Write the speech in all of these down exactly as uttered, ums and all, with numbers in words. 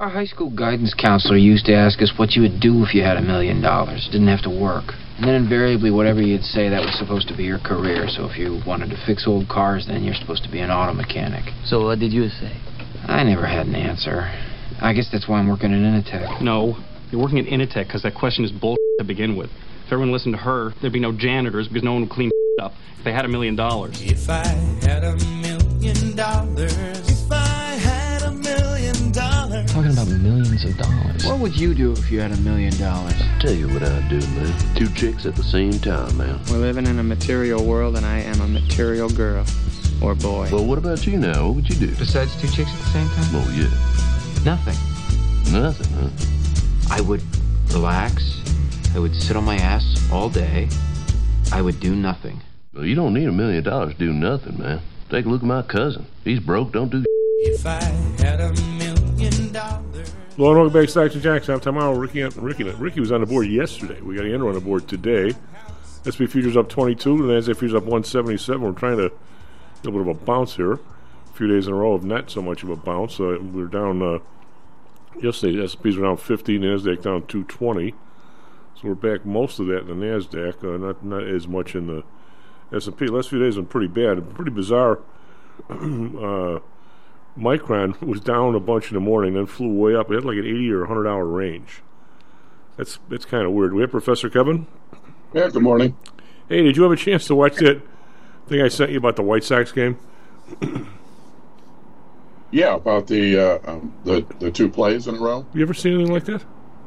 Our high school guidance counselor used to ask us what you would do if you had a million dollars. Didn't have to work. And then invariably, whatever you'd say, that was supposed to be your career. So if you wanted to fix old cars, then you're supposed to be an auto mechanic. So what did you say? I never had an answer. I guess that's why I'm working at Initech. No, you're working at Initech because that question is bullshit to begin with. If everyone listened to her, there'd be no janitors because no one would clean up if they had a million dollars. If I had a million dollars, if I had a million dollars. Talking about millions of dollars. What would you do if you had a million dollars? Tell you what I'd do, man. Two chicks at the same time, man. We're living in a material world, and I am a material girl. Or boy. Well, what about you now? What would you do? Besides two chicks at the same time? Oh, yeah. Nothing. Nothing, huh? I would relax. I would sit on my ass all day. I would do nothing. Well, you don't need a million dollars to do nothing, man. Take a look at my cousin. He's broke, don't do If I had a million dollars. Hello and welcome back to Stocks and Jacks. Halftime hour. Ricky, Ricky, Ricky was on the board yesterday. We got Andrew on the board today. S and P futures up twenty-two. The Nasdaq futures up one seventy-seven. We're trying to a little bit of a bounce here. A few days in a row of not so much of a bounce. Uh, we were down uh, yesterday. S and P's were down fifty. Nasdaq down two twenty. So we're back most of that in the Nasdaq. Uh, not not as much in the S and P. The last few days have been pretty bad. Pretty bizarre. uh, Micron was down a bunch in the morning, then flew way up. It had like an eighty or one hundred hour range. That's that's kind of weird. We have Professor Kevin. Yeah. Good morning. Hey, did you have a chance to watch that thing I sent you about the White Sox game? Yeah, about the, uh, um, the the two plays in a row. You ever seen anything like that?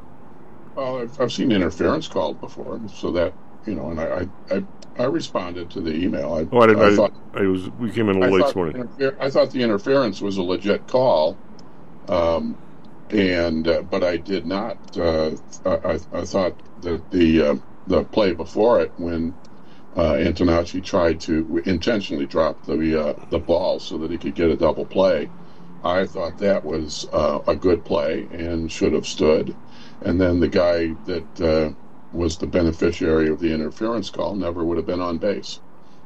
Well, I've, I've seen interference called before, so that you know, and I I, I, I responded to the email. I, oh, I didn't. I, I, thought I was. We came in a I little late thought this morning. interfer- I thought the interference was a legit call, um, and uh, but I did not. Uh, I, I thought that the uh, the play before it when. Uh, Antonacci tried to intentionally drop the uh, the ball so that he could get a double play. I thought that was uh, a good play and should have stood. And then the guy that uh, was the beneficiary of the interference call never would have been on base.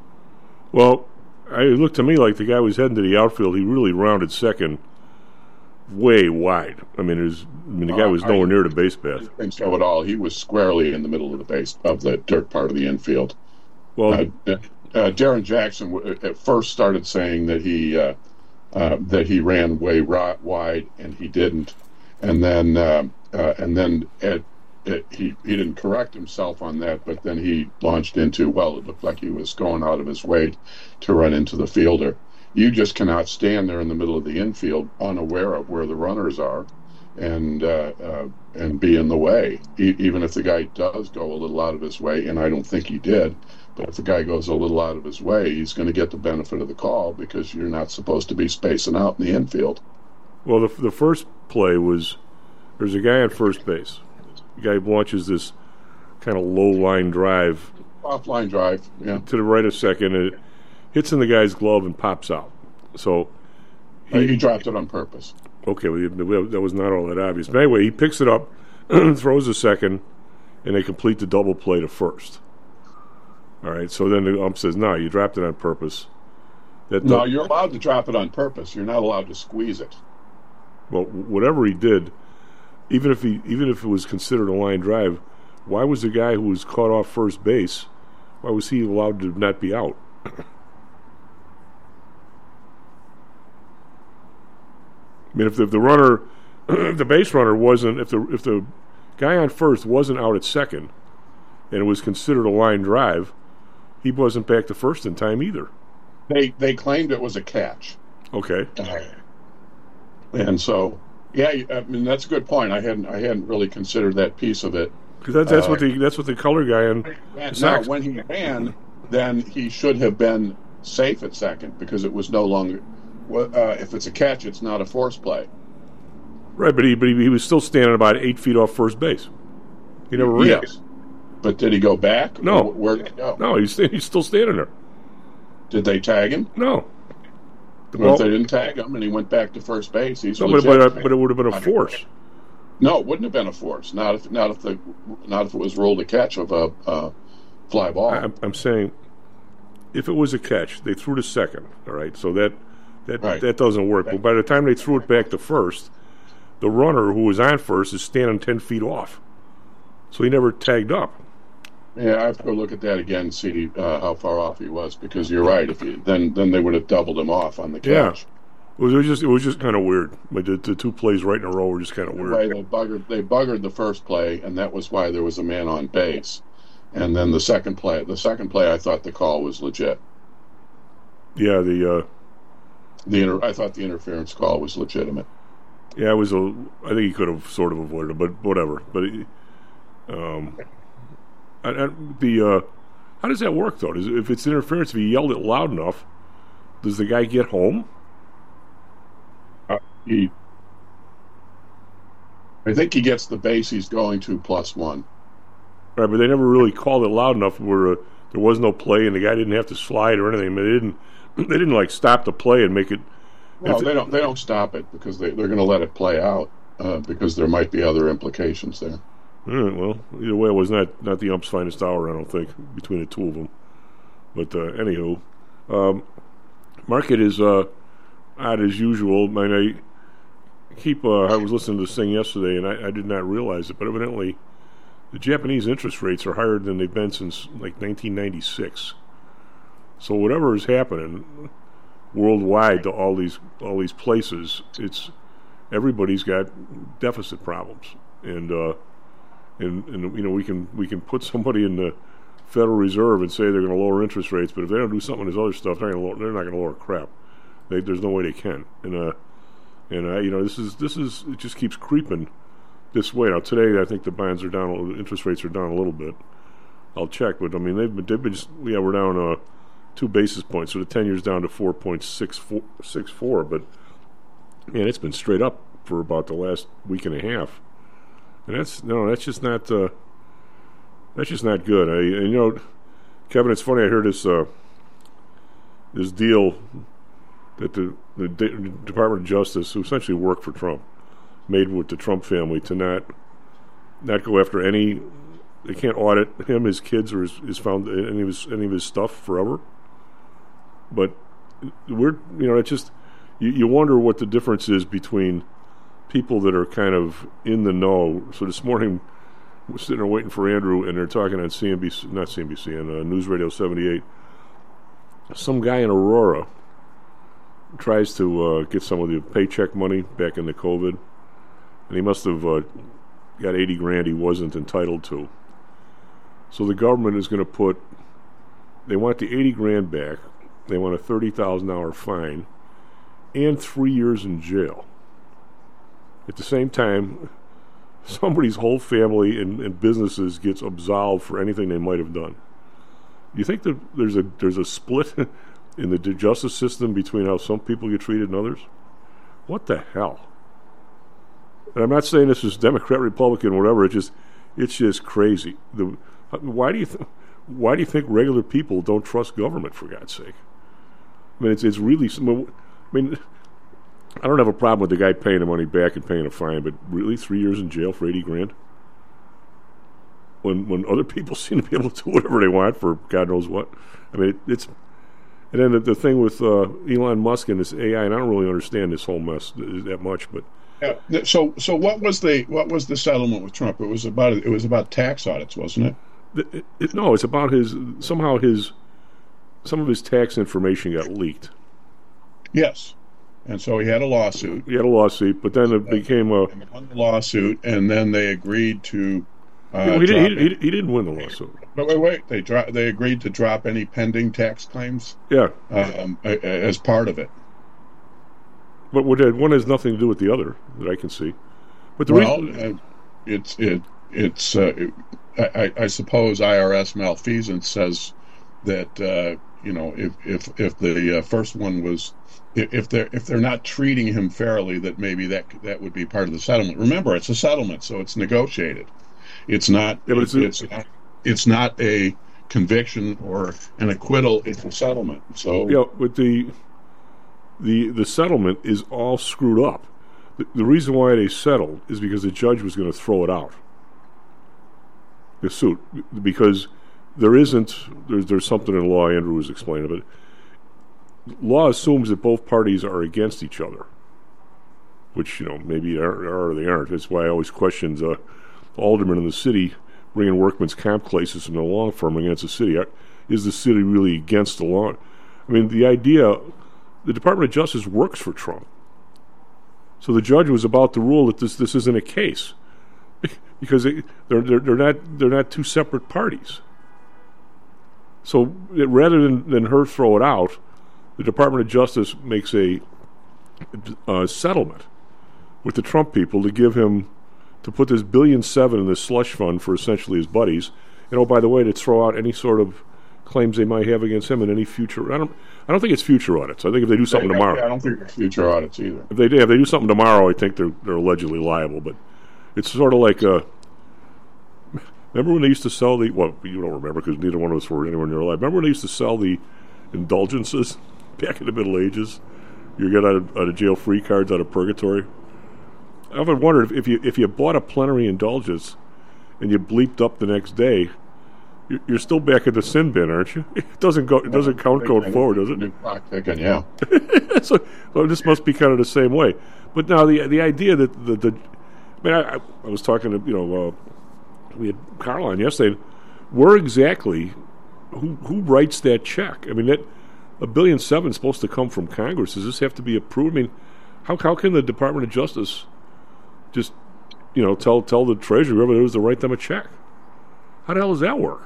Well, it looked to me like the guy was heading to the outfield. He really rounded second way wide. I mean, it was, I mean the guy was nowhere near the base path. I didn't think so at all. He was squarely in the middle of the base of the dirt part of the infield. Well, uh, uh, Darren Jackson w- at first started saying that he uh, uh, that he ran way ri- wide, and he didn't. And then uh, uh, and then it, it, he he didn't correct himself on that. But then he launched into, well, it looked like he was going out of his way to run into the fielder. You just cannot stand there in the middle of the infield, unaware of where the runners are, and uh, uh, and be in the way. E- even if the guy does go a little out of his way, and I don't think he did. But if the guy goes a little out of his way, he's going to get the benefit of the call because you're not supposed to be spacing out in the infield. Well, the the first play was there's a guy at first base. The guy launches this kind of low line drive, off line drive, yeah, to the right of second, and it hits in the guy's glove and pops out. So he, uh, he dropped it on purpose. Okay, well, that was not all that obvious. But anyway, he picks it up, throws a second, and they complete the double play to first. All right, so then the ump says, no, you dropped it on purpose. That no, you're allowed to drop it on purpose. You're not allowed to squeeze it. Well, whatever he did, even if he, even if it was considered a line drive, why was the guy who was caught off first base, why was he allowed to not be out? I mean, if the, if the runner, if the base runner wasn't, if the if the guy on first wasn't out at second, and it was considered a line drive, he wasn't back to first in time either. They they claimed it was a catch. Okay. Uh, and so, yeah, I mean that's a good point. I hadn't I hadn't really considered that piece of it. Because that, that's uh, what the that's what the color guy on. Now, when he ran, then he should have been safe at second because it was no longer. Uh, if it's a catch, it's not a force play. Right, but he but he, he was still standing about eight feet off first base. He never ran. Yes. But did he go back? No. Where did he go? No, he's he's still standing there. Did they tag him? No. Well, well, if they didn't tag him and he went back to first base, he's no, but, but, but it would have been a force. No, it wouldn't have been a force. Not if not if the not if it was ruled a catch of a uh, fly ball. I'm, I'm saying, if it was a catch, they threw to second. All right, so that that right. that doesn't work. Right. But by the time they threw it back to first, the runner who was on first is standing ten feet off. So he never tagged up. Yeah, I have to go look at that again and see uh, how far off he was, because you're right. If you, then then they would have doubled him off on the catch. Yeah, it was just it was just kind of weird. But the, the two plays right in a row were just kind of weird. Right, they buggered they buggered the first play, and that was why there was a man on base. And then the second play, the second play, I thought the call was legit. Yeah, the uh, the inter- I thought the interference call was legitimate. Yeah, it was a. I think he could have sort of avoided it, but whatever. But it, um. And, and the uh, how does that work though? Does, if it's interference, if he yelled it loud enough, does the guy get home? Uh, he, I think he gets the base he's going to plus one. Right, but they never really called it loud enough where uh, there was no play and the guy didn't have to slide or anything. I mean, they didn't. They didn't like stop the play and make it. No, they don't. They don't stop it because they they're going to let it play out uh, because there might be other implications there. All right, well, either way, it was not, not the ump's finest hour, I don't think, between the two of them. But, uh, anywho, um, market is uh, odd as usual. I mean, I keep, uh, I was listening to this thing yesterday, and I, I did not realize it, but evidently the Japanese interest rates are higher than they've been since, like, nineteen ninety-six. So whatever is happening worldwide to all these all these places, it's everybody's got deficit problems. And, uh, And, and you know we can we can put somebody in the Federal Reserve and say they're going to lower interest rates, but if they don't do something with this other stuff, they're, gonna, they're not going to lower crap. They, there's no way they can. And uh, and uh, you know this is this is it just keeps creeping this way. Now today I think the bonds are down, a little, interest rates are down a little bit. I'll check, but I mean they've been, they've been just, yeah we're down uh, two basis points, so the ten year's down to four point six four six four. But man, it's been straight up for about the last week and a half. And that's no, that's just not uh, that's just not good. I, and you know, Kevin, it's funny. I heard this uh, this deal that the the De- Department of Justice, who essentially worked for Trump, made with the Trump family to not not go after any. They can't audit him, his kids, or his, his found any of his any of his stuff forever. But we're you know, it's just you, you wonder what the difference is between people that are kind of in the know. So this morning, we're sitting there waiting for Andrew, and they're talking on C N B C, not C N B C, on uh, News Radio seventy-eight. Some guy in Aurora tries to uh, get some of the paycheck money back in the COVID, and he must have uh, got eighty grand he wasn't entitled to. So the government is going to put, they want the eighty grand back, they want a thirty thousand dollars fine, and three years in jail. At the same time, somebody's whole family and, and businesses gets absolved for anything they might have done. Do you think that there's a there's a split in the justice system between how some people get treated and others? What the hell? And I'm not saying this is Democrat, Republican, whatever. It just it's just crazy. The, why do you th- why do you think regular people don't trust government, for God's sake? I mean, it's it's really. I mean. I don't have a problem with the guy paying the money back and paying a fine, but really three years in jail for eighty grand? When when other people seem to be able to do whatever they want for God knows what. I mean, it, it's... And then the, the thing with uh, Elon Musk and this A I, and I don't really understand this whole mess that much, but... Yeah, so so what was the what was the settlement with Trump? It was about it was about tax audits, wasn't it? It, it, it no, it's about his... Somehow his... Some of his tax information got leaked. Yes. And so he had a lawsuit. He had a lawsuit, but then it became a... And he won the lawsuit, and then they agreed to... Uh, no, he, did, he, he, he didn't win the lawsuit. But wait, wait. They, dro- they agreed to drop any pending tax claims? Yeah. Um, as part of it. But what, one has nothing to do with the other, that I can see. But the well, reason... uh, it's... It, it's uh, it, I, I suppose I R S malfeasance says that, uh, you know, if, if, if the uh, first one was... If they're if they're not treating him fairly, that maybe that that would be part of the settlement. Remember, it's a settlement, so it's negotiated. It's not. Yeah, but it's, it's, it's not. It's not a conviction or an acquittal. It's a settlement. So yeah, but the the the settlement is all screwed up. The, the reason why they settled is because the judge was going to throw it out. The suit, because there isn't. There's there's something in law. Andrew was explaining, but law assumes that both parties are against each other. which, you know, maybe they are or they aren't. That's why I always question uh, aldermen in the city bringing workman's comp cases from the law firm against the city. Is the city really against the law? I mean, the idea, the Department of Justice works for Trump. So the judge was about to rule that this this isn't a case because they, they're, they're they're not they're not two separate parties. So it, rather than, than her throw it out, the Department of Justice makes a, a settlement with the Trump people to give him to put this billion seven in this slush fund for essentially his buddies, and oh, by the way, to throw out any sort of claims they might have against him in any future. I don't. I don't think it's future audits. I think if they do something I, tomorrow, I don't think it's future audits either. If they do, if they do something tomorrow, I think they're they're allegedly liable. But it's sort of like uh, remember when they used to sell the well, you don't remember because neither one of us were anywhere near alive. Remember when they used to sell the indulgences back in the Middle Ages? You get out of, out of jail free cards out of purgatory. I often wondered if, if you if you bought a plenary indulgence and you bleeped up the next day, you're, you're still back in the sin bin, aren't you? It doesn't go. It doesn't count going forward, does it? New clock ticking, yeah. so, so this must be kind of the same way. But now the the idea that the, the I mean, I, I was talking to you know uh, we had Carl on yesterday. Where exactly who who writes that check? I mean, that a billion seven is supposed to come from Congress. Does this have to be approved? I mean, how how can the Department of Justice just, you know, tell tell the Treasury, whoever it is, to write them a check? How the hell does that work?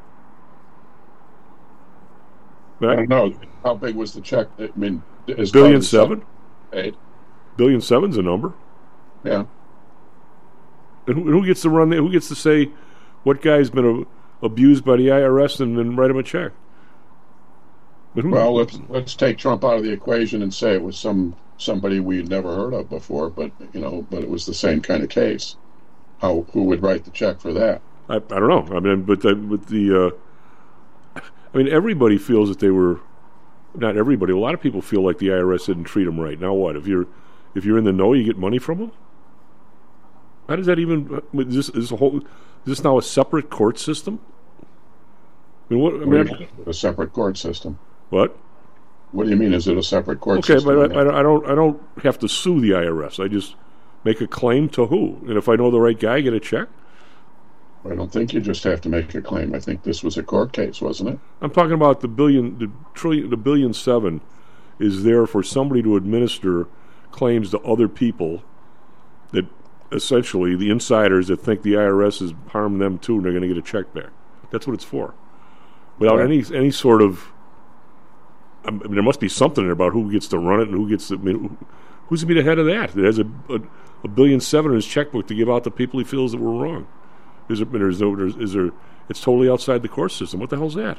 I don't know. How big was the check? I mean, is billion seven? Eight. Billion seven's a number. Yeah. And who, who gets to run? The, who gets to say what guy's been a, abused by the I R S and then write him a check? Who, well, let's let's take Trump out of the equation and say it was some. somebody we'd never heard of before, but you know, but it was the same kind of case. How who would write the check for that? I, I don't know. I mean, but the, with the, uh, I mean, everybody feels that they were, not everybody. A lot of people feel like the I R S didn't treat them right. Now what? If you're, if you're in the know, you get money from them. How does that even? Is this is a whole? Is this now a separate court system? I mean, what? I mean, a separate court system. What? What do you mean? Is it a separate court okay, system? Okay, but I, I don't. I don't have to sue the I R S. I just make a claim to who, and if I know the right guy, I get a check. I don't think you just have to make a claim. I think this was a court case, wasn't it? I'm talking about the billion, the trillion, the billion seven is there for somebody to administer claims to other people that essentially the insiders that think the I R S has harmed them too, and they're going to get a check back. That's what it's for. Without right. any any sort of. I mean, there must be something there about who gets to run it and who gets to. I mean, who's going to be the head of that? That has a, a, a billion seven in his checkbook to give out to people he feels that were wrong. Is there, there's no, there's, is there? It's totally outside the court system. What the hell's that?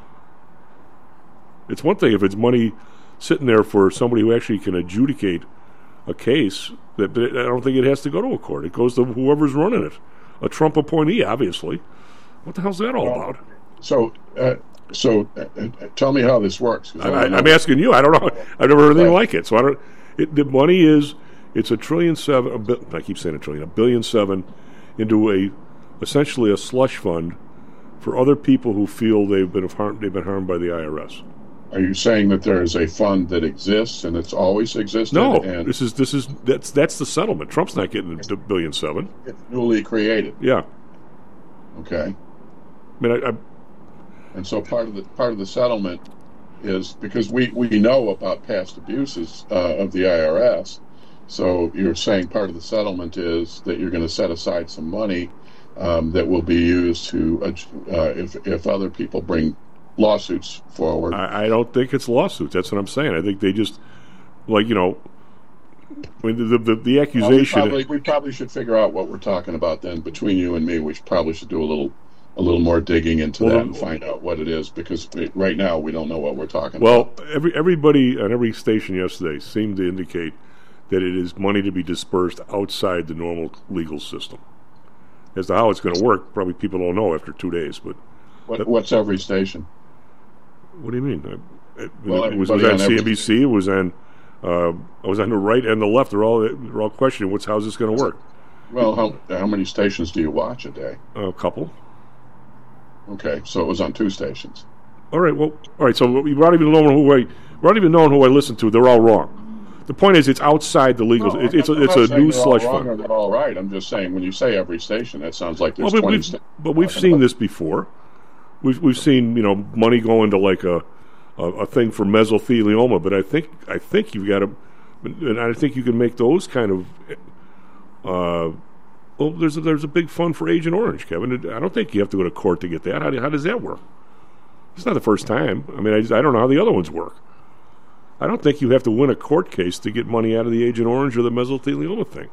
It's one thing if it's money sitting there for somebody who actually can adjudicate a case. That, but I don't think it has to go to a court. It goes to whoever's running it. A Trump appointee, obviously. What the hell's that all well, about? So. Uh, So, uh, uh, tell me how this works. I, I, I'm asking you. I don't know. I've never heard anything right. like it. So I don't. It, the money is. It's a trillion seven. A bi- I keep saying a trillion. A billion seven into a essentially a slush fund for other people who feel they've been harmed. They've been harmed by the I R S. Are you saying that there is a fund that exists and it's always existed? No. And this is this is that's that's the settlement. Trump's not getting the billion seven. It's newly created. Yeah. Okay. I mean, I. I And so part of the part of the settlement is because we, we know about past abuses uh, of the I R S. So you're saying part of the settlement is that you're going to set aside some money um, that will be used to uh, if if other people bring lawsuits forward. I, I don't think it's lawsuits. That's what I'm saying. I think they just like you know. I mean, the the, the accusation. Well, we, probably, we probably should figure out what we're talking about then. Between you and me, we should, probably should do a little. a little more digging into well, that and find out what it is, because right now we don't know what we're talking well, about. Well, every everybody on every station yesterday seemed to indicate that it is money to be dispersed outside the normal legal system. As to how it's going to work, probably people don't know after two days. But what, that, what's every station? What do you mean? It, well, it was, was on C N B C. It was on. Uh, I was on the right and the left. They're all they're all questioning what's how's this going to work. Well, how how many stations do you watch a day? A couple. Okay, so it was on two stations. All right, well, all right. So without even knowing who I, without even knowing who I listen to, they're all wrong. the point is, it's outside the legal. No, it, it's I'm a, not it's a saying new they're all slush wrong fund. or they're all right. I'm just saying when you say every station, that sounds like there's Well, but twenty. we've, stations but we've talking seen about- this before. We've we've seen you know money go into like a a, a thing for mesothelioma, but I think I think you've got to, and I think you can make those kind of. Uh, well, there's a, there's a big fund for Agent Orange, Kevin. I don't think you have to go to court to get that. How, do, how does that work? It's not the first time. I mean, I, just, I don't know how the other ones work. I don't think you have to win a court case to get money out of the Agent Orange or the mesothelioma thing.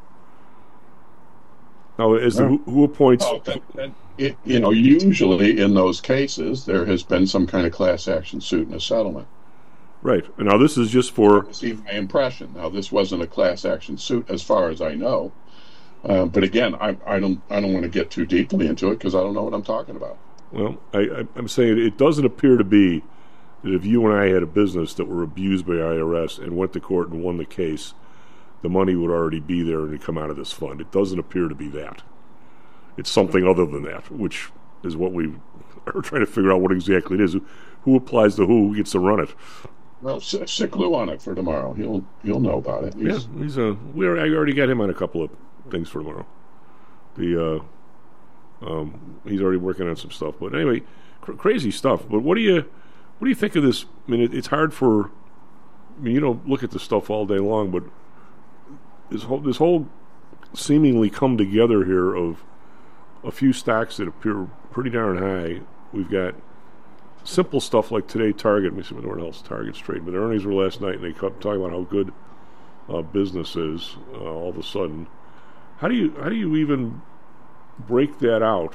Now, as the, who, who appoints? Oh, that, that, it, you know, usually in those cases, there has been some kind of class action suit and a settlement. Right. And now this is just for. That's even my impression. Now, this wasn't a class action suit, as far as I know. Uh, but again, I, I don't I don't want to get too deeply into it because I don't know what I'm talking about. Well, I, I, I'm saying it doesn't appear to be that if you and I had a business that were abused by I R S and went to court and won the case, the money would already be there and it'd come out of this fund. It doesn't appear to be that. It's something other than that, which is what we are trying to figure out what exactly it is. Who, who applies to who, who gets to run it? Well, s- sick Lou on it for tomorrow. He'll he'll know about it. He's, Yeah, he's a. We are, I already got him on a couple of things for tomorrow. The uh, um, he's already working on some stuff. But anyway, cr- crazy stuff. But what do you what do you think of this? I mean, it, it's hard for. I mean, you don't look at the stuff all day long, but this whole this whole seemingly come together here of a few stocks that appear pretty darn high. We've got simple stuff like today, Target. Let me see what else Target's trading. But their earnings were last night, and they kept talking about how good uh, business is. Uh, all of a sudden, how do you how do you even break that out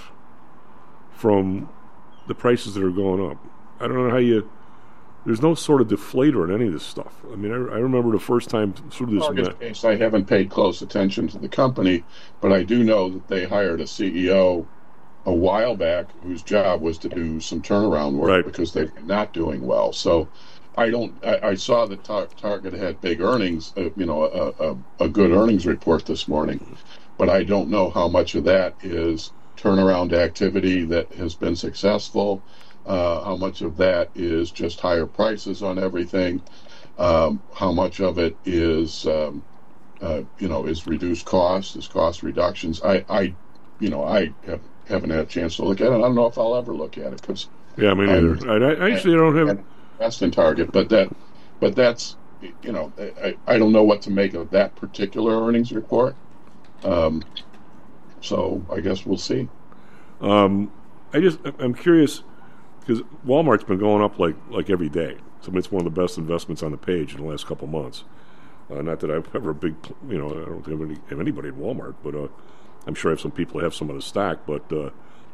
from the prices that are going up? I don't know how you. There's no sort of deflator in any of this stuff. I mean, I, I remember the first time through this. Target's case, I haven't paid close attention to the company, but I do know that they hired a C E O a while back whose job was to do some turnaround work Right. because they're not doing well. So I don't. I, I saw that tar- Target had big earnings, uh, you know, a, a, a good earnings report this morning, but I don't know how much of that is turnaround activity that has been successful. Uh, how much of that is just higher prices on everything? Um, how much of it is, um, uh, you know, is reduced costs, is cost reductions? I, I you know, I have, haven't had a chance to look at it. I don't know if I'll ever look at it because Yeah, me neither. I, I actually don't have. invest in Target, but that, but that's, you know, I, I don't know what to make of that particular earnings report. Um, so I guess we'll see. Um, I just I'm curious because Walmart's been going up like like every day. So it's one of the best investments on the page in the last couple months. Uh, not that I've ever a big, you know, I don't have, any, have anybody at Walmart, but uh, I'm sure I have some people that have some of the stock. But uh,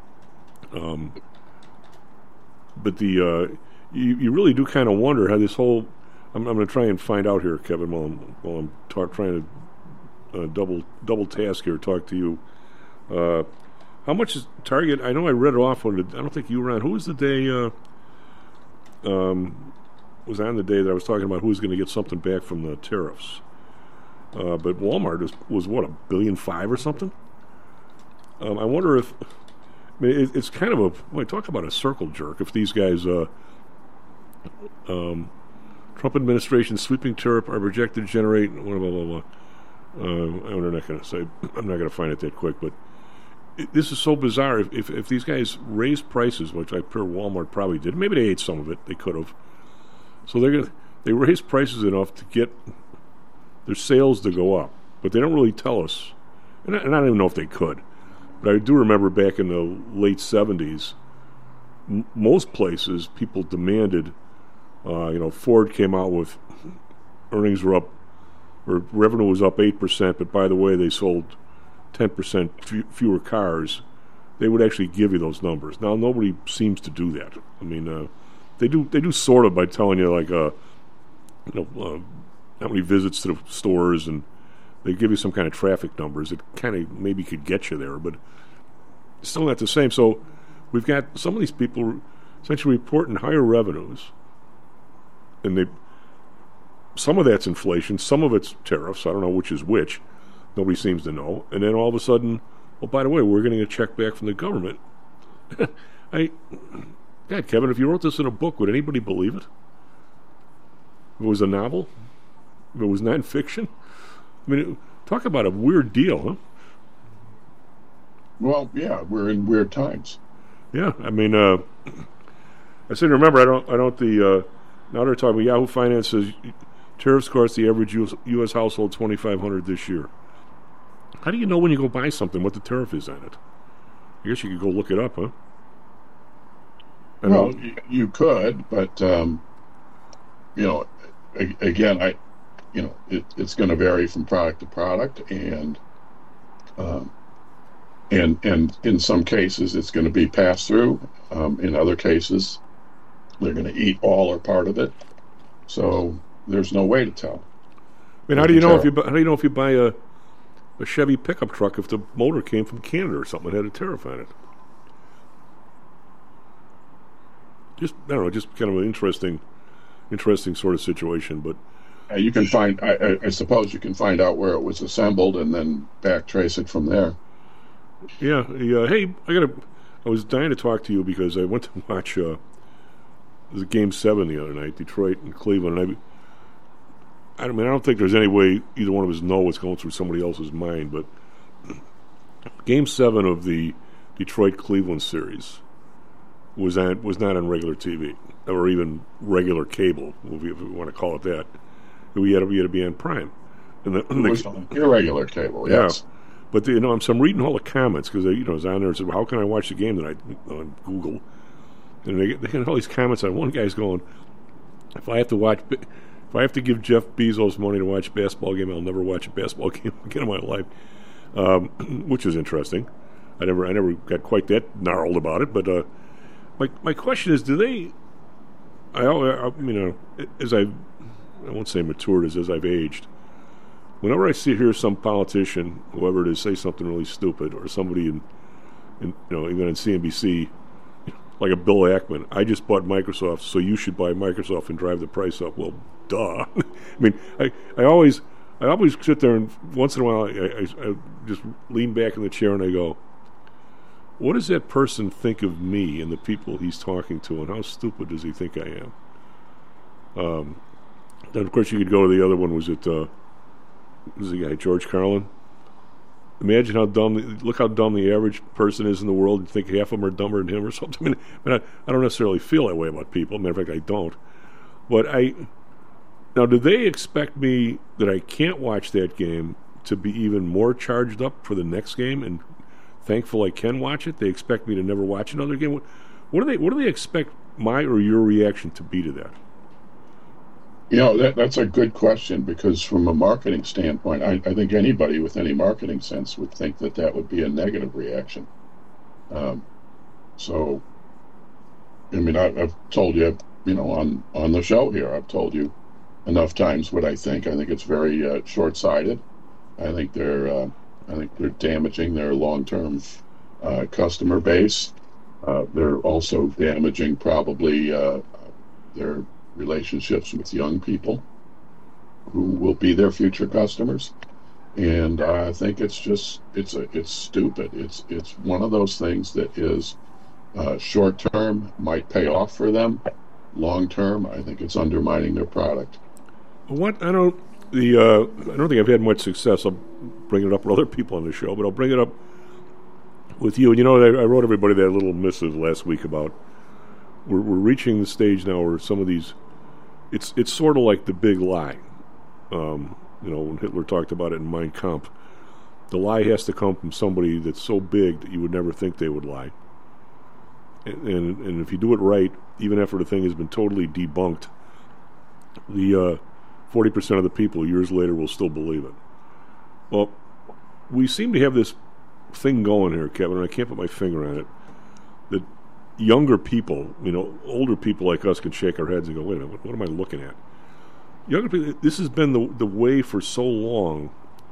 um, but the uh, you you really do kind of wonder how this whole. I'm, I'm going to try and find out here, Kevin, while I'm while I'm talk, trying to uh, double double task here, talk to you. Uh, how much is Target? I know I read it off on. The, I don't think you were on. Who was the day? Uh, um, was on the day that I was talking about who was going to get something back from the tariffs. Uh, but Walmart was, was what, a billion five or something? Um, I wonder if, I mean, it, it's kind of a, boy, talk about a circle jerk if these guys, uh, um, Trump administration sweeping tariff are projected to generate, blah, blah, blah, blah. Uh, I'm not going to say, I'm not going to find it that quick, but it, this is so bizarre. If, if, if these guys raise prices, which I fear Walmart probably did, maybe they ate some of it, they could have. So they're gonna they raise prices enough to get their sales to go up, but they don't really tell us. And I, and I don't even know if they could, but I do remember back in the late seventies, m- most places people demanded. Uh, you know, Ford came out with earnings were up, or revenue was up eight percent, but by the way, they sold ten percent f- fewer cars. They would actually give you those numbers. Now nobody seems to do that. I mean. Uh, They do. They do sort of by telling you like, uh, you know, uh, how many visits to the stores, and they give you some kind of traffic numbers. It kind of maybe could get you there, but it's still not the same. So we've got some of these people essentially reporting higher revenues, and they some of that's inflation, some of it's tariffs. I don't know which is which. Nobody seems to know. And then all of a sudden, well, by the way, we're getting a check back from the government. I. God, Kevin, if you wrote this in a book, would anybody believe it? If it was a novel? If it was nonfiction? I mean, it, talk about a weird deal, huh? Well, yeah, we're in weird times. Yeah, I mean, uh, I said, remember, I don't, I don't, the, uh, now they're talking about Yahoo Finance says tariffs cost the average U S household twenty-five hundred dollars this year. How do you know when you go buy something what the tariff is on it? I guess you could go look it up, huh? I Well, know. you, you could, but, um, you know, a, again, I, you know, it, it's going to vary from product to product, and, um, and, and in some cases it's going to be passed through. Um, in other cases, they're going to eat all or part of it. So there's no way to tell. I mean, how do you know if you bu- how do you know if you buy a a Chevy pickup truck if the motor came from Canada or something and had a tariff on it? Just I don't know, just kind of an interesting, interesting sort of situation. But Uh, you can find, I, I, I suppose, you can find out where it was assembled and then backtrace it from there. yeah, yeah. Hey, I gotta. I was dying to talk to you because I went to watch. Uh, it was a Game Seven the other night, Detroit and Cleveland. And I, I mean, I don't think there's any way either one of us know what's going through somebody else's mind. But Game Seven of the Detroit Cleveland series was on was not on regular T V or even regular cable, if we, if we want to call it that. We had to, we had to be on Prime. And the, It was on irregular cable, yes. Yeah. But, the, you know, I'm, so I'm reading all the comments because, you know, I was on there and said, well, how can I watch the game tonight on Google? And they, they get all these comments on. One guy's going, if I have to watch, if I have to give Jeff Bezos money to watch a basketball game, I'll never watch a basketball game again in my life, um, which is interesting. I never, I never got quite that gnarled about it. But uh, my my question is, do they? I, I you know, as I've, I won't say matured, as as I've aged. Whenever I see hear some politician, whoever it is, say something really stupid, or somebody in, in you know, even on C N B C, like a Bill Ackman, I just bought Microsoft, so you should buy Microsoft and drive the price up. Well, duh. I mean, I, I always I always sit there and once in a while I, I, I just lean back in the chair and I go, what does that person think of me and the people he's talking to, and how stupid does he think I am? Um, then of course you could go to the other one. Was it? Uh, was the guy George Carlin? Imagine how dumb. Look how dumb the average person is in the world. You think half of them are dumber than him or something. I mean, I, mean, I, I don't necessarily feel that way about people. Matter of fact, I don't. But I now, do they expect me that I can't watch that game to be even more charged up for the next game and thankful I can watch it? They expect me to never watch another game. What, what do they? What do they expect my or your reaction to be to that? You know, that, that's a good question, because from a marketing standpoint, I, I think anybody with any marketing sense would think that that would be a negative reaction. Um, so, I mean, I, I've told you, you know, on, on the show here, I've told you enough times what I think. I think it's very uh, short-sighted. I think they're, uh, I think they're damaging their long-term uh, customer base. Uh, they're also damaging probably uh, their relationships with young people who will be their future customers, and uh, I think it's just it's a it's stupid. It's it's one of those things that is uh, short term, might pay off for them. Long term, I think it's undermining their product. What I don't the uh, I don't think I've had much success. I'll bring it up with other people on the show, but I'll bring it up with you. And you know, I, I wrote everybody that little missive last week about we're we're reaching the stage now where some of these. It's it's sort of like the big lie. Um, you know, when Hitler talked about it in Mein Kampf, the lie has to come from somebody that's so big that you would never think they would lie. And and, and if you do it right, even after the thing has been totally debunked, the uh, forty percent of the people years later will still believe it. Well, we seem to have this thing going here, Kevin, and I can't put my finger on it, that younger people, you know, older people like us can shake our heads and go, wait a minute, what, what am I looking at? Younger people, this has been the the way for so long.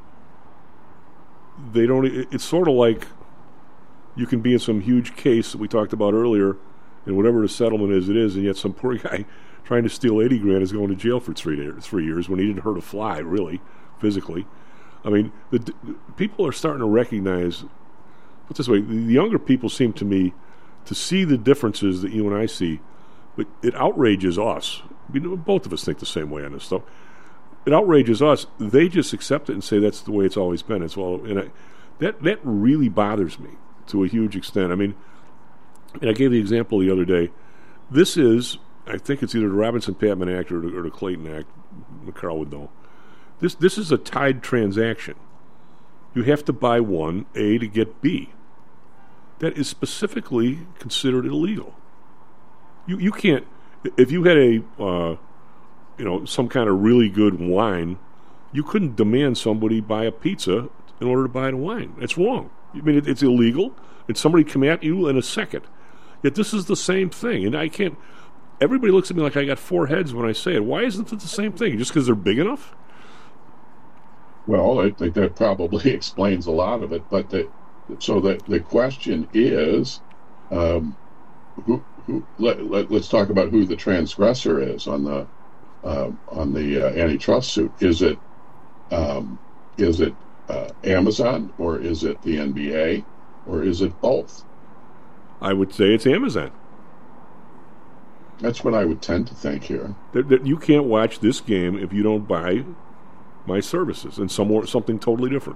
They don't, it, it's sort of like you can be in some huge case that we talked about earlier, and whatever the settlement is, it is, and yet some poor guy trying to steal eighty grand is going to jail for three, three years when he didn't hurt a fly, really, physically. I mean, the, the people are starting to recognize, put it this way, the younger people seem to me to see the differences that you and I see, but it outrages us. We, both of us think the same way on this stuff. it outrages us. They just accept it and say that's the way it's always been. It's all, and I, that that really bothers me to a huge extent. I mean, and I gave the example the other day. This is, I think it's either the Robinson-Patman Act or the, or the Clayton Act. McCarl would know. This this is a tied transaction. You have to buy one A to get B. That is specifically considered illegal. You you can't, if you had a uh, you know some kind of really good wine, you couldn't demand somebody buy a pizza in order to buy the wine. That's wrong. I mean, it, it's illegal, and somebody come at you in a second. Yet this is the same thing, and I can't. Everybody looks at me like I got four heads when I say it. Why isn't it the same thing? Just because they're big enough? Well, I think that probably explains a lot of it. But the, so the the question is, um, who, who let, let, let's talk about who the transgressor is on the uh, on the uh, antitrust suit. Is it um, is it uh, Amazon, or is it the N B A, or is it both? I would say it's Amazon. That's what I would tend to think here. That, that you can't watch this game if you don't buy my services and somewhere something totally different.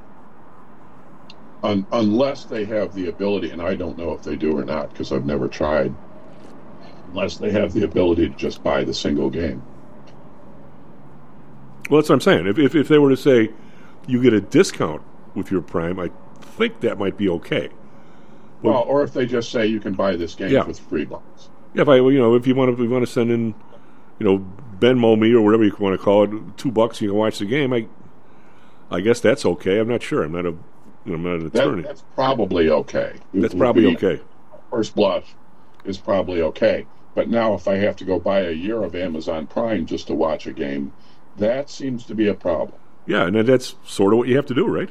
Un, unless they have the ability, and I don't know if they do or not because I've never tried, unless they have the ability to just buy the single game. Well, that's what I'm saying. If, if, if they were to say you get a discount with your Prime, I think that might be okay. Well, well or if they just say you can buy this game yeah. with free bucks. Yeah, if I, you know, if you want to, if you want to send in, you know, Venmo me or whatever you want to call it, two bucks, you can watch the game. I, I guess that's okay. I'm not sure. I'm not a, you know, I'm not an attorney. That, that's probably okay. That's probably okay. First blush is probably okay. But now, if I have to go buy a year of Amazon Prime just to watch a game, that seems to be a problem. Yeah, and that's sort of what you have to do, right?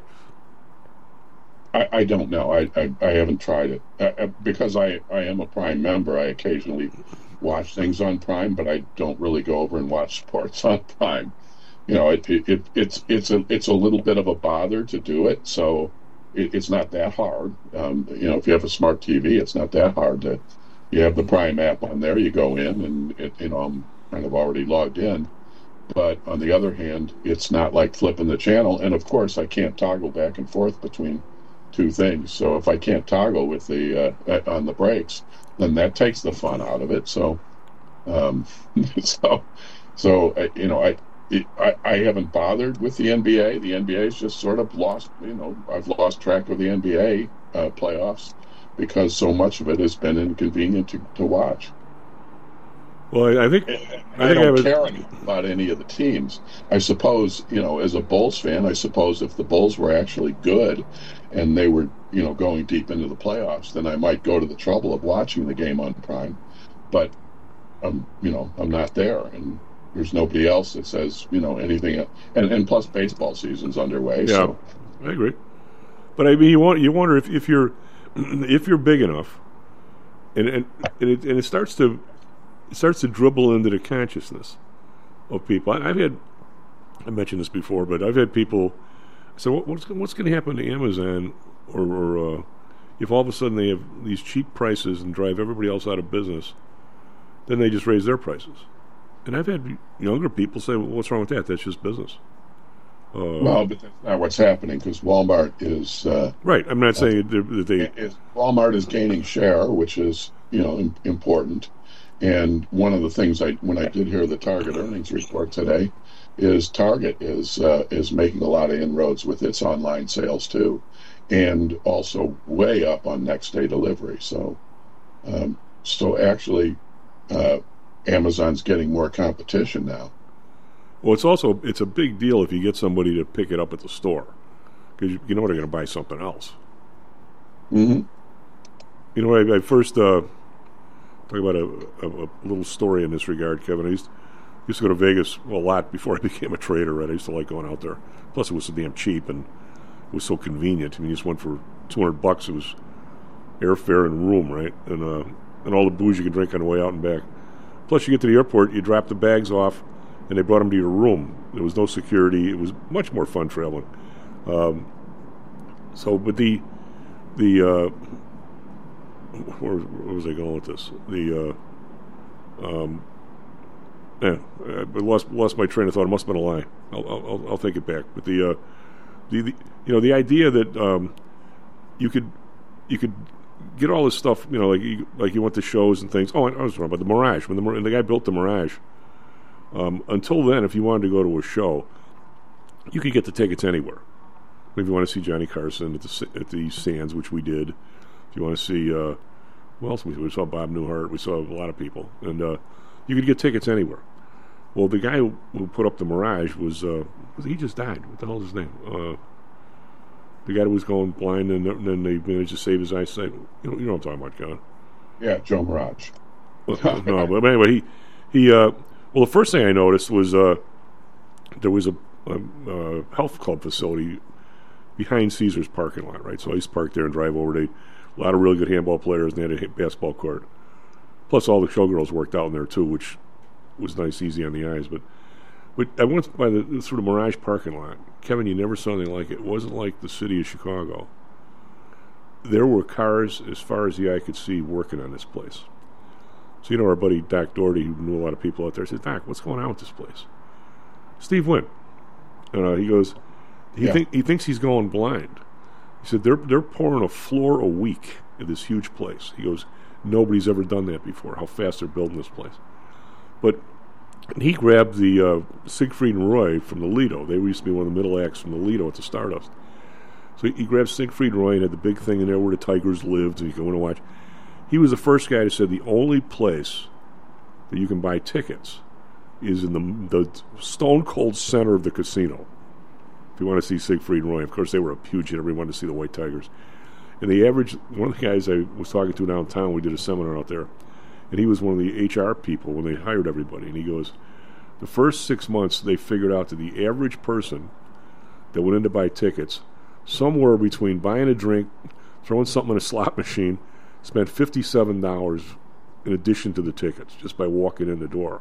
I, I don't know. I, I, I haven't tried it. Uh, because I, I am a Prime member, I occasionally watch things on Prime, but I don't really go over and watch sports on Prime. You know, it, it, it it's it's a it's a little bit of a bother to do it, so it, it's not that hard. Um, you know, if you have a smart T V, it's not that hard to. You have the Prime app on there. You go in, and it, you know, I'm kind of already logged in. But on the other hand, it's not like flipping the channel, and of course, I can't toggle back and forth between two things. So if I can't toggle with the uh, on the brakes, then that takes the fun out of it. So, um, so, so uh, you know, I, it, I I haven't bothered with the N B A. The N B A's just sort of lost. You know, I've lost track of the N B A uh, playoffs because so much of it has been inconvenient to, to watch. Well, I think I, I, I think don't I would, care about any of the teams. I suppose, you know, as a Bulls fan, I suppose if the Bulls were actually good and they were, you know, going deep into the playoffs, then I might go to the trouble of watching the game on Prime. But, um, you know, I'm not there, and there's nobody else that says, you know, anything. Else. And and plus, baseball season's underway. Yeah, so. I agree. But I mean, you want you wonder if, if you're if you're big enough, and and and it, and it starts to. It starts to dribble into the consciousness of people. I, I've had, I mentioned this before, but I've had people say, what, what's, what's going to happen to Amazon or, or uh, if all of a sudden they have these cheap prices and drive everybody else out of business, then they just raise their prices. And I've had younger people say, well, what's wrong with that? That's just business. Uh, well, but that's not what's happening because Walmart is... Uh, right. I'm not saying that they... Is, Walmart is gaining share, which is, you know, im- important. And one of the things I, when I did hear the Target earnings report today, is Target is uh, is making a lot of inroads with its online sales too, and also way up on next day delivery. So, um, so actually, uh, Amazon's getting more competition now. Well, it's also it's a big deal if you get somebody to pick it up at the store because you, you know they're going to buy something else. Mm-hmm. You know, I, I first. Uh, Talk about a, a, a little story in this regard, Kevin. I used, used to go to Vegas a lot before I became a trader, right? I used to like going out there. Plus, it was so damn cheap and it was so convenient. I mean, you just went for two hundred bucks. It was airfare and room, right? And uh, and all the booze you could drink on the way out and back. Plus, you get to the airport, you drop the bags off, and they brought them to your room. There was no security. It was much more fun traveling. Um, so, but the the uh, where, where was I going with this? The uh, um, Yeah, I lost lost my train of thought. It must have been a lie. I'll I'll, I'll take it back. But the, uh, the the you know the idea that um, you could you could get all this stuff, you know, like you, like you went to shows and things. Oh, I was talking about the Mirage. When the when the guy built the Mirage, um, until then, if you wanted to go to a show, you could get the tickets anywhere. If you want to see Johnny Carson at the at the Sands, which we did. If you want to see, uh, who else? We, we saw Bob Newhart. We saw a lot of people, and uh, you could get tickets anywhere. Well, the guy who, who put up the Mirage was, uh, he just died. What the hell is his name? Uh, the guy who was going blind, and, and then they managed to save his eyesight. You know, you know what I'm talking about, John. Yeah, Joe Mirage. Well, no, but anyway, he, he uh, well, the first thing I noticed was uh, there was a, a, a health club facility behind Caesar's parking lot, right? So I used to park there and drive over. They, a lot of really good handball players, and they had a basketball court. Plus, all the showgirls worked out in there, too, which was nice, easy on the eyes. But but I went by the sort of Mirage parking lot. Kevin, you never saw anything like it. It wasn't like the city of Chicago. There were cars as far as the eye could see working on this place. So, you know, our buddy Doc Doherty, who knew a lot of people out there, said, Doc, what's going on with this place? Steve Wynn. Uh, he goes, he, Yeah. think, he thinks he's going blind. He said, they're, they're pouring a floor a week in this huge place. He goes, nobody's ever done that before, how fast they're building this place. But he grabbed the uh, Siegfried and Roy from the Lido. They used to be one of the middle acts from the Lido at the Stardust. So he, he grabbed Siegfried and Roy and had the big thing in there where the Tigers lived, and you go in and watch. He was the first guy to say the only place that you can buy tickets is in the, the stone-cold center of the casino. If you want to see Siegfried and Roy, of course, they were a huge hit. Everyone wanted to see the White Tigers. And the average, one of the guys I was talking to downtown, we did a seminar out there, and he was one of the H R people when they hired everybody. And he goes, the first six months, they figured out that the average person that went in to buy tickets, somewhere between buying a drink, throwing something in a slot machine, spent fifty-seven dollars in addition to the tickets, just by walking in the door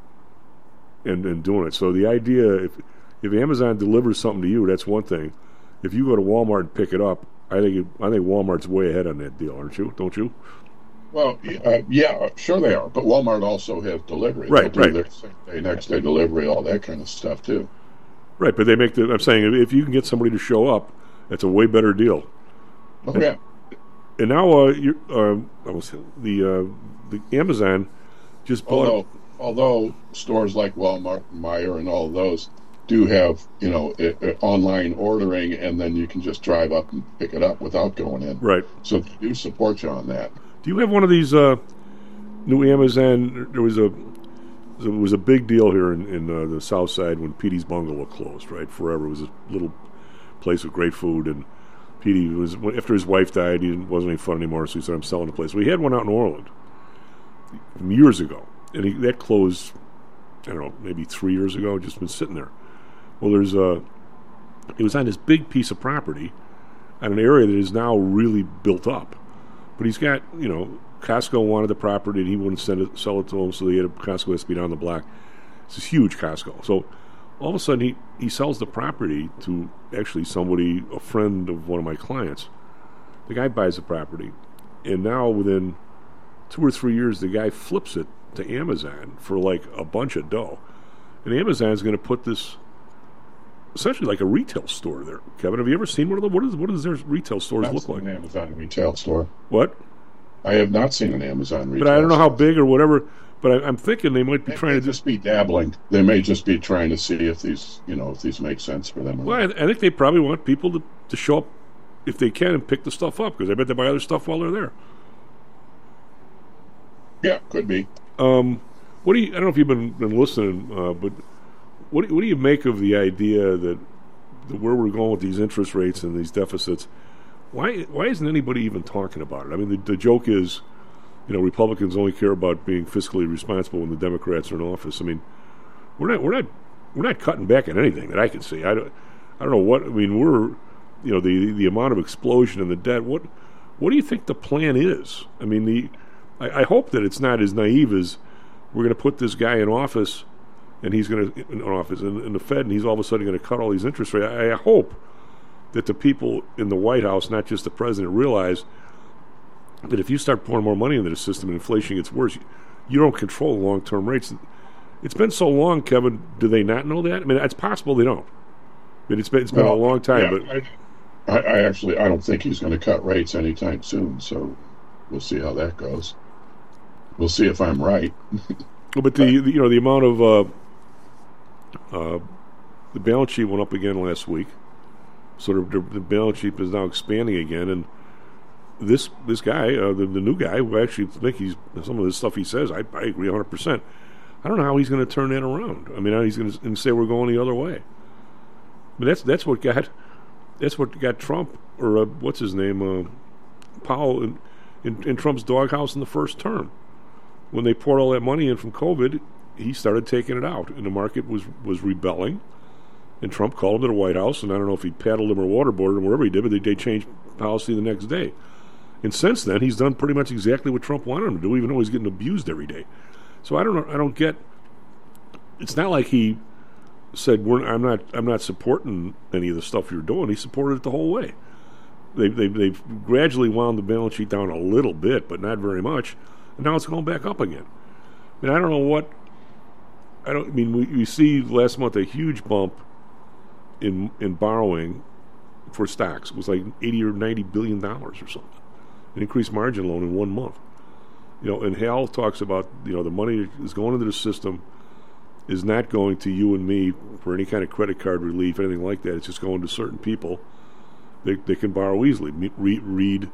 and, and doing it. So the idea, if, if Amazon delivers something to you, that's one thing. If you go to Walmart and pick it up, I think it, I think Walmart's way ahead on that deal, aren't you? Don't you? Well, uh, yeah, sure they are. But Walmart also has delivery. Right, They'll do right. their same day, next day delivery, all that kind of stuff, too. Right, but they make the, I'm saying, if you can get somebody to show up, that's a way better deal. Oh, yeah. And now, uh, you're, uh, I was, the uh, the Amazon just bought. Although, although stores like Walmart, Meijer, and all of those do have, you know, i i online ordering, and then you can just drive up and pick it up without going in. Right. So they do support you on that. Do you have one of these uh, new Amazon? There was a there was a big deal here in, in uh, the South Side when Petey's Bungalow closed. Right, forever. It was a little place with great food, and Petey was, after his wife died, he wasn't any fun anymore, so he said, "I'm selling the place." Well, he had one out in Orland years ago, and he, that closed. I don't know, maybe three years ago. Just been sitting there. Well, there's a. It was on this big piece of property, on an area that is now really built up. But he's got, you know, Costco wanted the property, and he wouldn't send it, sell it to him, so he had a, Costco has to be down the block. It's this huge Costco. So all of a sudden, he, he sells the property to actually somebody, a friend of one of my clients. The guy buys the property, and now within two or three years, the guy flips it to Amazon for like a bunch of dough. And Amazon's going to put this essentially like a retail store there. Kevin, have you ever seen one of them? What, is, what does their retail stores I've look seen like? An Amazon retail store. What? I have not seen an Amazon retail. But I don't know how store. big or whatever. But I, I'm thinking they might be They trying may to just be dabbling. They may just be trying to see if these, you know, if these make sense for them. Or Well, not. I, I think they probably want people to, to show up if they can and pick the stuff up, because I bet they buy other stuff while they're there. Yeah, could be. Um, what do you? I don't know if you've been, been listening, uh, but what do, what do you make of the idea that, that where we're going with these interest rates and these deficits? Why why isn't anybody even talking about it? I mean, the, the joke is, you know, Republicans only care about being fiscally responsible when the Democrats are in office. I mean, we're not we're not we're not cutting back on anything that I can see. I don't I don't know what I mean. We're you know the the amount of explosion in the debt. What what do you think the plan is? I mean, the I, I hope that it's not as naive as we're going to put this guy in office and he's going to in office in, in the Fed and he's all of a sudden going to cut all these interest rates. I, I hope that the people in the White House, not just the president, realize that if you start pouring more money into the system and inflation gets worse, you, you don't control long-term rates. it's been so long, Kevin. Do they not know that? I mean, it's possible they don't. But it's been it's been Well, a long time. yeah, but I, I actually I don't think he's going to cut rates anytime soon. So we'll see how that goes. We'll see if I'm right. but the, the you know the amount of uh, uh, the balance sheet went up again last week. So the, the balance sheet is now expanding again, and this this guy, uh, the, the new guy, who I actually think he's some of the stuff he says, I, I agree one hundred percent. I don't know how he's going to turn that around. I mean, how he's going to say we're going the other way. But that's that's what got that's what got Trump or uh, what's his name uh, Powell in, in, in Trump's doghouse in the first term. When they poured all that money in from COVID, he started taking it out, and the market was was rebelling. And Trump called him to the White House, and I don't know if he paddled him or waterboarded him, wherever he did, but they, they changed policy the next day. And since then, he's done pretty much exactly what Trump wanted him to do, even though he's getting abused every day. So I don't know. I don't get. It's not like he said, We're, "I'm not. I'm not supporting any of the stuff you're doing." He supported it the whole way. They, they, they've gradually wound the balance sheet down a little bit, but not very much, and now it's going back up again. I mean, I don't know what. I don't. I mean, we, we see last month a huge bump in in borrowing for stocks. It was like eighty or ninety billion dollars or something. An increased margin loan in one month. You know, and Hal talks about, you know, the money is going into the system is not going to you and me for any kind of credit card relief, anything like that. It's just going to certain people. They they can borrow easily. Read, read.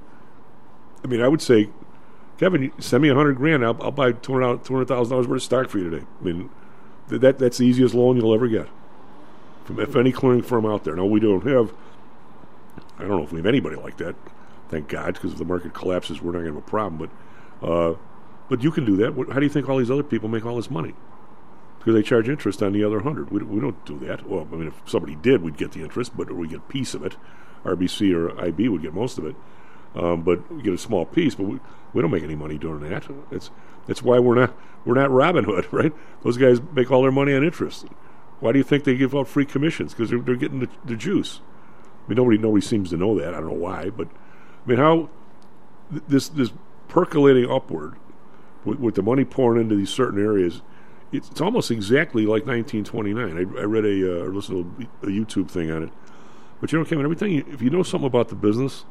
I mean, I would say, Kevin, send me a hundred grand. I'll, I'll buy two hundred two hundred thousand dollars worth of stock for you today. I mean, th- that that's the easiest loan you'll ever get from if any clearing firm out there. No, we don't have. I don't know if we have anybody like that. Thank God, because if the market collapses, we're not going to have a problem. But uh, but you can do that. How do you think all these other people make all this money? Because they charge interest on the other hundred. We, we don't do that. Well, I mean, if somebody did, we'd get the interest, but or we get a piece of it. R B C or I B would get most of it, um, but we get a small piece. But we, we don't make any money doing that. That's that's why we're not we're not Robin Hood, right? Those guys make all their money on interest. Why do you think they give out free commissions? Because they're, they're getting the, the juice. I mean, nobody nobody seems to know that. I don't know why, but I mean, how th- this this percolating upward with, with the money pouring into these certain areas. It's, it's almost exactly like nineteen twenty-nine. I, I read a uh, or listened to a, a YouTube thing on it. But you know, Kevin, every time you, if you know something about the business,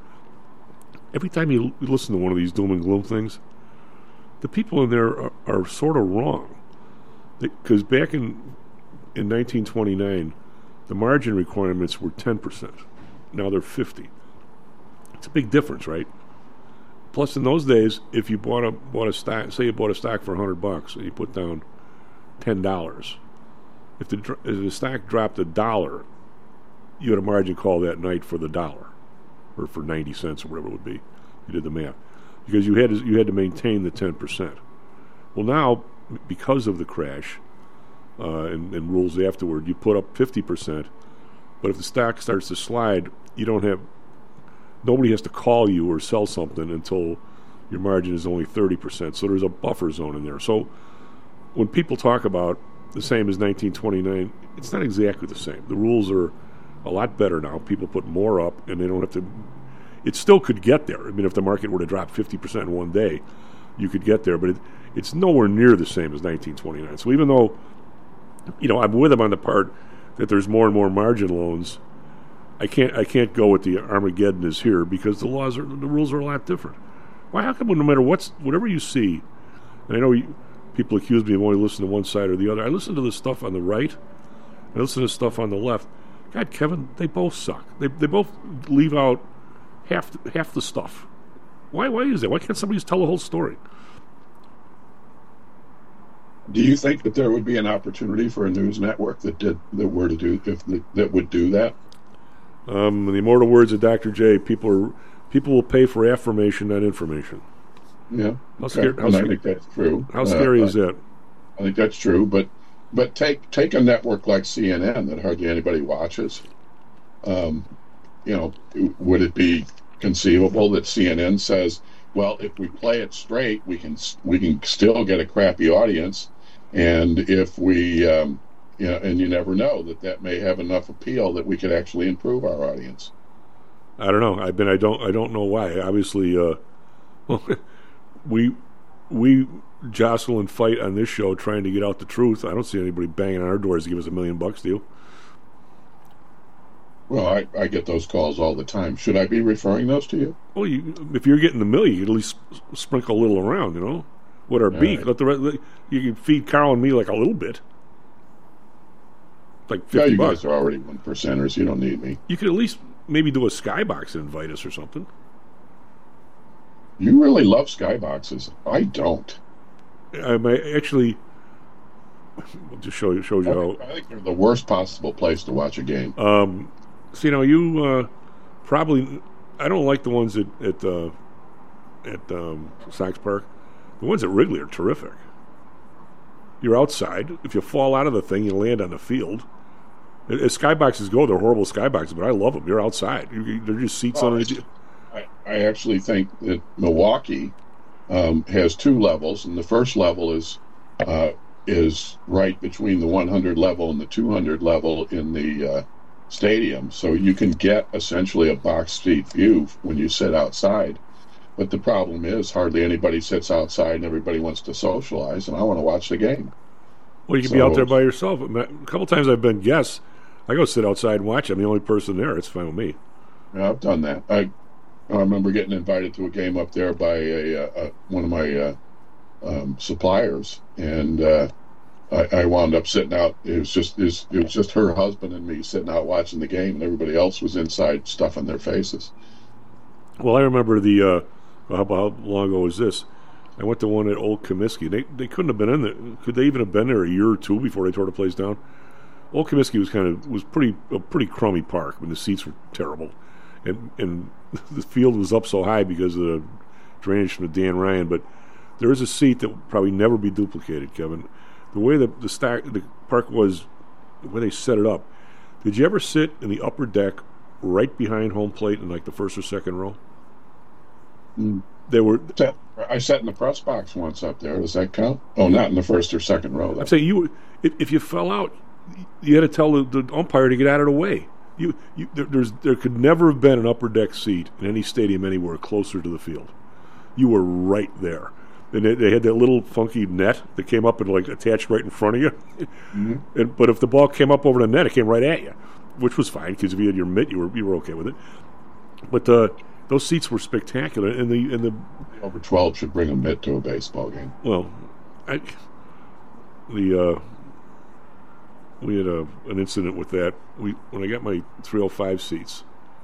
every time you, l- you listen to one of these doom and gloom things, the people in there are, are sort of wrong. Because back in in nineteen twenty-nine, the margin requirements were ten percent. Now they're fifty. It's a big difference, right? Plus, in those days, if you bought a bought a stock, say you bought a stock for a hundred bucks, and you put down ten dollars, if the dr- if the stock dropped a dollar, you had a margin call that night for the dollar, or for ninety cents or whatever it would be. You did the math because you had to, you had to maintain the ten percent. Well, now because of the crash uh, and, and rules afterward, you put up fifty percent. But if the stock starts to slide, you don't have nobody has to call you or sell something until your margin is only thirty percent. So there's a buffer zone in there. So when people talk about the same as nineteen twenty-nine, it's not exactly the same. The rules are a lot better now. People put more up, and they don't have to. It still could get there. I mean, if the market were to drop fifty percent in one day, you could get there. But it, it's nowhere near the same as nineteen twenty-nine. So even though, you know, I'm with them on the part that there's more and more margin loans, I can't I can't go with the Armageddon is here because the laws are the rules are a lot different. Why? How come no matter what's whatever you see, and I know you, people accuse me of only listening to one side or the other. I listen to the stuff on the right. I listen to stuff on the left. God, Kevin, they both suck. They they both leave out half half the stuff. Why why is that? Why can't somebody just tell the whole story? Do you think that there would be an opportunity for a news network that did that were to do if the, that would do that? Um, in the immortal words of Doctor J, people are people will pay for affirmation, not information. Yeah, how okay. scary? How, and sc- I think that's true. How scary uh, is that? I think that's true, but but take take a network like C N N that hardly anybody watches. Um, you know, would it be conceivable that C N N says, "Well, if we play it straight, we can we can still get a crappy audience, and if we, um, you know, and you never know that that may have enough appeal that we could actually improve our audience." I don't know. I've been. I don't. I don't know why. Obviously, uh, well, we we jostle and fight on this show trying to get out the truth. I don't see anybody banging on our doors to give us a million bucks, do you? Well, I, I get those calls all the time. Should I be referring those to you? Well, you, if you're getting the million, you can at least sprinkle a little around, you know? With our All beak. right. Let the re- you can feed Carl and me like a little bit. Like Yeah, fifty you bucks. guys are already one percenters. You don't need me. You could at least maybe do a skybox and invite us or something. You really love skyboxes. I don't. I might actually I'll just show you shows I you think, how. I think they're the worst possible place to watch a game. Um, so you know, you uh, probably I don't like the ones at at uh, at um, Sox Park. The ones at Wrigley are terrific. You're outside. If you fall out of the thing, you land on the field. As skyboxes go, they're horrible skyboxes, but I love them. You're outside. You, you, they're just seats Oh, underneath you. I, I actually think that Milwaukee um, has two levels, and the first level is uh, is right between the one hundred level and the two hundred level in the uh, stadium, so you can get essentially a box seat view when you sit outside. But the problem is hardly anybody sits outside, and everybody wants to socialize, and I want to watch the game. Well, you can So- be out there by yourself. A couple times I've been guests. I go sit outside and watch. I'm the only person there. It's fine with me. Yeah, I've done that. I I remember getting invited to a game up there by a, a, a one of my uh, um, suppliers, and uh, I, I wound up sitting out. It was just it was, it was just her husband and me sitting out watching the game, and everybody else was inside stuffing their faces. Well, I remember the, uh, how, how long ago was this? I went to one at Old Comiskey. They they couldn't have been in there. Could they even have been there a year or two before they tore the place down? Old Comiskey was kind of was pretty a pretty crummy park. I mean, the seats were terrible, and and the field was up so high because of the drainage from the Dan Ryan. But there is a seat that will probably never be duplicated, Kevin. The way the the, stack, the park was, the way they set it up. Did you ever sit in the upper deck, right behind home plate, in like the first or second row? Mm. They were. Sat- I sat in the press box once up there. Does that count? Oh, not in the first or second row. Though. I'm saying you, if, if you fell out, you had to tell the, the umpire to get out of the way. You, you there, there's there could never have been an upper deck seat in any stadium anywhere closer to the field. You were right there, and they, they had that little funky net that came up and like attached right in front of you. Mm-hmm. And but if the ball came up over the net, it came right at you, which was fine because if you had your mitt, you were you were okay with it. But uh, those seats were spectacular, and the and the Over twelve should bring a mitt to a baseball game. well, I the uh, we had a an incident with that. We when I got my three oh five seats,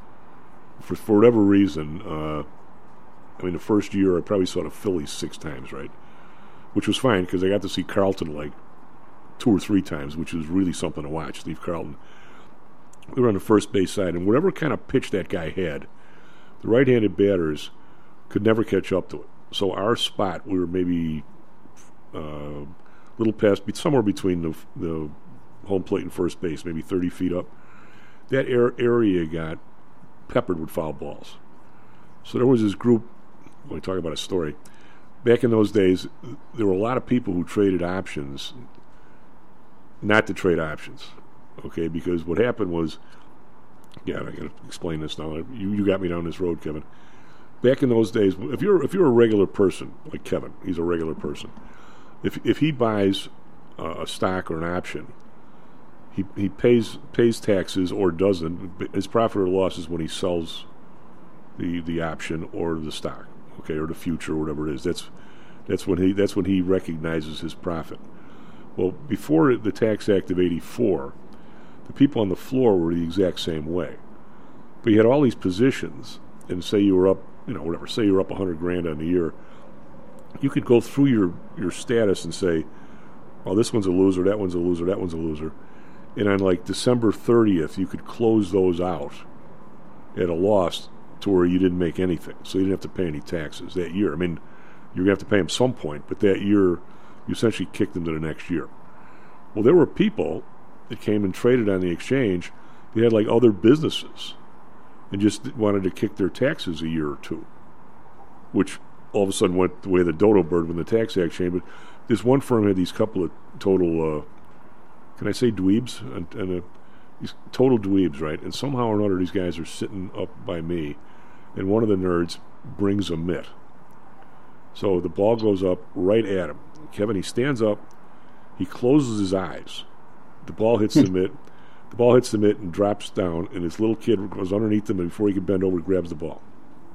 for for whatever reason, uh, I mean the first year I probably saw the Phillies six times, right? Which was fine because I got to see Carlton like two or three times, which was really something to watch. Steve Carlton. We were on the first base side, and whatever kind of pitch that guy had, the right-handed batters could never catch up to it. So our spot, we were maybe a uh, little past, somewhere between the, the home plate and first base, maybe thirty feet up. That air, area got peppered with foul balls. So there was this group, when we talk about a story, back in those days, there were a lot of people who traded options not to trade options, okay? Because what happened was, yeah, I got to explain this now. You, you got me down this road, Kevin. Back in those days, if you're if you're a regular person like Kevin, he's a regular person. If if he buys uh, a stock or an option, he he pays pays taxes or doesn't. His profit or loss is when he sells the the option or the stock, okay, or the future or whatever it is. That's that's when he that's when he recognizes his profit. Well, before the Tax Act of eighty-four, the people on the floor were the exact same way. But you had all these positions, and say you were up, you know, whatever, say you were up one hundred grand on the year, you could go through your, your status and say, well, this one's a loser, that one's a loser, that one's a loser. And on like December thirtieth, you could close those out at a loss to where you didn't make anything. So you didn't have to pay any taxes that year. I mean, you're going to have to pay them some point, but that year, you essentially kicked them to the next year. Well, there were people that came and traded on the exchange. They had like other businesses and just wanted to kick their taxes a year or two, which all of a sudden went the way of the dodo bird when the Tax Act changed. But this one firm had these couple of total, uh, can I say dweebs? And, and uh, these total dweebs, right? And somehow or another, these guys are sitting up by me, and one of the nerds brings a mitt. So the ball goes up right at him. Kevin, he stands up. He closes his eyes. The ball hits the mitt. The ball hits the mitt and drops down, and this little kid goes underneath him, and before he can bend over, he grabs the ball.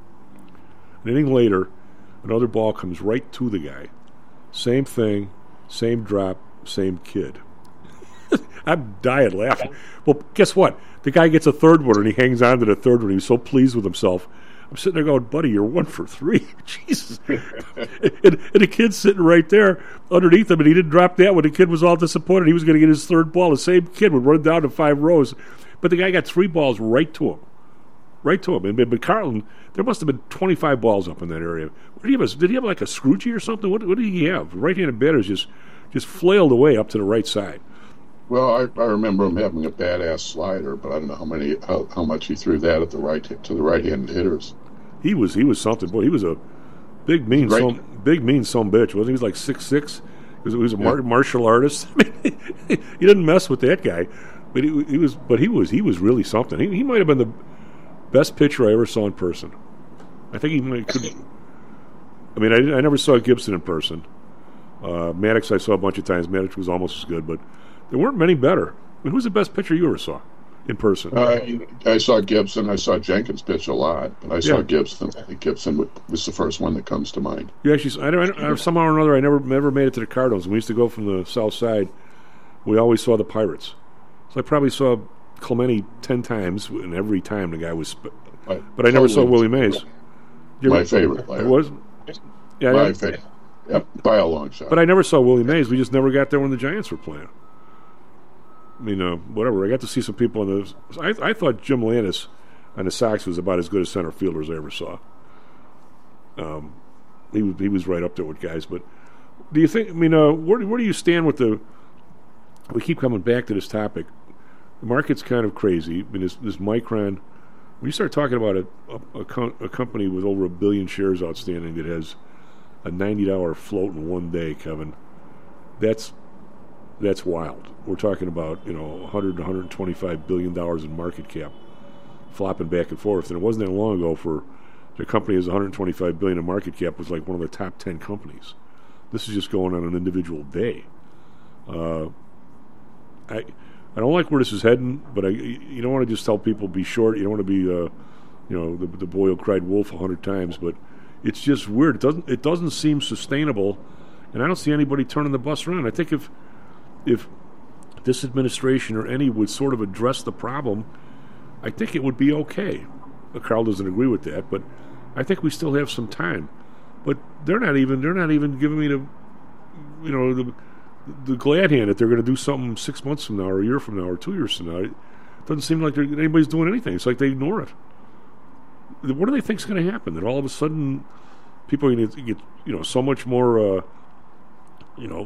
An inning later, another ball comes right to the guy. Same thing, same drop, same kid. I'm dying laughing. Well, guess what? The guy gets a third one, and he hangs on to the third one. He's so pleased with himself. I'm sitting there going, buddy, you're one for three. Jesus. and, and the kid's sitting right there underneath him, and he didn't drop that one. The kid was all disappointed. He was going to get his third ball. The same kid would run down to five rows. But the guy got three balls right to him. Right to him. And, but Carlton, there must have been twenty-five balls up in that area. What did he have? A, did he have like a Scroogey or something? What, what did he have? Right-handed batters just, just flailed away up to the right side. Well, I, I remember him having a badass slider, but I don't know how many how, how much he threw that at the right to the right-handed hitters. He was he was something. Boy, he was a big mean Right. some big mean some bitch. Wasn't he? He was like six six. He was, he was a mar- martial artist. I mean, you didn't mess with that guy, but he, he was but he was he was really something. He, he might have been the best pitcher I ever saw in person. I think he might, could. I mean, I, didn't, I never saw Gibson in person. Uh, Maddox I saw a bunch of times. Maddox was almost as good, but there weren't many better. I mean, who's the best pitcher you ever saw in person? Uh, I saw Gibson. I saw Jenkins pitch a lot, but I saw Yeah. Gibson. I think Gibson was the first one that comes to mind. You actually, I don't, I, somehow or another, I never never made it to the Cardinals. We used to go from the south side. We always saw the Pirates. So I probably saw Clemente ten times, and every time the guy was. Sp- I but I never saw totally- Willie Mays. You My ever- favorite player. It was. Yeah, My yeah. favorite. Yep, by a long shot. But I never saw Willie Mays. We just never got there when the Giants were playing. I mean, uh, whatever. I got to see some people on the. I, I thought Jim Landis on the Sox was about as good a center fielder as I ever saw. Um, he was he was right up there with guys. But do you think? I mean, uh, where where do you stand with the? We keep coming back to this topic. The market's kind of crazy. I mean, this, this Micron. When you start talking about a a, a, co- a company with over a billion shares outstanding that has a ninety dollar float in one day, Kevin, that's that's wild. We're talking about, you know, one hundred to one hundred twenty-five billion dollars in market cap flopping back and forth. And it wasn't that long ago for the company has one hundred twenty-five billion dollars in market cap was like one of the top ten companies. This is just going on an individual day. Uh, I I don't like where this is heading, but I you don't want to just tell people be short. You don't want to be, uh, you know, the, the boy who cried wolf a hundred times. But it's just weird. It doesn't it doesn't seem sustainable, and I don't see anybody turning the bus around. I think if if this administration or any would sort of address the problem, I think it would be okay. Uh, Carl doesn't agree with that, but I think we still have some time. But they're not even they're not even giving me the you know the the glad hand that they're going to do something six months from now or a year from now or two years from now. It doesn't seem like anybody's doing anything. It's like they ignore it. What do they think is going to happen? That all of a sudden people are going to get you know so much more uh, you know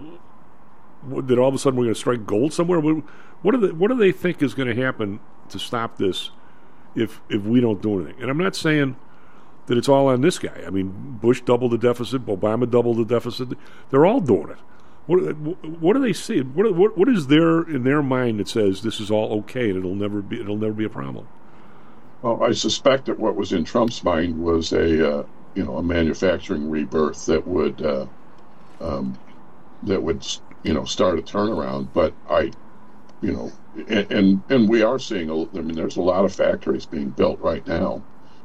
that all of a sudden we're going to strike gold somewhere? What, what do they what do they think is going to happen to stop this if if we don't do anything? And I'm not saying that it's all on this guy. I mean, Bush doubled the deficit, Obama doubled the deficit. They're all doing it. What what do they see? What what what is there in their mind that says this is all okay and it'll never be it'll never be a problem? Well, I suspect that what was in Trump's mind was a uh, you know a manufacturing rebirth that would uh, um, that would you know start a turnaround. But I, you know, and and, and we are seeing. A, I mean, there's a lot of factories being built right now,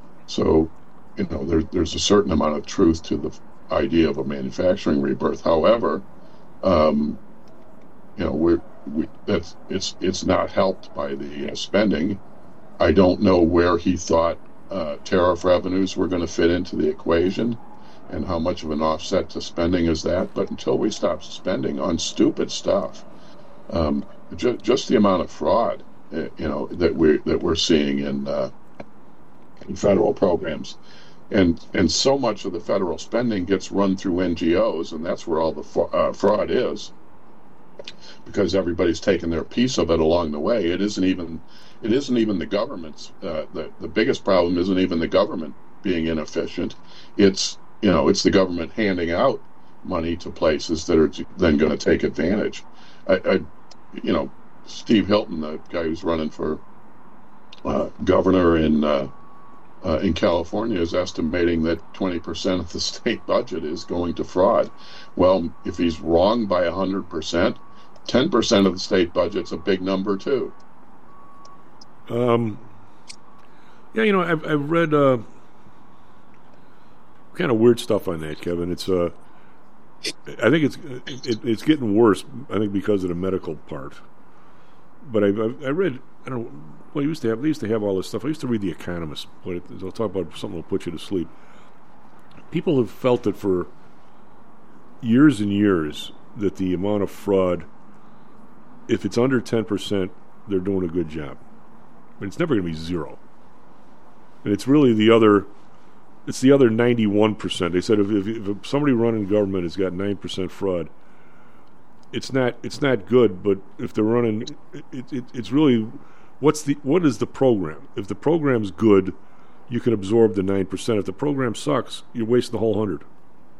so you know there, there's a certain amount of truth to the idea of a manufacturing rebirth. However, um, you know, we're we that's it's it's not helped by the uh, spending. I don't know where he thought uh, tariff revenues were going to fit into the equation and how much of an offset to spending is that. But until we stop spending on stupid stuff, um, ju- just the amount of fraud, uh, you know, that we're, that we're seeing in, uh, in federal programs. And and so much of the federal spending gets run through N G Os, and that's where all the fa- uh, fraud is, because everybody's taking their piece of it along the way. It isn't even it isn't even the government's. Uh, the the biggest problem isn't even the government being inefficient. It's you know it's the government handing out money to places that are then going to take advantage. I, I you know Steve Hilton, the guy who's running for uh, governor in uh, uh, in California is estimating that twenty percent of the state budget is going to fraud. Well, if he's wrong by one hundred percent, ten percent of the state budget's a big number too. Um, yeah, you know, I've, I've read uh, kind of weird stuff on that, Kevin. It's uh, I think it's it, it's getting worse. I think because of the medical part. But I've, I've I read I don't know. Well, you used to have they used to have all this stuff. I used to read The Economist. But it, they'll talk about something that'll put you to sleep. People have felt that for years and years that the amount of fraud, if it's under ten percent, they're doing a good job. But it's never going to be zero. And it's really the other, it's the other ninety-one percent. They said if, if, if somebody running government has got nine percent fraud, it's not it's not good. But if they're running, it, it, it's really, what's the what is the program? If the program's good, you can absorb the nine percent. If the program sucks, you're wasting the whole hundred.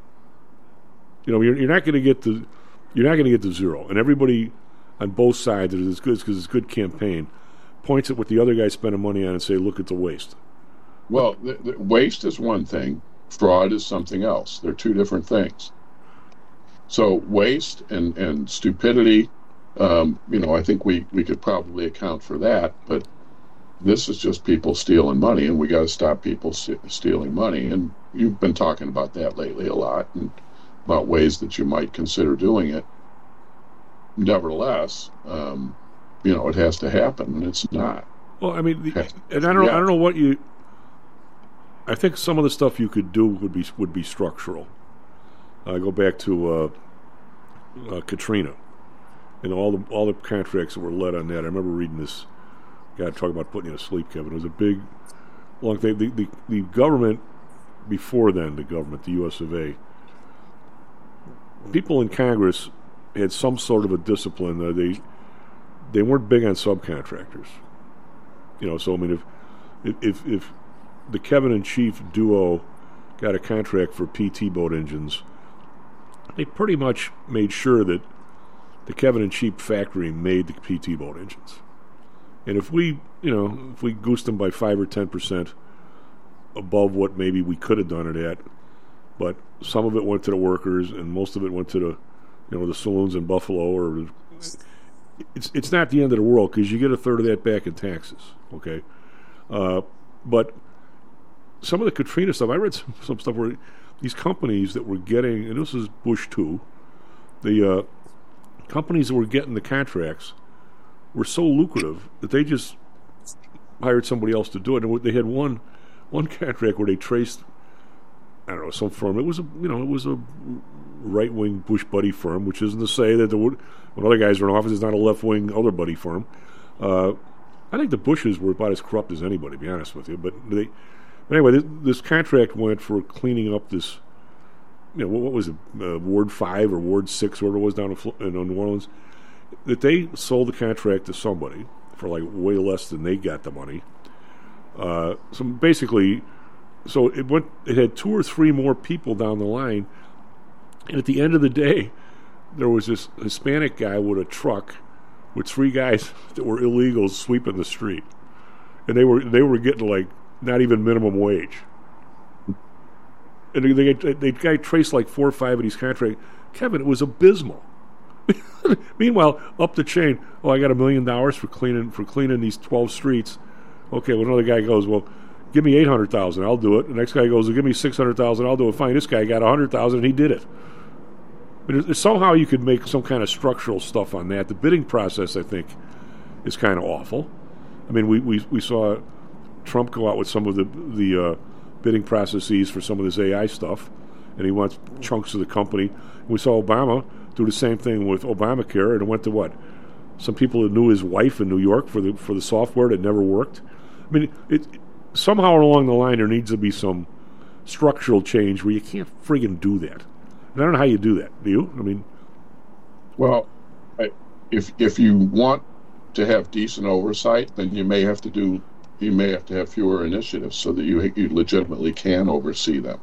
You know, you're, you're not going to get the you're not going to get to zero. And everybody on both sides that is good because it's a good campaign points at what the other guy's spending money on and say, look at the waste. Well, the, the waste is one thing. Fraud is something else. They're two different things. So waste and, and stupidity, um, you know, I think we, we could probably account for that. But this is just people stealing money, and we got to stop people st- stealing money. And you've been talking about that lately a lot, and about ways that you might consider doing it. Nevertheless, um, you know, it has to happen, and it's not. Well, I mean, the, and I don't, yeah. I don't know what you. I think some of the stuff you could do would be would be structural. I uh, go back to uh, uh, Katrina, and all the all the contracts that were led on that. I remember reading this. God, talk about putting you to sleep, Kevin. It was a big, long thing. The, the the government before then, the government, the U S of A. People in Congress had some sort of a discipline. Uh, they they weren't big on subcontractors. You know, so I mean, if if if the Kevin and Chief duo got a contract for P T boat engines, they pretty much made sure that the Kevin and Chief factory made the P T boat engines. And if we, you know, if we goosed them by five or ten percent above what maybe we could have done it at, but some of it went to the workers and most of it went to the, you know, the saloons in Buffalo, or it's it's not the end of the world because you get a third of that back in taxes. Okay, uh, but some of the Katrina stuff, I read some, some stuff where these companies that were getting, and this is Bush too, the uh, companies that were getting the contracts were so lucrative that they just hired somebody else to do it. And they had one one contract where they traced, I don't know, some firm. It was a you know it was a right wing Bush buddy firm, which isn't to say that the, when other guys are in office, it's not a left wing other buddy firm. Uh, I think the Bushes were about as corrupt as anybody, to be honest with you. But they. But anyway, this, this contract went for cleaning up this, you know, what, what was it, uh, Ward five or Ward six, whatever it was down in, in New Orleans, that they sold the contract to somebody for like way less than they got the money. Uh, so basically, so it went. It had two or three more people down the line, and at the end of the day, there was this Hispanic guy with a truck with three guys that were illegals sweeping the street, and they were they were getting like not even minimum wage. And they they, they guy traced like four or five of these contracts. Kevin, it was abysmal. Meanwhile, up the chain, oh, I got a million dollars for cleaning for cleaning these twelve streets. Okay, well, another guy goes, well, give me eight hundred thousand, I'll do it. The next guy goes, well, give me six hundred thousand, I'll do it. Fine, this guy got a hundred thousand, and he did it. But somehow you could make some kind of structural stuff on that. The bidding process, I think, is kind of awful. I mean, we, we, we saw Trump go out with some of the the uh, bidding processes for some of this A I stuff, and he wants chunks of the company. We saw Obama do the same thing with Obamacare, and it went to what? Some people that knew his wife in New York for the for the software that never worked. I mean, it, it somehow along the line there needs to be some structural change where you can't friggin' do that. And I don't know how you do that. Do you? I mean, well, I, if if you want to have decent oversight, then you may have to do you may have to have fewer initiatives so that you you legitimately can oversee them.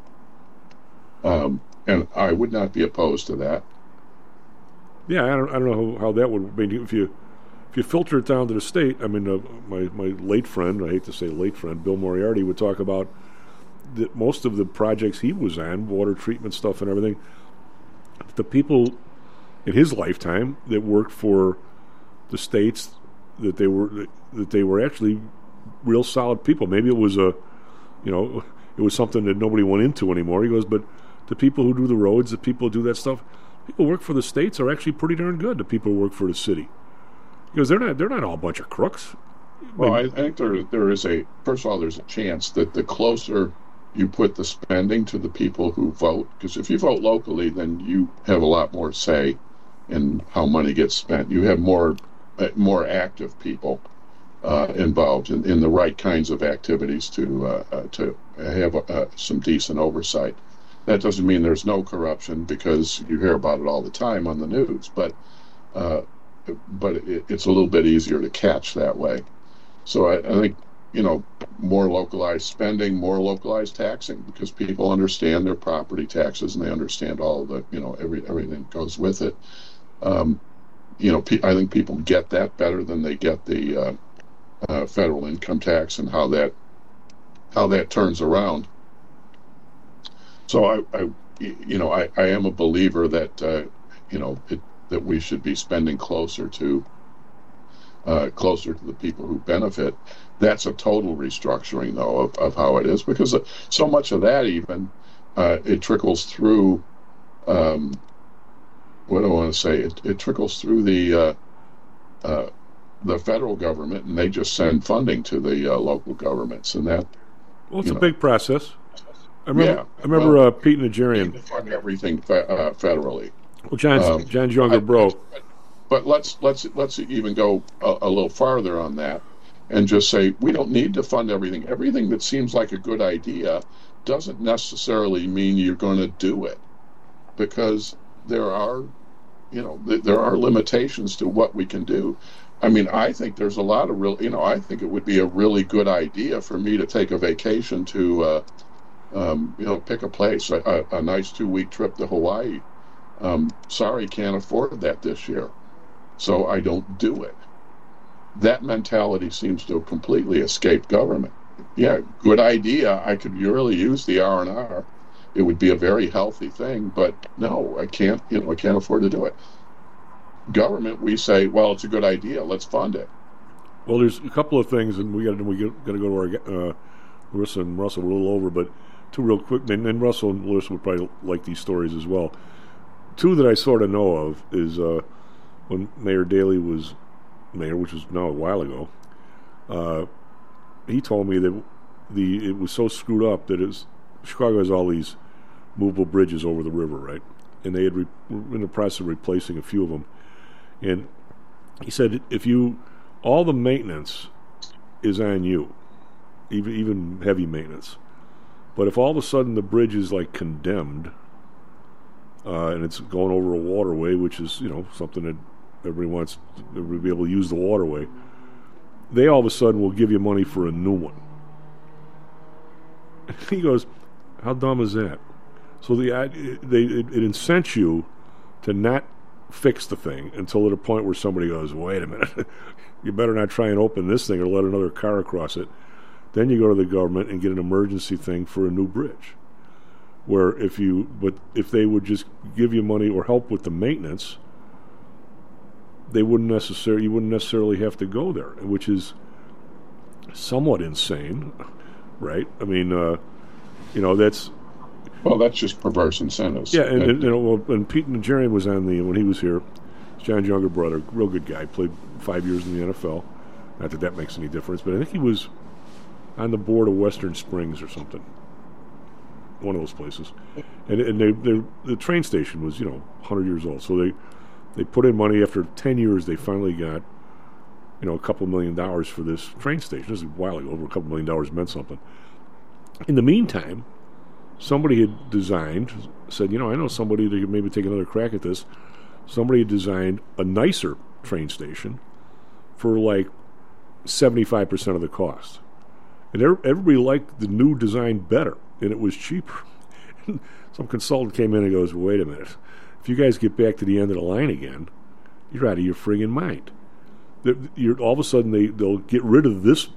Um, and I would not be opposed to that. Yeah, I don't I don't know how, how that would. I mean, if you if if you filter it down to the state, I mean, uh, my, my late friend, I hate to say late friend, Bill Moriarty, would talk about that most of the projects he was on, water treatment stuff and everything, the people in his lifetime that worked for the states, that they were that they were actually real solid people. Maybe it was a, you know, it was something that nobody went into anymore. He goes, but the people who do the roads, the people who do that stuff, people who work for the states are actually pretty darn good. The people who work for the city, because they're not they're not all a bunch of crooks. Well, I think there there is a first of all, there's a chance that the closer you put the spending to the people who vote, because if you vote locally, then you have a lot more say in how money gets spent. You have more uh, more active people uh, involved in, in the right kinds of activities to uh, uh, to have uh, some decent oversight. That doesn't mean there's no corruption, because you hear about it all the time on the news, but uh, but it, it's a little bit easier to catch that way. So I, I think, you know, more localized spending, more localized taxing, because people understand their property taxes and they understand all of the, you know, every everything that goes with it. Um, you know, pe- I think people get that better than they get the uh, uh, federal income tax and how that how that turns around. So I, I you know, I, I am a believer that uh, you know it, that we should be spending closer to. Uh, closer to the people who benefit. That's a total restructuring, though, of, of how it is, because uh, so much of that even uh, it trickles through. Um, what do I want to say? It, it trickles through the uh, uh, the federal government, and they just send funding to the uh, local governments, and that. Well, it's a know, big process. I remember. Yeah, I remember well, uh, Pete Najarian. They fund everything fe- uh, federally. Well, John's Um, John's younger I- bro. But, but let's let's let's even go a, a little farther on that, and just say we don't need to fund everything. Everything that seems like a good idea doesn't necessarily mean you're going to do it, because there are, you know, th- there are limitations to what we can do. I mean, I think there's a lot of real, you know, I think it would be a really good idea for me to take a vacation to, uh, um, you know, pick a place, a, a, a nice two-week trip to Hawaii. Um, sorry, can't afford that this year, so I don't do it. That mentality seems to have completely escaped government. Yeah, good idea. I could really use the R and R. It would be a very healthy thing, but no, I can't, you know, I can't afford to do it. Government, we say, well, it's a good idea, let's fund it. Well, there's a couple of things, and we got we got to go to our uh, Larissa and Russell a little over, but two real quick. And, and Russell and Larissa would probably like these stories as well. Two that I sort of know of is uh, when Mayor Daley was mayor, which was now a while ago. Uh, he told me that the it was so screwed up that it's, Chicago has all these movable bridges over the river, right? And they had re- were in the process of replacing a few of them. And he said, if you, all the maintenance is on you, even even heavy maintenance. But if all of a sudden the bridge is like condemned, uh, and it's going over a waterway, which is, you know, something that everybody wants everybody to be able to use the waterway, they all of a sudden will give you money for a new one. He goes, how dumb is that? So the they it, it incents you to not fix the thing until at a point where somebody goes, wait a minute, you better not try and open this thing or let another car across it. Then you go to the government and get an emergency thing for a new bridge. Where if you, but if they would just give you money or help with the maintenance, they wouldn't necessarily, you wouldn't necessarily have to go there, which is somewhat insane, right? I mean, uh, you know, that's. Well, that's just perverse incentives. Yeah, and, That- and you know, well, and Pete Najarian was on the when he was here. John's younger brother, real good guy, played five years in the N F L. Not that that makes any difference, but I think he was on the board of Western Springs or something, one of those places. And and they, they the train station was, you know, one hundred years old, so they they put in money. After ten years, they finally got, you know, a couple million dollars for this train station. This was a while ago. Over a couple million dollars meant something. In the meantime, somebody had designed, said, you know, I know somebody that could maybe take another crack at this. Somebody had designed a nicer train station for like seventy-five percent of the cost. And everybody liked the new design better, and it was cheaper. Some consultant came in and goes, wait a minute. If you guys get back to the end of the line again, you're out of your friggin' mind. that you're, all of a sudden they, they'll get rid of this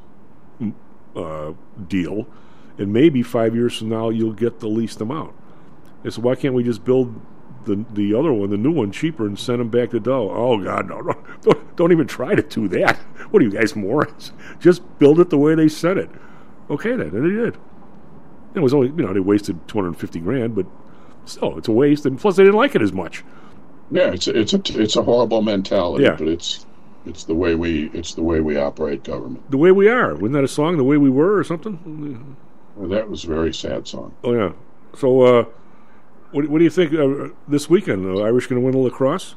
uh, deal, and maybe five years from now you'll get the least amount. And so why can't we just build the the other one, the new one, cheaper and send them back to Dow? Oh, God, no, no. Don't, don't even try to do that. What are you guys, morons? Just build it the way they said it. Okay, then. And they did. It was only, you know, they wasted two hundred fifty grand, but still, it's a waste. And plus, they didn't like it as much. Yeah, it's a, it's a it's a horrible mentality, Yeah. but it's it's the way we it's the way we operate government. The way we are. Wasn't that a song, The Way We Were or something? Well, that was a very sad song. Oh, yeah. So, uh, what, what do you think uh, this weekend? The Irish going to win the lacrosse?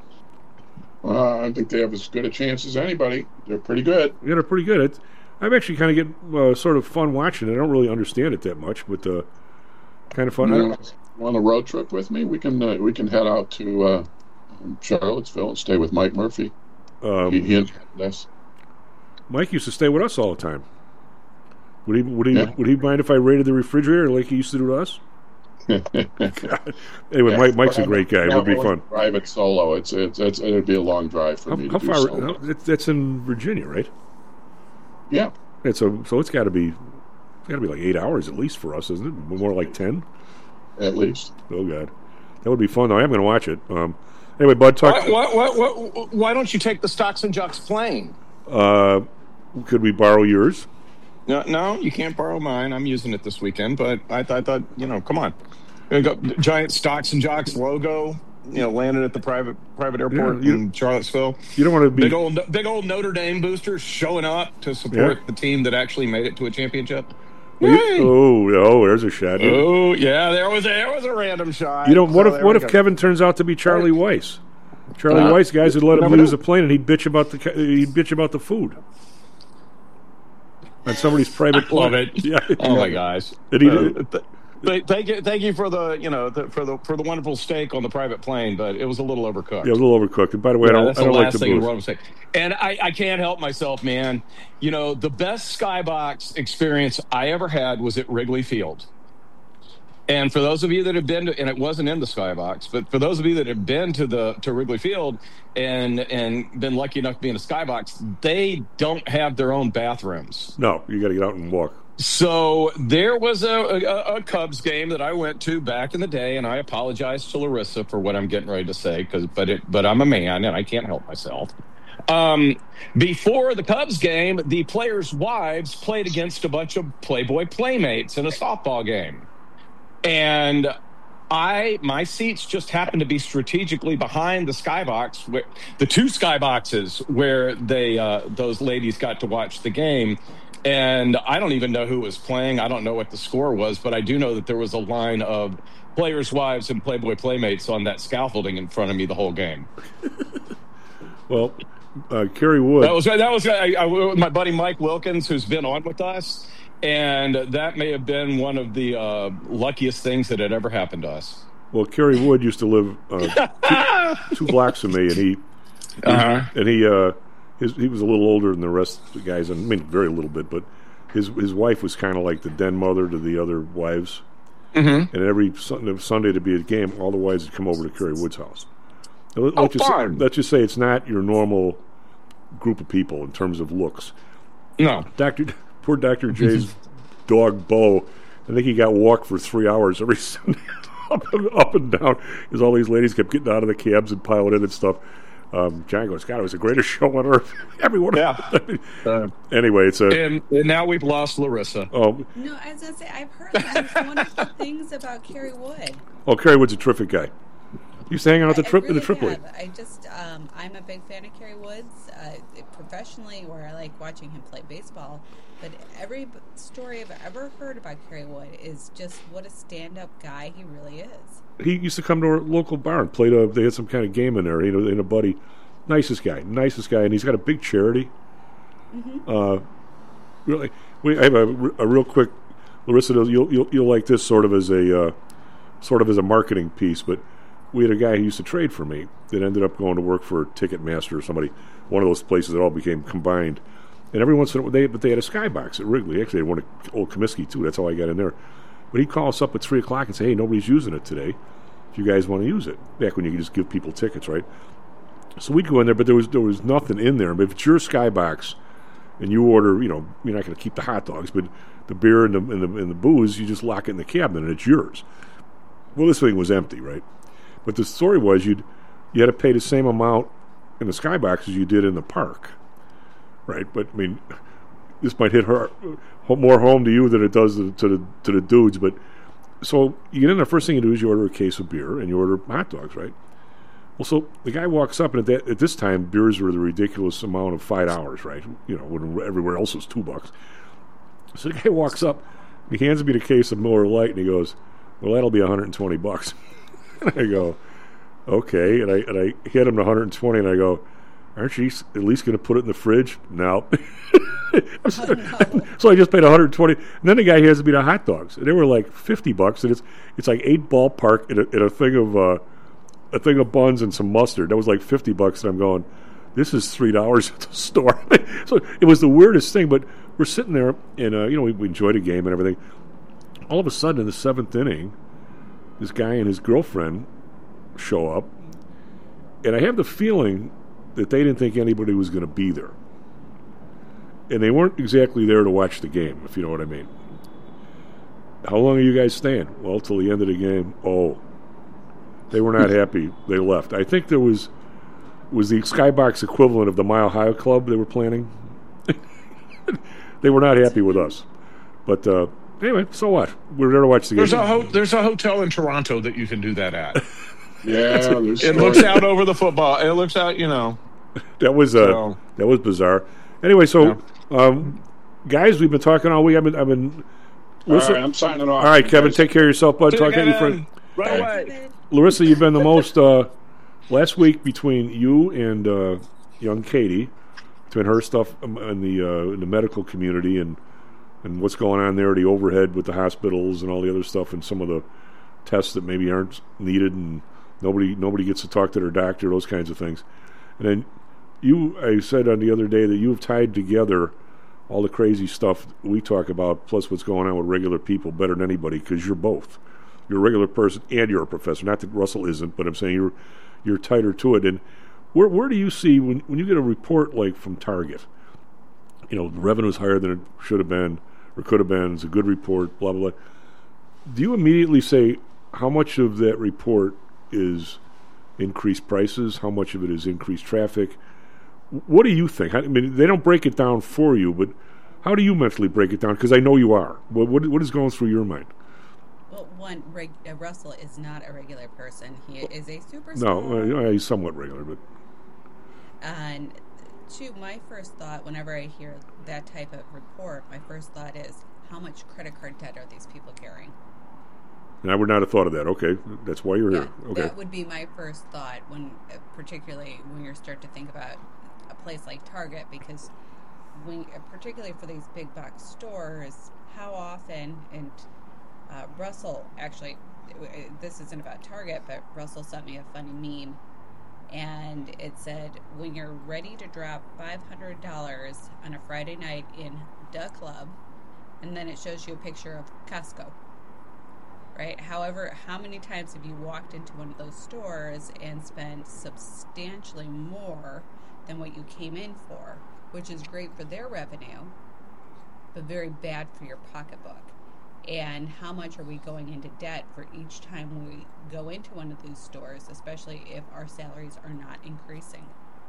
Uh, I think they have as good a chance as anybody. They're pretty good. Yeah, they're pretty good. It's, I've actually kind of get uh, sort of fun watching it. I don't really understand it that much, but uh, kind of fun. I You don't- want, want a road trip with me? We can uh, we can head out to uh, Charlottesville and stay with Mike Murphy. um, He, he and us. Mike used to stay with us all the time. Would he? Would he? Yeah. Would he mind if I raided the refrigerator like he used to do to us? God. Anyway, Mike, Mike's a great guy. It would be fun. Private solo. It's, it's it's it'd be a long drive for How, me how to do far? solo. how- it's, that's in Virginia, right? Yeah, It's a, so it's got to be, it's got to be like eight hours at least for us, isn't it? More like ten. at least. Oh God, that would be fun though. I'm going to watch it. Um, anyway, Bud, talk. Why, why, why, why, why don't you take the Stocks and Jocks plane? Uh, could we borrow yours? No, no, you can't borrow mine. I'm using it this weekend, but I, th- I thought, you know, come on. We got the giant Stocks and Jocks logo, you know, landed at the private private airport Yeah, you- in Charlottesville. You don't want to be. Big old, big old Notre Dame boosters showing up to support Yeah. the team that actually made it to a championship. you- Yay! oh, oh, there's a shot. Oh, yeah, there was a, there was a random shot. You know, what So if there what we if go. Kevin turns out to be Charlie Weiss? Charlie Uh, Weiss guys would let him never use know. a plane, and he'd bitch about the ca- he'd bitch about the food on somebody's private plane. Love it. Yeah. Oh my gosh! Did he- Uh, th- th- thank you, thank you for the you know the, for the for the wonderful steak on the private plane, but it was a little overcooked. Yeah, a little overcooked. And by the way, Yeah, I don't, that's I don't the like last the thing in the booze. world I'm saying. And I, I can't help myself, man. You know, the best skybox experience I ever had was at Wrigley Field. And for those of you that have been to, and it wasn't in the skybox, but for those of you that have been to the to Wrigley Field and and been lucky enough to be in a skybox, they don't have their own bathrooms. No, you got to get out and walk. So there was a, a, a Cubs game that I went to back in the day, and I apologize to Larissa for what I'm getting ready to say, because but it but I'm a man and I can't help myself. Um, before the Cubs game, the players' wives played against a bunch of Playboy playmates in a softball game, and I my seats just happened to be strategically behind the skybox, where the two skyboxes where they uh, those ladies got to watch the game. And I don't even know who was playing. I don't know what the score was, but I do know that there was a line of players' wives and Playboy playmates on that scaffolding in front of me the whole game. Well, uh, Kerry Wood. That was that was I, I, my buddy Mike Wilkins, who's been on with us, and that may have been one of the uh, luckiest things that had ever happened to us. Well, Kerry Wood used to live uh, two, two blocks from me, and he Uh-huh. and he uh, his, he was a little older than the rest of the guys. I mean, very little bit, but his his wife was kind of like the den mother to the other wives. Mm-hmm. And every Sunday, Sunday to be at a game, all the wives would come over to Kerry Wood's house. Now, let, Oh, let's, just say, fun. let's just say it's not your normal group of people in terms of looks. No. Doctor Poor Doctor J's dog, Bo, I think he got walked for three hours every Sunday up, and, up and down because all these ladies kept getting out of the cabs and piling in and stuff. Um, John goes, God, it was the greatest show on earth. Everyone. Yeah. Uh, Anyway, it's a. and, and now we've lost Larissa. Oh, No, I was going to say, I've heard some wonderful things about Kerry Wood. oh, Kerry Wood's a terrific guy. He used to hang out at the I- trip I in the really Triple A. have. I just, um, I'm a big fan of Kerry Woods, uh, professionally, or I like watching him play baseball. But every b- story I've ever heard about Kerry Wood is just what a stand-up guy he really is. He used to come to our local bar and played a. They had some kind of game in there. You know, and a buddy, nicest guy, nicest guy, and he's got a big charity. Mm-hmm. Uh, really, we I have a, a real quick, Larissa. You'll, you'll you'll like this sort of as a uh, sort of as a marketing piece, but we had a guy who used to trade for me that ended up going to work for Ticketmaster or somebody, one of those places that all became combined. And every once in a while, they but they had a skybox at Wrigley. Actually, they had one at Old Comiskey too. That's how I got in there. But he'd call us up at three o'clock and say, "Hey, nobody's using it today. If you guys want to use it," back when you could just give people tickets, right? So we'd go in there, but there was there was nothing in there. But if it's your skybox, and you order, you know, you're not going to keep the hot dogs, but the beer and the, and the and the booze, you just lock it in the cabinet and it's yours. Well, this thing was empty, right? But the story was you'd you had to pay the same amount in the skybox as you did in the park, right? But I mean, this might hit her more home to you than it does to, to the to the dudes. But so you get in there, first thing you do is you order a case of beer and you order hot dogs, right? Well, so the guy walks up, and at, that, at this time, beers were the ridiculous amount of five dollars, right? You know, when everywhere else was two bucks. So the guy walks up, and he hands me the case of Miller Lite, and he goes, "Well, that'll be one hundred twenty bucks." And I go, "Okay," and I and I hit him the one hundred twenty, and I go, "Aren't you at least going to put it in the fridge?" No. So, no. So I just paid one hundred twenty, and then the guy hands me the hot dogs, and they were like fifty bucks, and it's it's like eight ballpark and a, and a thing of. Uh, a thing of buns and some mustard. That was like fifty bucks, and I'm going, this is three dollars at the store. So it was the weirdest thing, but we're sitting there, and, uh, you know, we, we enjoyed a game and everything. All of a sudden, in the seventh inning, this guy and his girlfriend show up, and I have the feeling that they didn't think anybody was going to be there. And they weren't exactly there to watch the game, if you know what I mean. How long are you guys staying? Well, till the end of the game. Oh, they were not happy. They left. I think there was was the Skybox equivalent of the Mile High Club they were planning. They were not happy with us. But uh, anyway, so what? We're there to watch the game. There's a ho- there's a hotel in Toronto that you can do that at. Yeah, there's it looks out over the football. It looks out, you know. That was uh, So- that was bizarre. Anyway, so um, guys, we've been talking all week. I've been, I've been. All right, I'm signing off. All right, You Kevin, guys- take care of yourself, bud. See Talk you to you again. for Right away. Larissa. You've been the most uh, last week between you and uh, young Katie, between her stuff um, in the uh, in the medical community and and what's going on there, the overhead with the hospitals and all the other stuff, and some of the tests that maybe aren't needed, and nobody nobody gets to talk to their doctor, those kinds of things. And then you, I said on the other day that you've tied together all the crazy stuff we talk about, plus what's going on with regular people, better than anybody, because you're both. You're a regular person and you're a professor. Not that Russell isn't, but I'm saying you're you're tighter to it. And where where do you see, when when you get a report like from Target, you know, the revenue's higher than it should have been or could have been, it's a good report, blah, blah, blah. Do you immediately say how much of that report is increased prices, how much of it is increased traffic? What do you think? I mean, they don't break it down for you, but how do you mentally break it down? Because I know you are. What, what what is going through your mind? Well, one, reg- uh, Russell is not a regular person. He is a superstar. No, uh, he's somewhat regular, but And two, my first thought whenever I hear that type of report, my first thought is, how much credit card debt are these people carrying? and I would not have thought of that. Okay, that's why you're Yeah, here. Okay, that would be my first thought when, uh, particularly when you start to think about a place like Target, because when, uh, particularly for these big box stores, how often, and uh, Russell actually, uh, this isn't about Target, but Russell sent me a funny meme, and it said, when you're ready to drop five hundred dollars on a Friday night in the club, and then it shows you a picture of Costco. Right? However, how many times have you walked into one of those stores and spent substantially more than what you came in for, which is great for their revenue, but very bad for your pocketbook? And how much are we going into debt for each time we go into one of these stores, especially if our salaries are not increasing?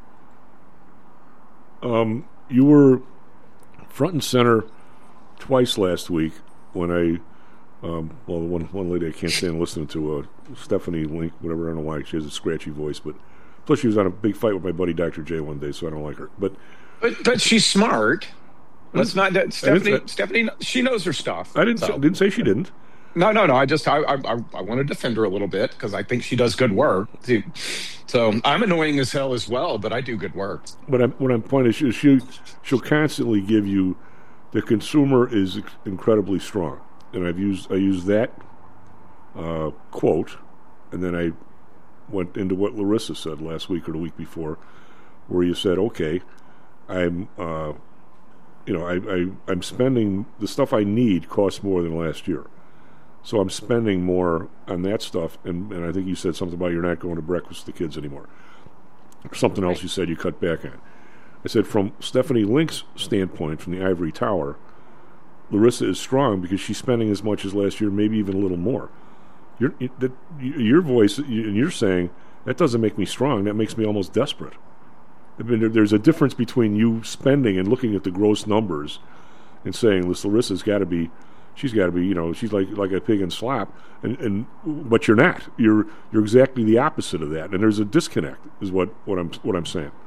um, you were front and center twice last week when I. Um, well, one one lady I can't stand listening to, uh, Stephanie Link, whatever, I don't know why, she has a scratchy voice, but plus she was on a big fight with my buddy Doctor J one day, so I don't like her. But But but she's smart. Let's not. That, Stephanie, didn't- Stephanie, she knows her stuff. I didn't so. say, didn't say she didn't. No, no, no. I just I I, I want to defend her a little bit because I think she does good work. See, so I'm annoying as hell as well, but I do good work. But I'm, what I'm pointing is she, she she'll constantly give you the consumer is incredibly strong, and I've used I used that uh, quote, and then I went into what Larissa said last week or the week before, where you said, okay, I'm uh, you know I, I I'm spending the stuff I need costs more than last year. So I'm spending more on that stuff, and, and I think you said something about you're not going to breakfast with the kids anymore. something else you said you cut back on. I said from Stephanie Link's standpoint, from the ivory tower, Larissa is strong because she's spending as much as last year, maybe even a little more. Your that your voice, and you're saying that doesn't make me strong. That makes me almost desperate. I mean, there, there's a difference between you spending and looking at the gross numbers and saying, "This Larissa's got to be, she's got to be, you know, she's like like a pig in slop," and and but you're not. You're you're exactly the opposite of that, and there's a disconnect. Is what, what I'm what I'm saying.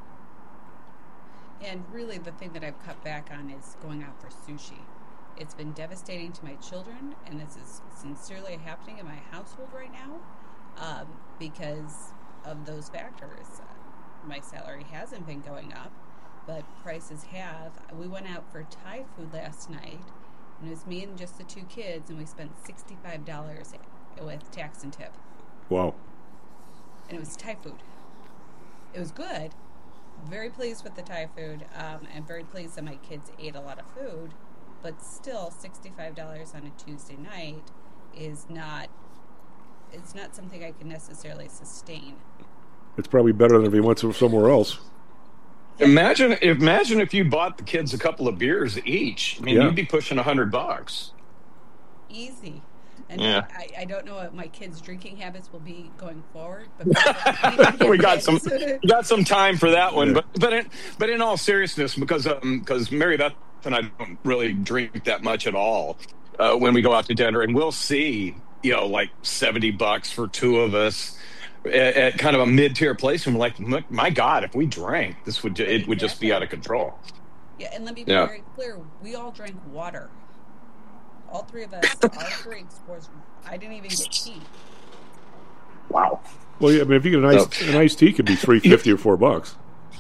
And really, the thing that I've cut back on is going out for sushi. It's been devastating to my children, and this is sincerely happening in my household right now um, because of those factors. My salary hasn't been going up, but prices have. We went out for Thai food last night, and it was me and just the two kids, and we spent sixty-five dollars with tax and tip. Wow. And it was Thai food. It was good. Very pleased with the Thai food. Um, I'm very pleased that my kids ate a lot of food, but still sixty-five dollars on a Tuesday night is not, it's not something I can necessarily sustain. It's probably better than if he went to somewhere else. Imagine, imagine if you bought the kids a couple of beers each. I mean, Yeah. you'd be pushing a hundred bucks. Easy. And Yeah. I, I don't know what my kids' drinking habits will be going forward, but we got some we got some time for that one. Yeah. But but in, but in all seriousness, because um because Mary Beth and I don't really drink that much at all uh, when we go out to dinner, and we'll see, you know, like seventy bucks for two of us at, at kind of a mid tier place, and we're like, my, my God, if we drank, this would ju- it would just be out of control. yeah, and let me be Yeah. very clear, we all drank water. All three of us, our drinks was, I didn't even get tea. Wow. Well, yeah, I mean, if you get an iced, an iced tea, could be three fifty or four bucks.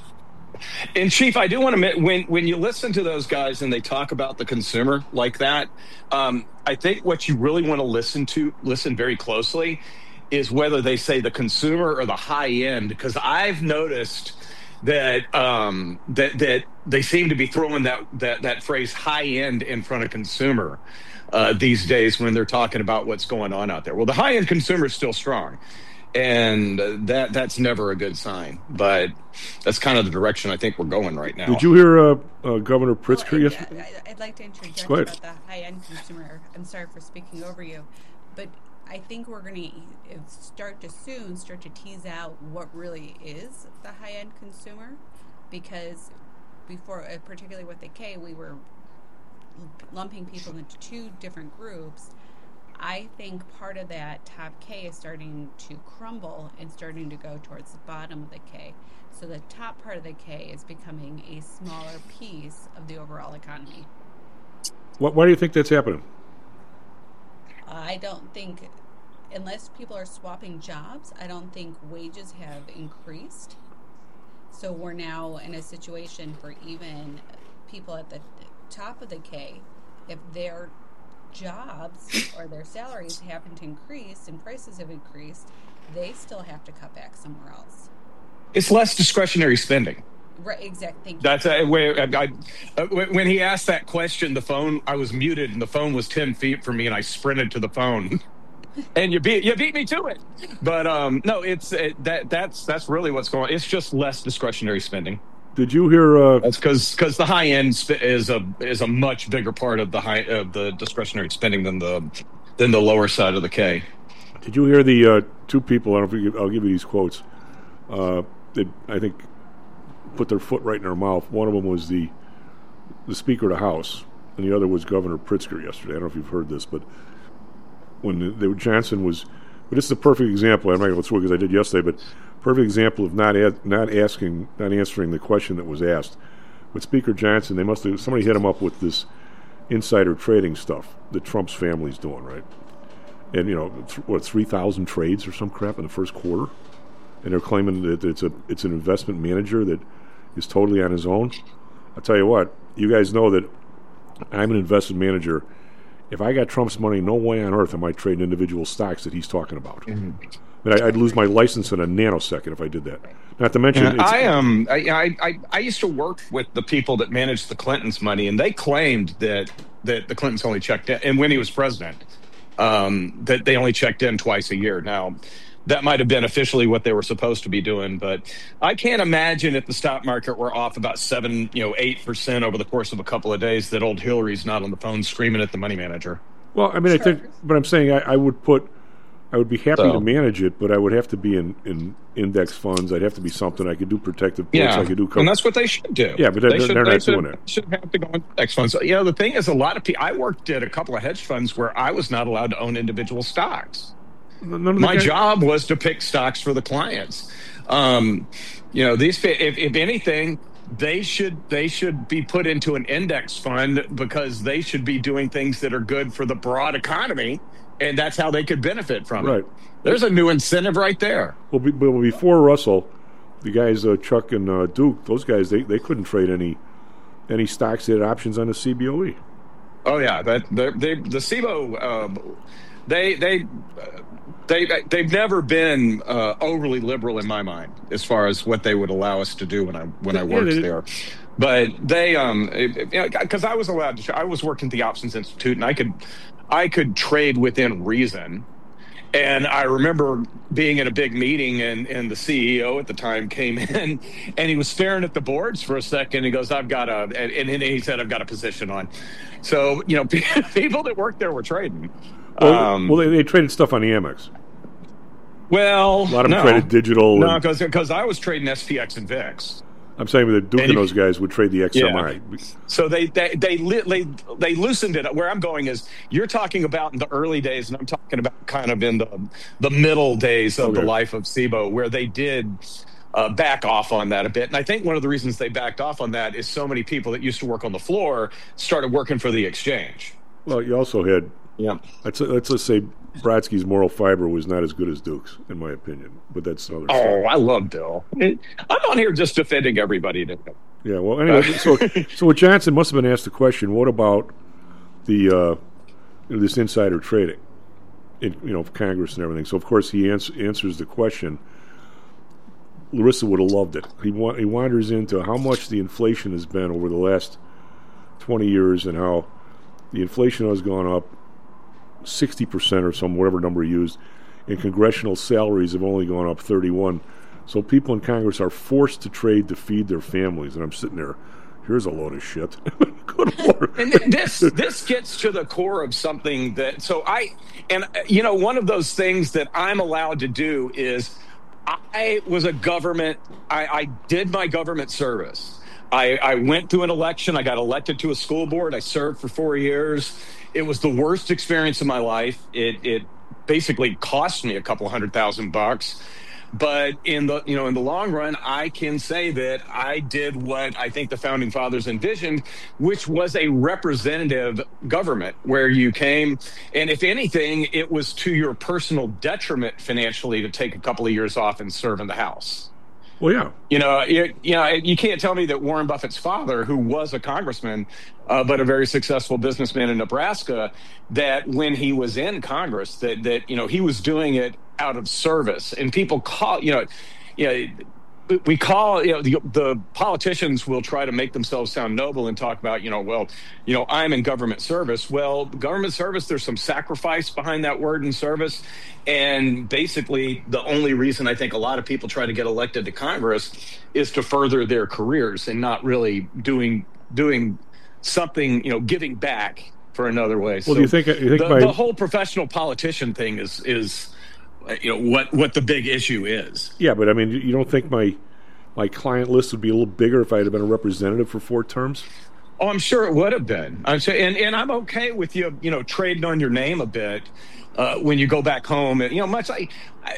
And Chief, I do want to admit, when when you listen to those guys and they talk about the consumer like that, um, I think what you really want to listen to, listen very closely, is whether they say the consumer or the high end. Because I've noticed that um, that that they seem to be throwing that that that phrase high end in front of consumer uh, these days when they're talking about what's going on out there. Well, the high end consumer is still strong. And uh, that that's never a good sign, but that's kind of the direction I think we're going right now. Did you hear uh, uh, Governor Pritzker Well, yesterday? I, I'd like to interject Go ahead. about the high-end consumer. I'm sorry for speaking over you, but I think we're going to start to soon start to tease out what really is the high-end consumer, because before, uh, particularly with the K, we were lumping people into two different groups. I think part of that top K is starting to crumble and starting to go towards the bottom of the K. So the top part of the K is becoming a smaller piece of the overall economy. What, why do you think that's happening? I don't think, unless people are swapping jobs, I don't think wages have increased. So we're now in a situation for even people at the top of the K, if they're jobs or their salaries haven't increased and prices have increased, they still have to cut back somewhere else. It's less discretionary spending. Right, exactly. Thank you. That's uh, where I, I, uh, when he asked that question, the phone, I was muted and the phone was ten feet from me, and I sprinted to the phone. And you beat you beat me to it. But um, no, it's it, that that's that's really what's going on. It's just less discretionary spending. Did you hear? Uh, That's because because the high end sp- is a is a much bigger part of the high of the discretionary spending than the than the lower side of the K. Did you hear the uh, two people? I don't know if you, I'll give you these quotes. Uh, that I think put their foot right in their mouth. One of them was the the Speaker of the House, and the other was Governor Pritzker yesterday. I don't know if you've heard this, but when the, the Johnson was, but this is a perfect example. I'm not going to go through it because I did yesterday, but perfect example of not ad, not asking, not answering the question that was asked. With Speaker Johnson, they must have somebody hit him up with this insider trading stuff that Trump's family's doing, right? And you know, th- what three thousand trades or some crap in the first quarter, and they're claiming that it's a it's an investment manager that is totally on his own. I'll tell you what, you guys know that I'm an investment manager. If I got Trump's money, no way on earth am I trading individual stocks that he's talking about. Mm-hmm. I mean, I'd lose my license in a nanosecond if I did that. Not to mention, yeah, I um, I, I I used to work with the people that managed the Clintons' money, and they claimed that that the Clintons only checked in, and when he was president, um, that they only checked in twice a year. Now, that might have been officially what they were supposed to be doing. But I can't imagine if the stock market were off about seven, you know, eight percent over the course of a couple of days that old Hillary's not on the phone screaming at the money manager. Well, I mean, sure. I think, but I'm saying I, I would put, I would be happy So. to manage it, but I would have to be in, in index funds. I'd have to be something I could do protective puts. Yeah, I could do. Co- and that's what they should do. Yeah, but they're, they should, they're they not should, doing it. Should have to go in index funds. You know, the thing is, a lot of people. I worked at a couple of hedge funds where I was not allowed to own individual stocks. My guys- job was to pick stocks for the clients. Um, you know, these. If, if anything, they should they should be put into an index fund because they should be doing things that are good for the broad economy, and that's how they could benefit from Right. it. There's a new incentive right there. Well, be, well before Russell, the guys uh, Chuck and uh, Duke, those guys they, they couldn't trade any any stocks that had options on the C B O E. Oh yeah, that they, they the S I B O, uh, they they uh, they they've never been uh, overly liberal in my mind as far as what they would allow us to do when I when I Yeah, worked they- there. But they um because I was allowed to. I was working at the Options Institute, and I could I could trade within reason. And I remember being in a big meeting, and, and the C E O at the time came in, and he was staring at the boards for a second. He goes, "I've got a," and, and he said, "I've got a position on." So you know, people that worked there were trading. Well, Um, well they, they traded stuff on the Amex. well, A lot of them no. traded digital. No, and- because I was trading S P X and V I X. I'm saying that Duke And and you- those guys would trade the X M I. So they they they, li- they they loosened it. Where I'm going is you're talking about in the early days, and I'm talking about kind of in the the middle days of Okay. the life of S I B O, where they did uh, back off on that a bit. And I think one of the reasons they backed off on that is so many people that used to work on the floor started working for the exchange. Well, you also had. Yeah. Let's let's just say Brodsky's moral fiber was not as good as Duke's, in my opinion. But that's another. Oh, story. I love Bill. I'm on here just defending everybody. Yeah, well, anyway, so so with Johnson must have been asked the question: what about the uh, you know, this insider trading, in, you know, Congress and everything? So of course he ans- answers the question. Larissa would have loved it. He wa- he wanders into how much the inflation has been over the last twenty years and how the inflation has gone up sixty percent or some whatever number he used, and congressional salaries have only gone up thirty-one. So people in Congress are forced to trade to feed their families. And I'm sitting there, here's a load of shit. Good Lord. And th- this this gets to the core of something that so I and uh, you know one of those things that I'm allowed to do is I was a government I, I did my government service. I, I went through an election. I got elected to a school board. I served for four years. It was the worst experience of my life. It it basically cost me a couple hundred thousand bucks. But in the you know in the long run, I can say that I did what I think the founding fathers envisioned, which was a representative government where you came, and if anything, it was to your personal detriment financially to take a couple of years off and serve in the House. Well, yeah. You know, you, you know, you can't tell me that Warren Buffett's father, who was a congressman, uh, but a very successful businessman in Nebraska, that when he was in Congress, that that you know he was doing it out of service. And people call, you know, you know, we call, you know, the, the politicians will try to make themselves sound noble and talk about, you know, well, you know, I'm in government service. Well, government service, there's some sacrifice behind that word in service. And basically, the only reason I think a lot of people try to get elected to Congress is to further their careers and not really doing doing something, you know, giving back for another way. Well, so do you think, you think the, by, the whole professional politician thing is is you know what what the big issue is. Yeah, but I mean, you don't think my my client list would be a little bigger if I had been a representative for four terms? Oh, I'm sure it would have been. I'm sure, and and I'm okay with you, you know, trading on your name a bit uh, when you go back home. And you know, much like I,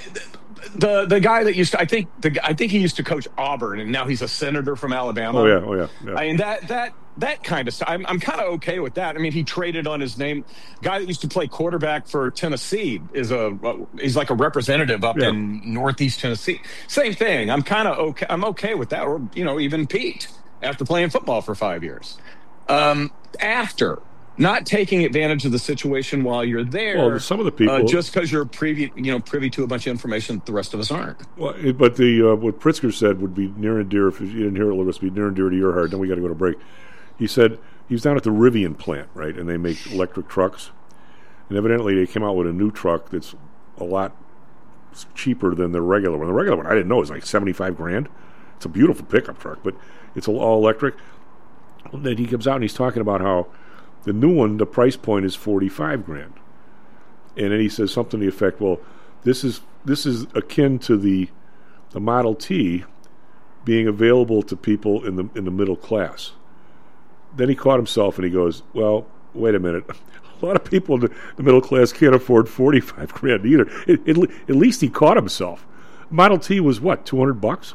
the the guy that used to, I think the I think he used to coach Auburn, and now he's a senator from Alabama. Oh yeah, oh yeah. yeah. I mean that that that kind of stuff. I'm I'm kind of okay with that. I mean, he traded on his name. Guy that used to play quarterback for Tennessee is a he's like a representative up Yeah. in Northeast Tennessee. Same thing. I'm kind of okay. I'm okay with that. Or you know, even Pete after playing football for five years. Um, after. Not taking advantage of the situation while you're there. Well, some of the people uh, just because you're privy, you know, privy to a bunch of information that the rest of us aren't. Well, it- but the uh, what Pritzker said would be near and dear. If you didn't hear it, Larissa, be near and dear to your heart. Then we got to go to break. He said he was down at the Rivian plant, right, and they make electric trucks. And evidently, they came out with a new truck that's a lot cheaper than the regular one. The regular one, I didn't know, is like seventy-five grand. It's a beautiful pickup truck, but it's all electric. And then he comes out and he's talking about how the new one, the price point is forty-five grand. And then he says something to the effect, well, this is this is akin to the the Model T being available to people in the in the middle class. Then he caught himself and he goes, well, wait a minute. A lot of people in the, the middle class can't afford forty-five grand either. It, it, at least he caught himself. Model T was what, two hundred bucks?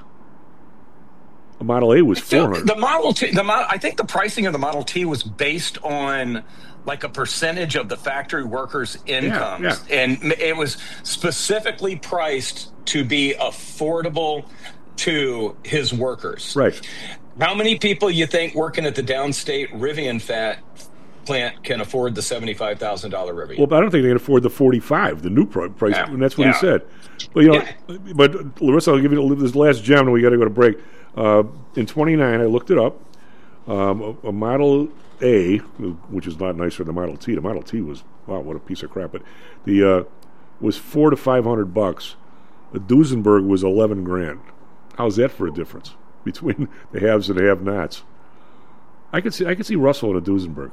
A Model A was four hundred. The Model T, the Model, I think the pricing of the Model T was based on like a percentage of the factory workers' incomes, yeah, yeah. and it was specifically priced to be affordable to his workers. Right. How many people you think working at the downstate Rivian Fat plant can afford the seventy-five thousand dollars Rivian? Well, but I don't think they can afford the forty-five, the new price, Yeah. and that's what Yeah. he said. But you know, Yeah. but Larissa, I'll give you this last gem, and we got to go to break. Uh, in twenty-nine, I looked it up. Um, a, a Model A, which is not nicer than the Model T. The Model T was, wow, what a piece of crap. But the uh, was four to five hundred bucks. A Duesenberg was eleven grand. How's that for a difference between the haves and the have-nots? I could see, I could see Russell in a Duesenberg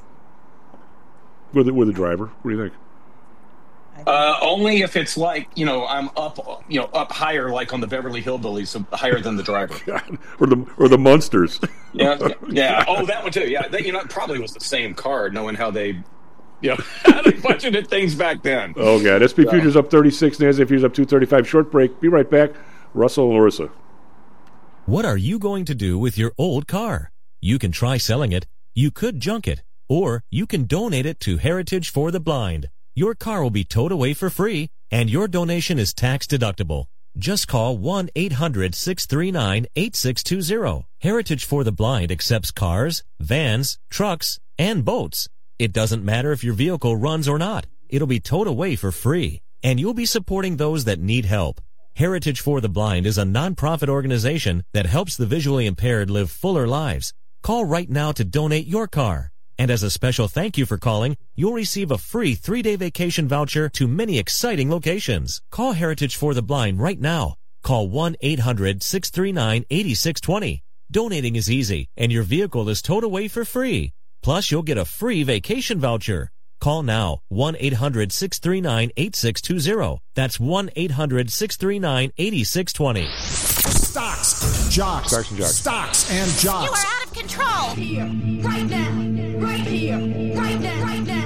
with the, with a driver. What do you think? Uh, only if it's like, you know, I'm up, you know, up higher, like on the Beverly Hillbillies, so higher than the driver. or the or the Munsters. Yeah, yeah, yeah. Oh, that one too. Yeah, that, you know, it probably was the same car, knowing how they, you know, how they budgeted things back then. Oh god, S and P So. futures up thirty-six, NASDAQ futures up two thirty-five. Short break. Be right back. Russell and Larissa. What are you going to do with your old car? You can try selling it, you could junk it, or you can donate it to Heritage for the Blind. Your car will be towed away for free, and your donation is tax deductible. Just call one eight hundred six three nine eight six two zero. Heritage for the Blind accepts cars, vans, trucks, and boats. It doesn't matter if your vehicle runs or not. It'll be towed away for free, and you'll be supporting those that need help. Heritage for the Blind is a nonprofit organization that helps the visually impaired live fuller lives. Call right now to donate your car. And as a special thank you for calling, you'll receive a free three-day vacation voucher to many exciting locations. Call Heritage for the Blind right now. Call one eight hundred six three nine eight six two zero. Donating is easy, and your vehicle is towed away for free. Plus, you'll get a free vacation voucher. Call now, one eight hundred six three nine eight six two zero. That's one eight hundred six three nine eight six two zero. Stocks, jocks, Stocks and jocks. stocks and jocks. You are out of control. Here, right now, right here, right now, right now.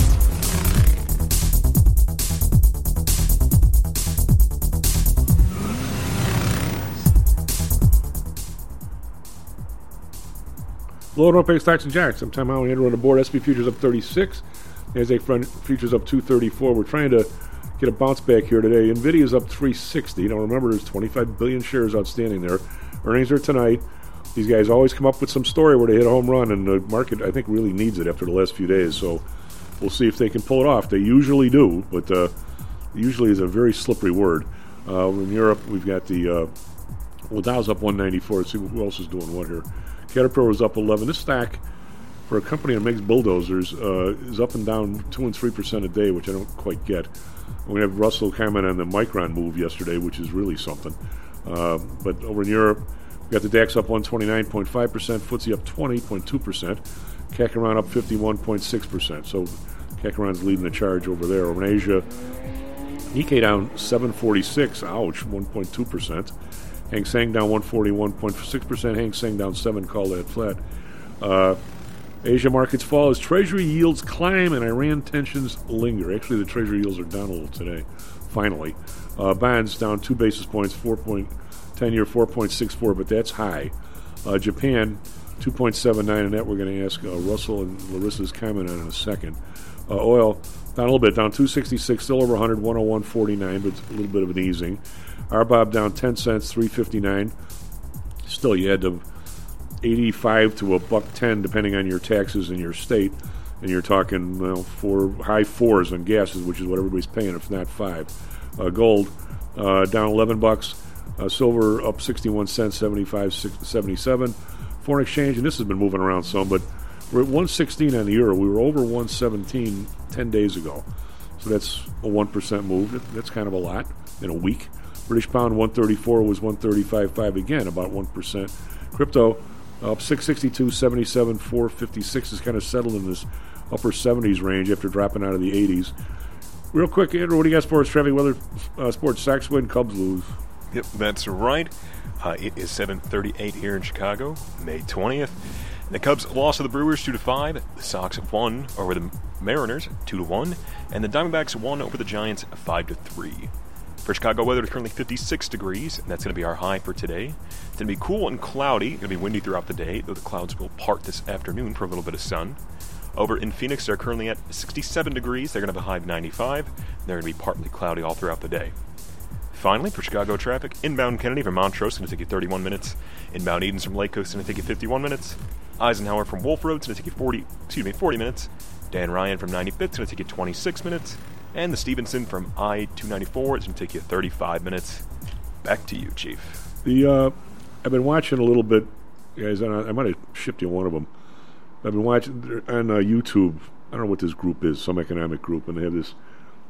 Low and opaque stocks and jacks. I'm Tom Howell, Andrew on the board. S and P futures up thirty-six. NASDAQ front futures up two thirty-four. We're trying to get a bounce back here today. Nvidia's up three sixty. Now remember, there's twenty-five billion shares outstanding there. Earnings are tonight. These guys always come up with some story where they hit a home run, and the market, I think, really needs it after the last few days. So we'll see if they can pull it off. They usually do, but uh, usually is a very slippery word. Uh, in Europe, we've got the uh, well, Dow's up one ninety-four. Let's see who else is doing what here. Caterpillar was up eleven. This stock, for a company that makes bulldozers, uh, is up and down two and three percent a day, which I don't quite get. We have Russell comment on the Micron move yesterday, which is really something. Uh, but over in Europe, we got the DAX up one twenty-nine point five percent, F T S E up twenty point two percent, C A C around up fifty-one point six percent. So C A C around's leading the charge over there. Over in Asia, Nikkei down seven forty-six, ouch, one point two percent. Hang Seng down one forty-one point six percent. Hang Seng down seven, call that flat. Uh, Asia markets fall as Treasury yields climb and Iran tensions linger. Actually, the Treasury yields are down a little today, finally. Uh, bonds down two basis points, four point ten-year four point six four, but that's high. Uh, Japan, two point seven nine, and that we're going to ask uh, Russell and Larissa's comment on in a second. Uh, oil down a little bit, down two sixty-six, still over one hundred, one oh one forty-nine, but a little bit of an easing. R B O B down ten cents, three fifty-nine. Still, you had to eighty-five to a buck ten, depending on your taxes in your state, and you're talking well, four high fours on gases, which is what everybody's paying, if not five. Uh, gold uh, down eleven bucks. Uh, silver up sixty-one cents, seventy-five seventy-seven. Foreign exchange, and this has been moving around some, but we're at one sixteen on the euro. We were over one seventeen ten days ago. So that's a one percent move. That's kind of a lot in a week. British pound one thirty-four was one thirty-five point five again, about one percent. Crypto up six sixty-two, seventy-seven, four fifty-six is kind of settled in this upper seventies range after dropping out of the eighties. Real quick, Andrew, what do you got for us? Traffic, weather, uh, sports, Sox win, Cubs lose. Yep, that's right. Uh, it is seven thirty-eight here in Chicago, May twentieth. The Cubs lost to the Brewers two to five. The Sox have won over the Mariners two to one, and the Diamondbacks won over the Giants five to three. For Chicago weather, it's currently fifty-six degrees, and that's going to be our high for today. It's going to be cool and cloudy. It's going to be windy throughout the day, though the clouds will part this afternoon for a little bit of sun. Over in Phoenix, they're currently at sixty-seven degrees. They're going to have a high of ninety-five. They're going to be partly cloudy all throughout the day. Finally, for Chicago traffic, inbound Kennedy from Montrose is going to take you thirty-one minutes. Inbound Edens from Lake Coast is going to take you fifty-one minutes. Eisenhower from Wolf Road is going to take you forty, excuse me, forty minutes. Dan Ryan from ninety-fifth is going to take you twenty-six minutes. And the Stevenson from I two ninety-four is going to take you thirty-five minutes. Back to you, Chief. The uh, I've been watching a little bit, guys. And I, I might have shipped you one of them. I've been watching on uh, YouTube. I don't know what this group is, some economic group, and they have this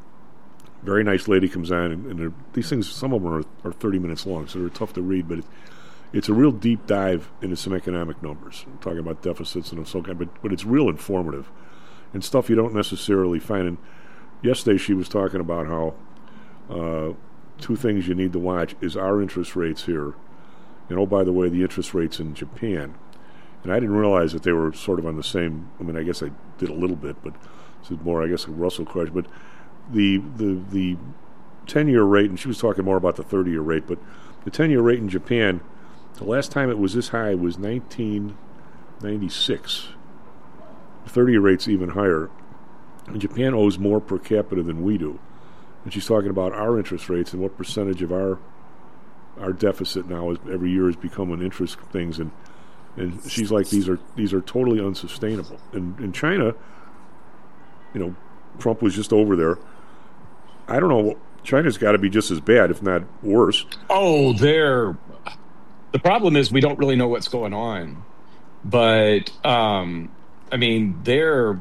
very nice lady comes on, and, and these things, some of them are, are thirty minutes long, so they're tough to read, but it, it's a real deep dive into some economic numbers. I'm talking about deficits and so kind, but but it's real informative and stuff you don't necessarily find. And yesterday she was talking about how uh, two things you need to watch is our interest rates here, and oh, by the way, the interest rates in Japan. And I didn't realize that they were sort of on the same. I mean, I guess I did a little bit, but this is more, I guess, a Russell question. But the the the ten-year rate, and she was talking more about the thirty-year rate, but the ten-year rate in Japan, the last time it was this high was nineteen ninety-six. The thirty-year rate's even higher. And Japan owes more per capita than we do. And she's talking about our interest rates and what percentage of our our deficit now is every year is becoming interest things, and and she's like, these are these are totally unsustainable. And in China, you know, Trump was just over there. I don't know. China's got to be just as bad, if not worse. Oh, they're. The problem is we don't really know what's going on, but um, I mean, they're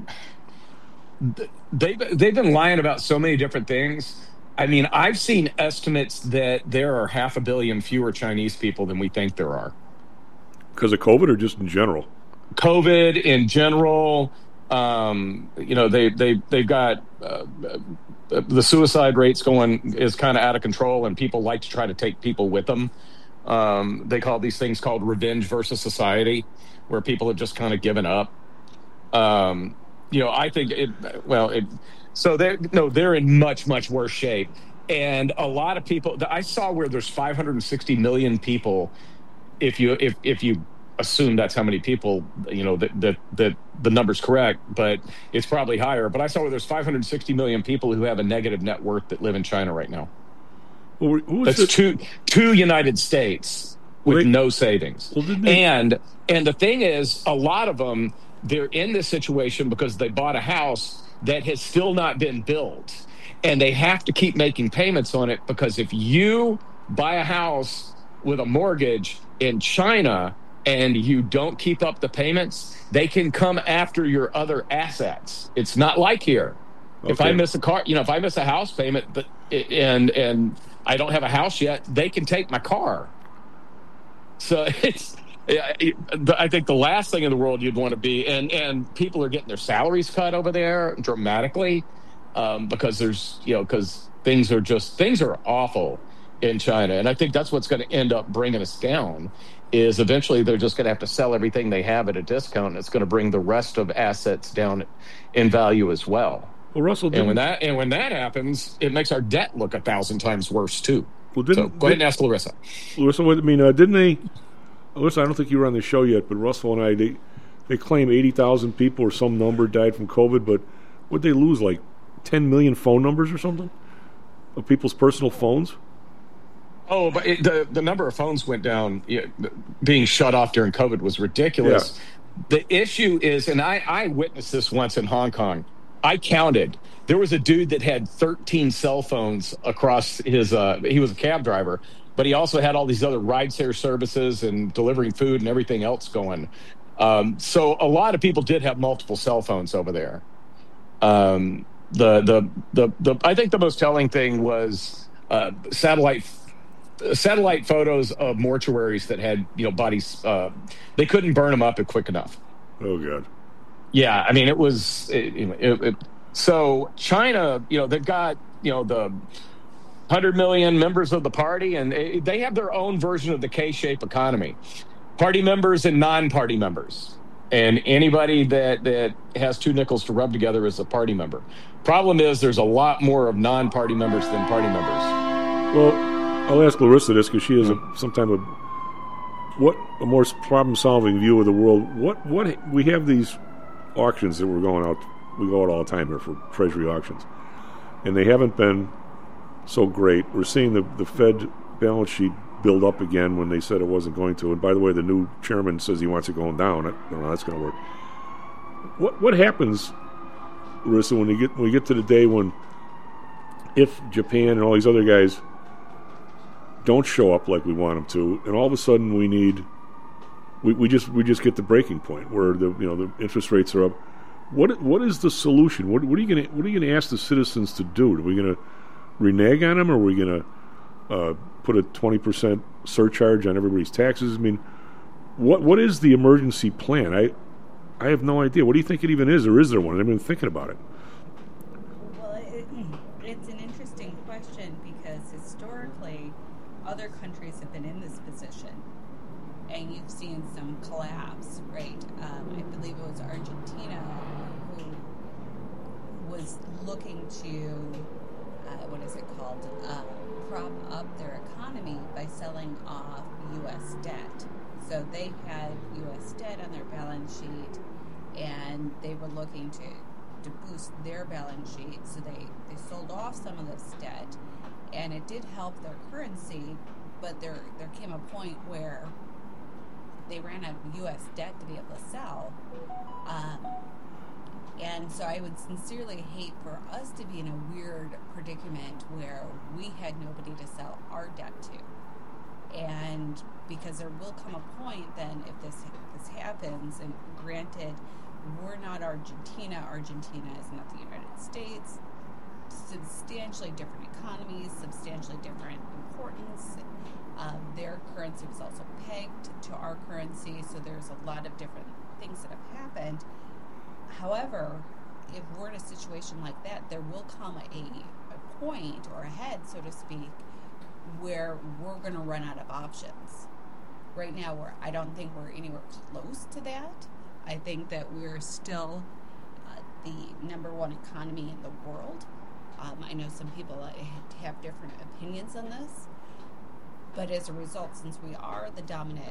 they've they've been lying about so many different things. I mean, I've seen estimates that there are half a billion fewer Chinese people than we think there are. Because of COVID, or just in general? COVID in general. Um, you know, they they they've got uh, the suicide rates going is kind of out of control, and people like to try to take people with them. Um, they call these things called revenge versus society, where people have just kind of given up. Um, you know, I think it. Well, it. So they no, they're in much much worse shape, and a lot of people. I saw where there's five hundred sixty million people. If you if if you assume that's how many people, you know, that that that the number's correct, but it's probably higher. But I saw where there's five hundred sixty million people who have a negative net worth that live in China right now. Well, who that's it? two two United States with well, they, no savings. Well, didn't they? And and the thing is, a lot of them, they're in this situation because they bought a house that has still not been built, and they have to keep making payments on it, because if you buy a house with a mortgage in China and you don't keep up the payments, they can come after your other assets. It's not like here. Okay. If I miss a car, you know, if I miss a house payment, but and and I don't have a house yet, they can take my car. So it's, I think the last thing in the world you'd want to be, and and people are getting their salaries cut over there dramatically, um, because there's, you know, because things are just things are awful in China, and I think that's what's going to end up bringing us down. Is eventually they're just going to have to sell everything they have at a discount, and it's going to bring the rest of assets down in value as well. Well, Russell, and when that and when that happens, it makes our debt look a thousand times worse too. Well, didn't, so go ahead and ask Larissa. Larissa, I mean, uh, didn't they? Larissa, I don't think you were on the show yet, but Russell and I, they they claim eighty thousand people or some number died from COVID, but would they lose like ten million phone numbers or something of people's personal phones? Oh, but it, the the number of phones went down. You know, being shut off during COVID was ridiculous. Yeah. The issue is, and I, I witnessed this once in Hong Kong. I counted. There was a dude that had thirteen cell phones across his. Uh, he was a cab driver, but he also had all these other rideshare services and delivering food and everything else going. Um, so a lot of people did have multiple cell phones over there. Um, the, the the the I think the most telling thing was uh, satellite satellite photos of mortuaries that had you know bodies. Uh, they couldn't burn them up quick enough. Oh God. Yeah, I mean it was it, it, it, so China. You know they've got you know the one hundred million members of the party, and it, they have their own version of the K-shaped economy. Party members and non-party members. And anybody that, that has two nickels to rub together is a party member. Problem is, there's a lot more of non-party members than party members. Well, I'll ask Larissa this because she has a, some type of what a more problem-solving view of the world. What what we have these auctions that we're going out. We go out all the time here for Treasury auctions, and they haven't been so great. We're seeing the the Fed balance sheet build up again when they said it wasn't going to. And by the way, the new chairman says he wants it going down. I don't know how that's going to work. What what happens, Larissa, when you get when we get to the day when if Japan and all these other guys don't show up like we want them to, and all of a sudden we need we, we just we just get the breaking point where the you know the interest rates are up. What what is the solution? What what are you going to what are you going to ask the citizens to do? Are we going to renege on them, or are we going to Uh, put a twenty percent surcharge on everybody's taxes? I mean, what what is the emergency plan? I I have no idea. What do you think it even is, or is there one? I've been thinking about it. Well, it, it's an interesting question because historically, other countries have been in this position, and you've seen some collapse, right? Um, I believe it was Argentina who was looking to, uh, what is it called? Uh, prop up their economy by selling off U S debt. So they had U S debt on their balance sheet, and they were looking to, to boost their balance sheet. So they, they sold off some of this debt, and it did help their currency, but there there came a point where they ran out of U S debt to be able to sell. Um, And so I would sincerely hate for us to be in a weird predicament where we had nobody to sell our debt to. And because there will come a point then if this this happens, and granted, we're not Argentina. Argentina is not the United States. Substantially different economies, substantially different importance. Um, their currency was also pegged to our currency, so there's a lot of different things that have happened. However, if we're in a situation like that, there will come a, a point or a head, so to speak, where we're going to run out of options. Right now, we're, I don't think we're anywhere close to that. I think that we're still uh, the number one economy in the world. Um, I know some people uh, have different opinions on this, but as a result, since we are the dominant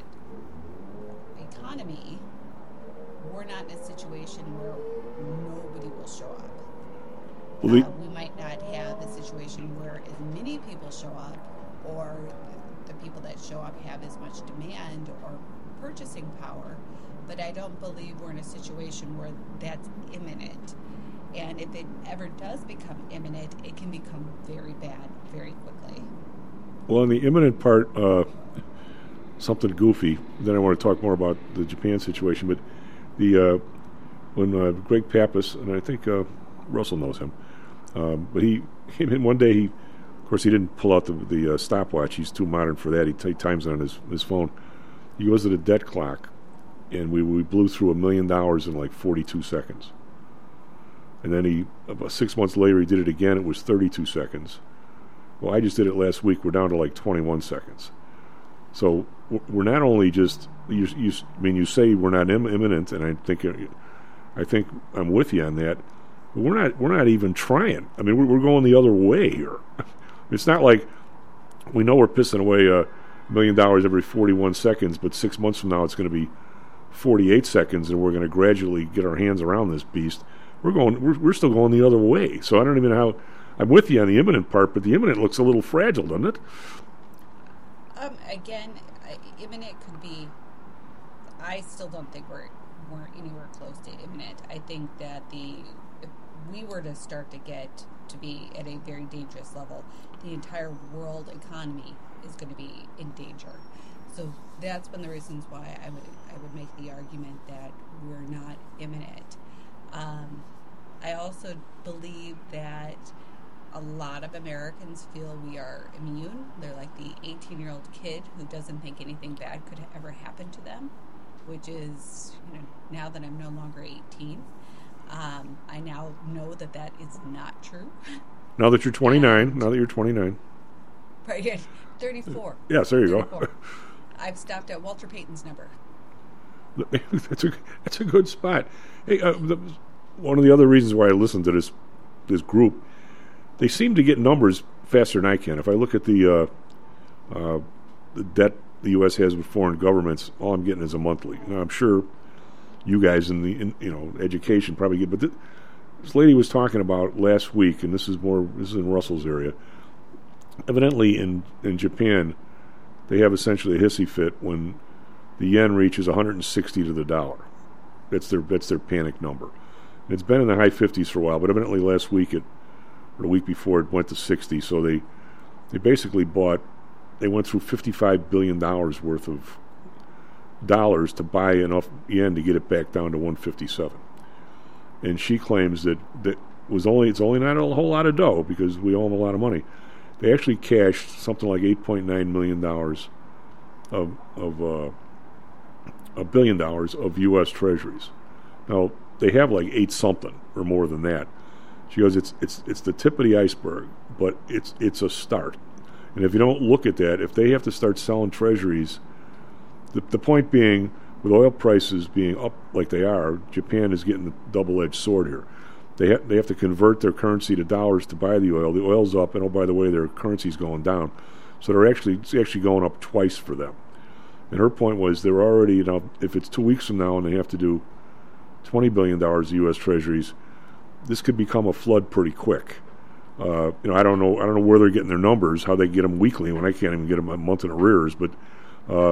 economy, we're not in a situation where nobody will show up. Well, the, uh, we might not have a situation where as many people show up, or the people that show up have as much demand or purchasing power, but I don't believe we're in a situation where that's imminent. And if it ever does become imminent, it can become very bad very quickly. well, on the imminent part, uh, something goofy. Then I want to talk more about the Japan situation, but The uh, when uh, Greg Pappas, and I think uh, Russell knows him, um, but he came in one day. He, of course, he didn't pull out the, the uh, stopwatch. He's too modern for that. He, t- he times it on his his phone. He goes to the debt clock, and we we blew through a million dollars in like forty-two seconds. And then he about six months later he did it again. It was thirty-two seconds. Well, I just did it last week. We're down to like twenty-one seconds. So we're not only just you, you I mean you say we're not Im- imminent, and I think I think I'm with you on that. But we're not we're not even trying. I mean we're, we're going the other way here. It's not like we know we're pissing away a million dollars every forty-one seconds, but six months from now it's going to be forty-eight seconds, and we're going to gradually get our hands around this beast. We're going we're, we're still going the other way. So I don't even know how. I'm with you on the imminent part, but the imminent looks a little fragile, doesn't it? Um, again, imminent could be. I still don't think we're we're anywhere close to imminent. I think that the if we were to start to get to be at a very dangerous level, the entire world economy is going to be in danger. So that's one of the reasons why I would I would make the argument that we're not imminent. Um, I also believe that a lot of Americans feel we are immune. They're like the eighteen-year-old kid who doesn't think anything bad could ever happen to them, which is, you know, now that I'm no longer eighteen, um, I now know that that is not true. Now that you're twenty-nine, now that you're twenty-nine. Right, thirty-four. Yes, there you thirty-four. go. I've stopped at Walter Payton's number. That's a that's a good spot. Hey, uh, the, one of the other reasons why I listen to this this group, they seem to get numbers faster than I can. If I look at the uh, uh, the debt the U S has with foreign governments, all I'm getting is a monthly. Now, I'm sure you guys in the in, you know education probably get, but th- this lady was talking about last week, and this is more this is in Russell's area. Evidently, in in Japan, they have essentially a hissy fit when the yen reaches one hundred sixty to the dollar. That's their that's their panic number. And it's been in the high fifties for a while, but evidently last week it or the week before it went to sixty. So they they basically bought they went through fifty-five billion dollars worth of dollars to buy enough yen to get it back down to one fifty-seven. And she claims that that was only it's only not a whole lot of dough because we owe them a lot of money. They actually cashed something like eight point nine million dollars of of uh, a billion dollars of U S treasuries. Now they have like eight something or more than that. She goes, it's it's it's the tip of the iceberg, but it's it's a start. And if you don't look at that, if they have to start selling treasuries, the the point being, with oil prices being up like they are, Japan is getting the double-edged sword here. They ha- they have to convert their currency to dollars to buy the oil. The oil's up, and oh by the way, their currency's going down. So they're actually it's actually going up twice for them. And her point was they're already, you know, if it's two weeks from now and they have to do twenty billion dollars of U S treasuries, this could become a flood pretty quick. Uh, you know, I don't know, I don't know where they're getting their numbers, how they get them weekly when I can't even get them a month in arrears. But uh,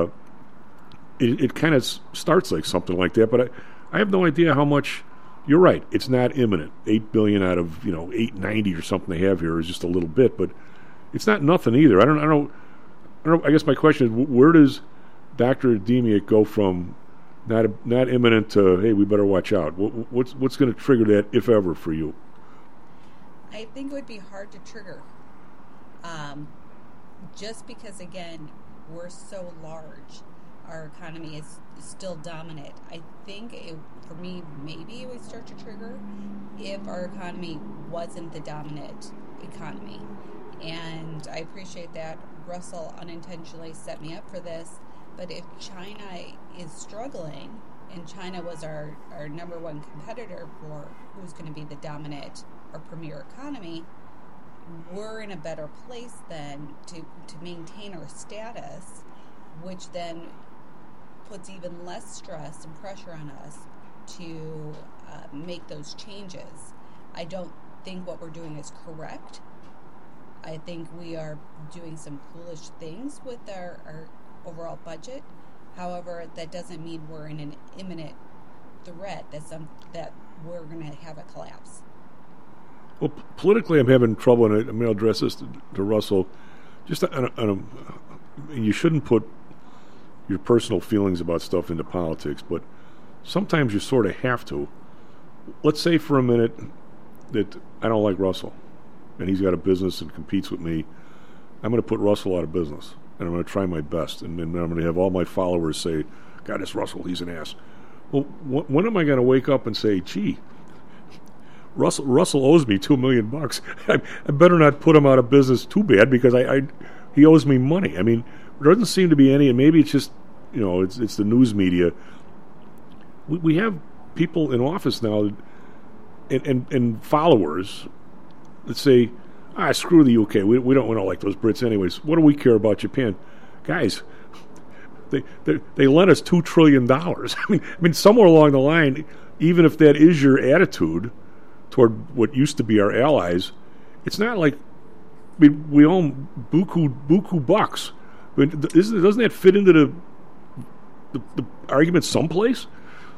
it, it kind of s- starts like something like that. But I, I have no idea how much. You're right. It's not imminent. Eight billion out of you know eight ninety or something they have here is just a little bit, but it's not nothing either. I don't. I don't. I, don't, I guess my question is, where does Doctor Demiak go from not not imminent to hey, we better watch out? What, what's what's going to trigger that, if ever, for you? I think it would be hard to trigger, um, just because again we're so large. Our economy is still dominant. I think it, for me, maybe it would start to trigger if our economy wasn't the dominant economy. And I appreciate that Russell unintentionally set me up for this. But if China is struggling, and China was our, our number one competitor for who's going to be the dominant or premier economy, we're in a better place then to, to maintain our status, which then puts even less stress and pressure on us to uh, make those changes. I don't think what we're doing is correct. I think we are doing some foolish things with our, our overall budget. However, that doesn't mean we're in an imminent threat that some that we're going to have a collapse. Well, p- politically, I'm having trouble, and I, I mean, I'll address this to, to Russell. Just on a, on a, you shouldn't put your personal feelings about stuff into politics, but sometimes you sort of have to. Let's say for a minute that I don't like Russell, and he's got a business and competes with me. I'm going to put Russell out of business, and I'm going to try my best, and then I'm going to have all my followers say, God, it's Russell, he's an ass. Well, wh- when am I going to wake up and say, gee, Russell Russell owes me two million bucks. I, I better not put him out of business too bad because I, I he owes me money. I mean, there doesn't seem to be any, and maybe it's just, you know, it's it's the news media. We, we have people in office now and, and, and followers that say, ah, screw the U K. We, we don't we don't like those Brits anyways. What do we care about Japan? Guys, they they, they lent us two trillion dollars. I mean, I mean, somewhere along the line, even if that is your attitude toward what used to be our allies, it's not like we we own buku buku bucks. I mean, isn't, doesn't that fit into the, the the argument someplace?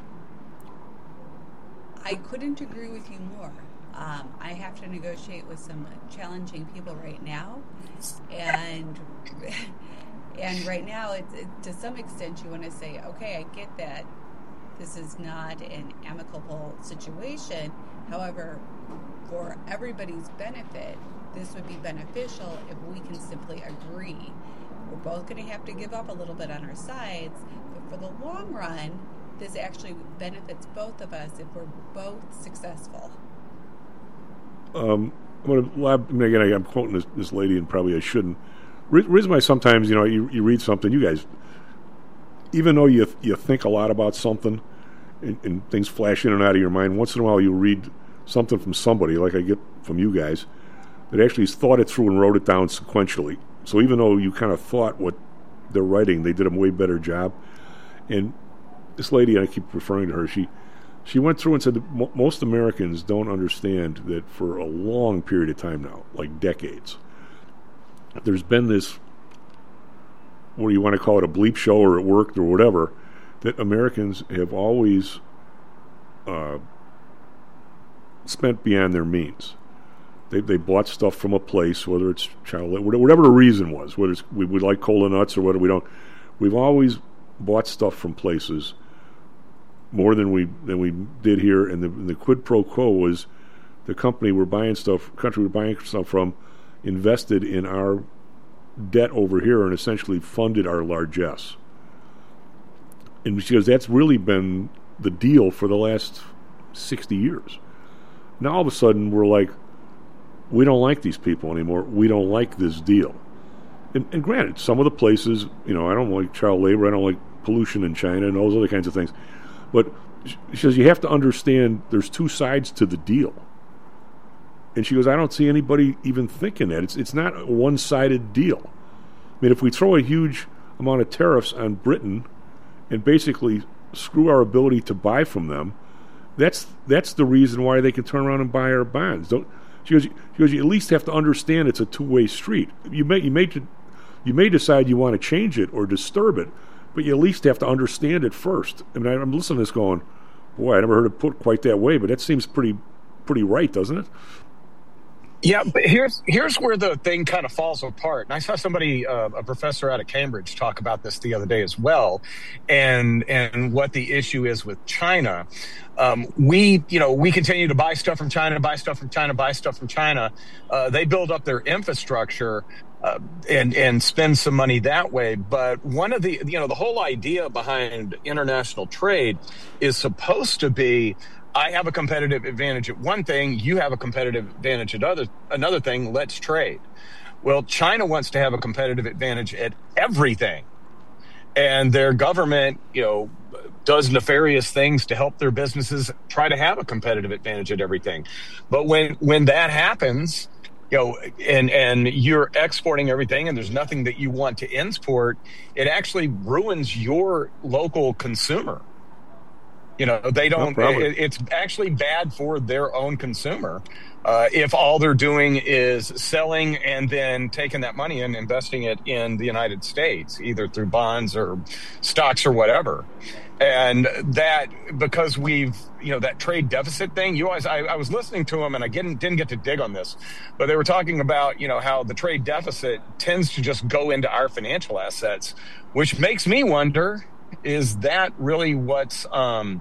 I couldn't agree with you more. Um, I have to negotiate with some challenging people right now, and and right now, it's, it, to some extent, you want to say, okay, I get that This is not an amicable situation. However, for everybody's benefit, this would be beneficial if we can simply agree. We're both going to have to give up a little bit on our sides, but for the long run, this actually benefits both of us if we're both successful. Um, I'm going to, I mean, again, I, I'm quoting this, this lady, and probably I shouldn't. Re- reason why sometimes, you know, you, you read something, you guys, even though you you think a lot about something, and, and things flash in and out of your mind, once in a while you read something from somebody, like I get from you guys, that actually has thought it through and wrote it down sequentially. So even though you kind of thought what they're writing, they did a way better job. And this lady, and I keep referring to her, she she went through and said that mo- most Americans don't understand that for a long period of time now, like decades, there's been this, what do you want to call it, a bleep show, or it worked, or whatever, that Americans have always uh, spent beyond their means. They they bought stuff from a place, whether it's child labor, whatever the reason was, whether it's we, we like cola nuts or whether we don't. We've always bought stuff from places more than we than we did here, and the, and the quid pro quo was the company we're buying stuff, country we're buying stuff from, invested in our debt over here and essentially funded our largesse. And because that's really been the deal for the last sixty years. Now all of a sudden we're like, we don't like these people anymore. We don't like this deal. And, and granted, some of the places, you know, I don't like child labor, I don't like pollution in China and those other kinds of things. But she says you have to understand there's two sides to the deal. And she goes, I don't see anybody even thinking that. It's it's not a one-sided deal. I mean, if we throw a huge amount of tariffs on Britain and basically screw our ability to buy from them, that's that's the reason why they can turn around and buy our bonds. Don't she goes, she goes, you at least have to understand it's a two-way street. You may you may you may decide you want to change it or disturb it, but you at least have to understand it first. I mean, I'm listening to this going, boy, I never heard it put quite that way, but that seems pretty pretty right, doesn't it? Yeah, but here's here's where the thing kind of falls apart. And I saw somebody, uh, a professor out of Cambridge, talk about this the other day as well, and and what the issue is with China. Um, we, you know, we continue to buy stuff from China, buy stuff from China, buy stuff from China. Uh, they build up their infrastructure uh, and and spend some money that way. But one of the, you know, the whole idea behind international trade is supposed to be, I have a competitive advantage at one thing, you have a competitive advantage at other, another thing, let's trade. Well, China wants to have a competitive advantage at everything. And their government, you know, does nefarious things to help their businesses try to have a competitive advantage at everything. But when when that happens, you know, and and you're exporting everything and there's nothing that you want to import, it actually ruins your local consumer. You know, they don't, no it, it's actually bad for their own consumer uh, if all they're doing is selling and then taking that money and investing it in the United States, either through bonds or stocks or whatever. And that, because we've, you know, that trade deficit thing, you always, I, I was listening to them and I didn't, didn't get to dig on this, but they were talking about, you know, how the trade deficit tends to just go into our financial assets, which makes me wonder, is that really what's, um,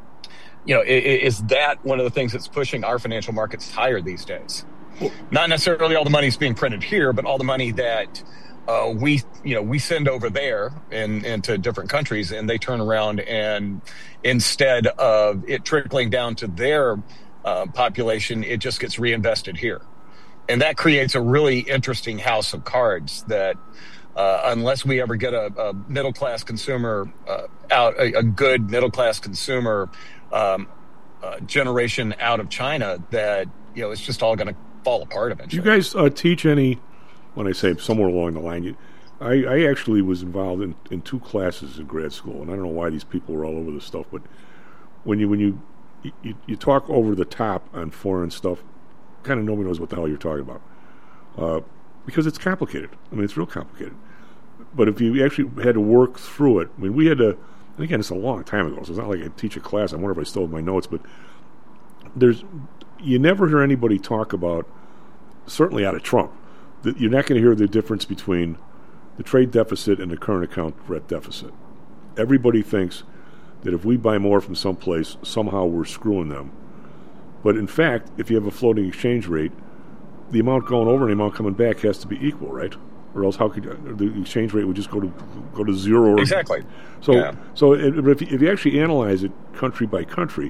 you know, is, is that one of the things that's pushing our financial markets higher these days? Well, not necessarily all the money's being printed here, but all the money that uh, we, you know, we send over there and into different countries, and they turn around and instead of it trickling down to their uh, population, it just gets reinvested here. And that creates a really interesting house of cards that, Uh, unless we ever get a, a middle-class consumer uh, out, a, a good middle-class consumer um, uh, generation out of China, that, you know, it's just all going to fall apart eventually. Do you guys uh, teach any, when I say somewhere along the line, you, I, I actually was involved in, in two classes in grad school, and I don't know why these people were all over this stuff, but when you when you, you, you talk over the top on foreign stuff, kind of nobody knows what the hell you're talking about. Uh, because it's complicated. I mean, it's real complicated. But if you actually had to work through it, I mean, we had to, and again, it's a long time ago, so it's not like I teach a class. I wonder if I still have my notes, but there's, you never hear anybody talk about, certainly out of Trump, that you're not going to hear the difference between the trade deficit and the current account deficit. Everybody thinks that if we buy more from someplace, somehow we're screwing them. But in fact, if you have a floating exchange rate, the amount going over and the amount coming back has to be equal, right? Or else, how could you, the exchange rate would just go to go to zero? Or, Exactly. So, Yeah. so it, if, you, if you actually analyze it country by country,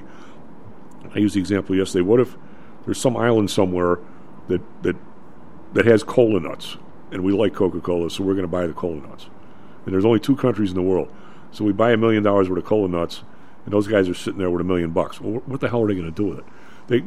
I used the example yesterday. What if there's some island somewhere that that that has cola nuts, and we like Coca-Cola, so we're going to buy the cola nuts. And there's only two countries in the world, so we buy a million dollars worth of cola nuts, and those guys are sitting there with a million bucks. Well, what the hell are they going to do with it? They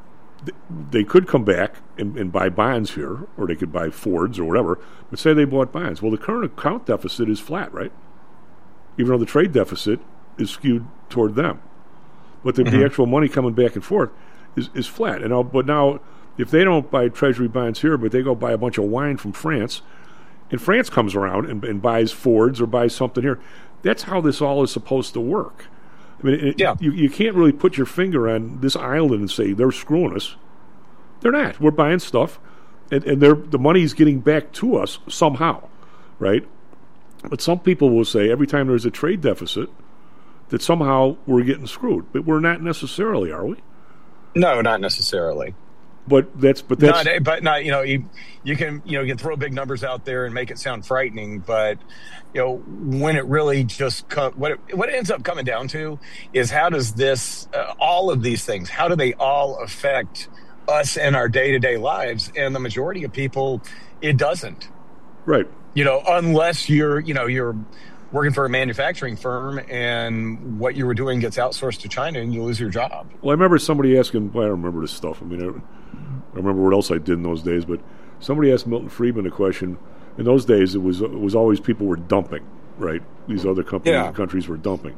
they could come back and, and buy bonds here, or they could buy Fords or whatever. But say they bought bonds. Well, the current account deficit is flat, right? Even though the trade deficit is skewed toward them, but the, Mm-hmm. the actual money coming back and forth is, is flat. And I'll, but now, if they don't buy treasury bonds here, but they go buy a bunch of wine from France, and France comes around and, and buys Fords or buys something here, that's how this all is supposed to work. I mean, it, Yeah. you, you can't really put your finger on this island and say they're screwing us. They're not. We're buying stuff, and, and they're, the money's getting back to us somehow, right? But some people will say every time there's a trade deficit that somehow we're getting screwed. But we're not necessarily, are we? No, not necessarily. But that's but that's Not, but not, you know, you, you can, you know, you can throw big numbers out there and make it sound frightening, but, you know, when it really just, co- what it, what it ends up coming down to is how does this, uh, all of these things, how do they all affect us in our day-to-day lives? And the majority of people, it doesn't. right. You know, unless you're, you know, you're working for a manufacturing firm and what you were doing gets outsourced to China and you lose your job. Well, I remember somebody asking. Well, I don't remember this stuff. I mean, I, I remember what else I did in those days. But somebody asked Milton Friedman a question. In those days, it was it was always people were dumping, right? These other companies, Yeah. countries were dumping.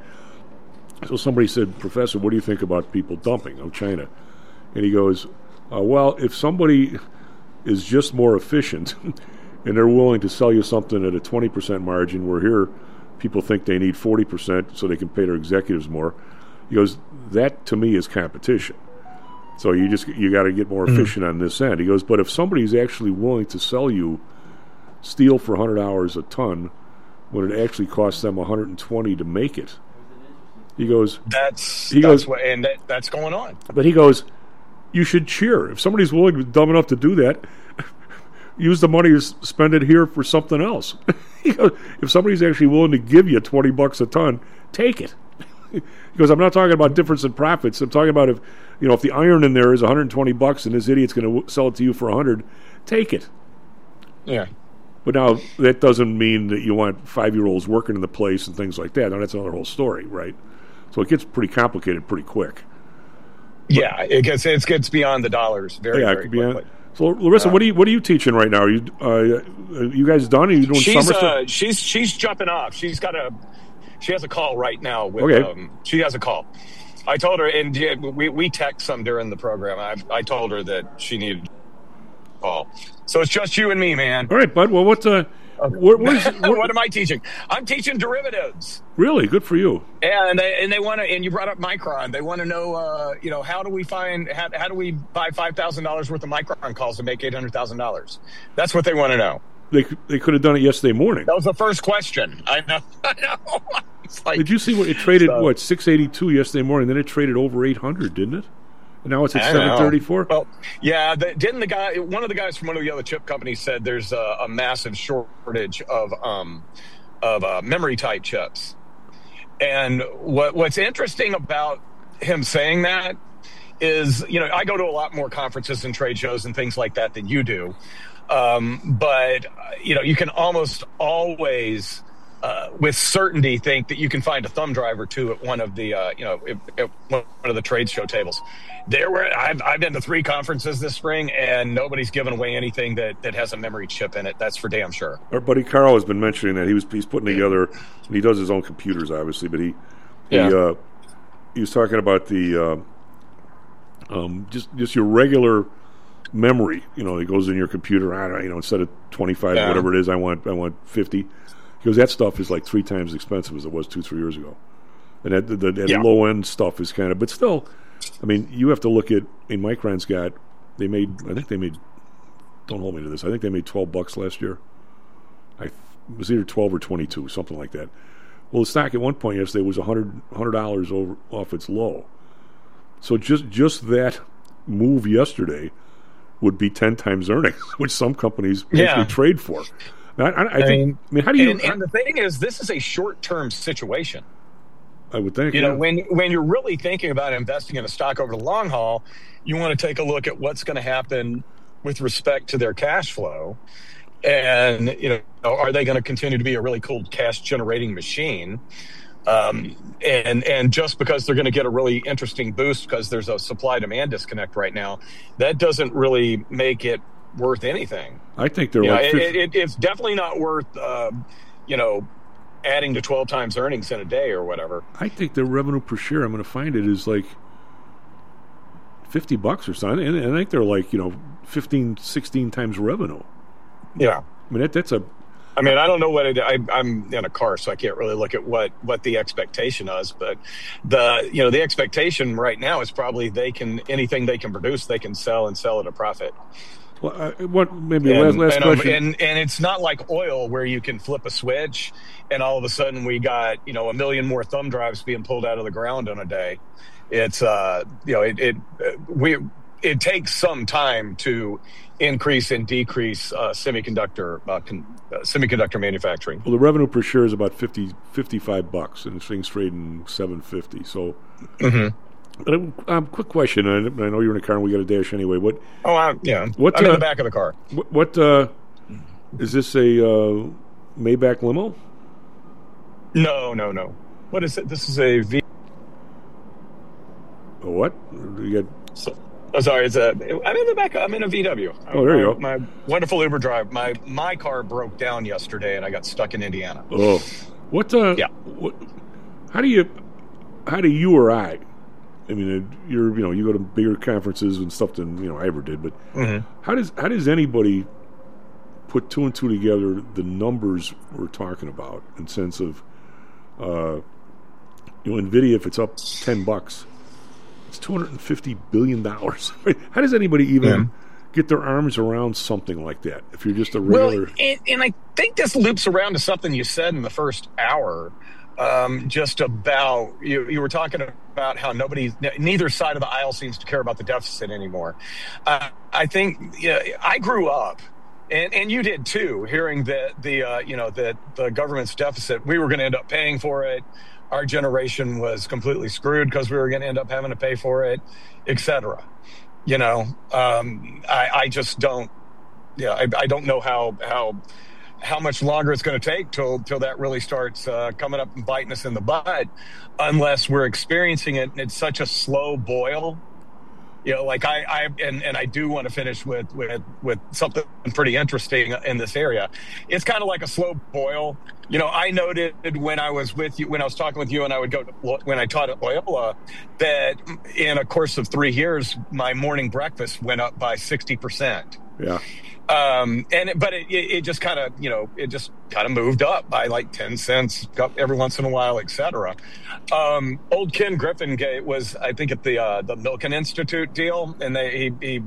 So somebody said, "Professor, what do you think about people dumping? Oh, China." And he goes, uh, "Well, if somebody is just more efficient and they're willing to sell you something at a twenty percent margin, where here people think they need forty percent so they can pay their executives more." He goes, "That to me is competition. So you just you got to get more efficient on this end." He goes, "But if somebody's actually willing to sell you steel for one hundred dollars a ton when it actually costs them one hundred twenty to make it," he goes, That's, He that's goes- what, and that, that's going on. but he goes, "You should cheer. If somebody's willing to be dumb enough to do that, use the money to s- spend it here for something else." He goes, "If somebody's actually willing to give you twenty bucks a ton, take it." He goes, "I'm not talking about difference in profits. I'm talking about if, you know, if the iron in there is one hundred twenty bucks and this idiot's going to w- sell it to you for one hundred, take it." Yeah. But now that doesn't mean that you want five-year-olds working in the place and things like that. Now that's another whole story, right? So it gets pretty complicated pretty quick. Yeah, it gets it gets beyond the dollars very, yeah, it very could be on- quickly. So Larissa, Uh, what are you what are you teaching right now? Are you uh, are you guys done? Are you doing She's summer stuff? uh, she's she's jumping off. She's got a she has a call right now. With, Okay. um, she has a call. I told her, and yeah, we we text some during the program. I I told her that she needed a call. So it's just you and me, man. All right, bud. Well, what's uh, what, what, is, what, what am I teaching? I'm teaching derivatives. really good for you? And they and they want to. And you brought up Micron. They want to know, uh, you know, how do we find how, how do we buy five thousand dollars worth of Micron calls to make eight hundred thousand dollars? That's what they want to know. They c- they could have done it yesterday morning. That was the first question. I know. I know. It's like, Did you see what it traded? So- what six eighty two yesterday morning? Then it traded over eight hundred, didn't it? And now it's at I know. seven thirty four. Well, yeah. The, didn't the guy? One of the guys from one of the other chip companies said there's a, a massive shortage of um of uh, memory type chips. And what what's interesting about him saying that is, you know, I go to a lot more conferences and trade shows and things like that than you do. Um, but, uh, you know, you can almost always, uh, with certainty, think that you can find a thumb drive or two at one of the, uh, you know, at, at one of the trade show tables. There were, I've, I've been to three conferences this spring, and nobody's given away anything that, that has a memory chip in it. That's for damn sure. Our buddy Carl has been mentioning that he was he's putting together, and he does his own computers, obviously, but he Yeah. he, uh, he was talking about the uh, um, just just your regular memory. You know, it goes in your computer. I don't, you know, instead of twenty five, Yeah. whatever it is, I want I want fifty. He goes, that stuff is like three times as expensive as it was two three years ago, and that the, the Yeah. low end stuff is kind of, but still, I mean, you have to look at. I mean, Micron's got they made. I think they made. Don't hold me to this. I think they made twelve bucks last year. I it was either twelve or twenty two, something like that. Well, the stock at one point yesterday was one hundred dollars one hundred dollars over off its low. So just just that move yesterday would be ten times earnings, which some companies Yeah. actually trade for. Now, I, I, I, I think, mean, I mean, how do you? And, and the thing is, this is a short-term situation. I would think. You yeah. know, when when you're really thinking about investing in a stock over the long haul, you want to take a look at what's going to happen with respect to their cash flow, and you know, are they going to continue to be a really cool cash-generating machine? Um, and and just because they're going to get a really interesting boost because there's a supply-demand disconnect right now, that doesn't really make it worth anything. I think they're You know, like it, fifty, it, it's definitely not worth, uh, you know, adding to twelve times earnings in a day or whatever. I think their revenue per share, I'm going to find it, is like fifty bucks or something. And, and I think they're like, you know, fifteen, sixteen times revenue. Yeah. I mean, that, that's a... I mean, I don't know what it, I, I'm in a car, so I can't really look at what, what the expectation is. But the you know the expectation right now is probably they can anything they can produce, they can sell and sell at a profit. Well, uh, what maybe And, last, last and, um, question. and and it's not like oil where you can flip a switch and all of a sudden we got you know a million more thumb drives being pulled out of the ground in a day. It's uh you know it, it we it takes some time to increase and decrease uh, semiconductor uh, con, uh, semiconductor manufacturing. Well, the revenue per share is about fifty, fifty-five bucks, and this thing's trading seven fifty. So, Mm-hmm. but, um, quick question. I, I know you're in a car, and we got a dash anyway. What? Oh, I, yeah. What, I'm in uh, the back of the car. What? what uh, is this a uh, Maybach limo? No, no, no. What is it? This is a V. A what? You got? So, oh, sorry. It's a. I'm in the back. I'm in a V W. Oh, there you my, go. My wonderful Uber drive. My my car broke down yesterday, and I got stuck in Indiana. Oh, what? Uh, Yeah. What? How do you? How do you or I? I mean, uh, you're you know you go to bigger conferences and stuff than you know I ever did, but Mm-hmm. how does how does anybody put two and two together? The numbers we're talking about, in sense of, uh, you know, Nvidia, if it's up ten bucks, it's two hundred and fifty billion dollars. How does anybody even Yeah. get their arms around something like that? If you're just a regular, Well, and, and I think this loops around to something you said in the first hour, um, just about you. You were talking about how nobody, neither side of the aisle seems to care about the deficit anymore. Uh, I think yeah, I grew up, and, and you did too, hearing that the uh, you know that the government's deficit, we were going to end up paying for it. Our generation was completely screwed because we were going to end up having to pay for it, et cetera. You know, um, I, I just don't. Yeah, I, I don't know how how how much longer it's going to take till till that really starts uh, coming up and biting us in the butt, unless we're experiencing it and it's such a slow boil. You know, like I, I and, and I do want to finish with, with with something pretty interesting in this area. It's kind of like a slow boil. You know, I noted when I was with you, when I was talking with you, and I would go to, when I taught at Loyola, that in a course of three years, my morning breakfast went up by sixty percent. yeah. Um, and it, but it, it, it just kind of, you know, it just kind of moved up by like ten cents every once in a while, et cetera. Um, old Ken Griffin gave, was, I think, at the uh, the Milken Institute deal, and they he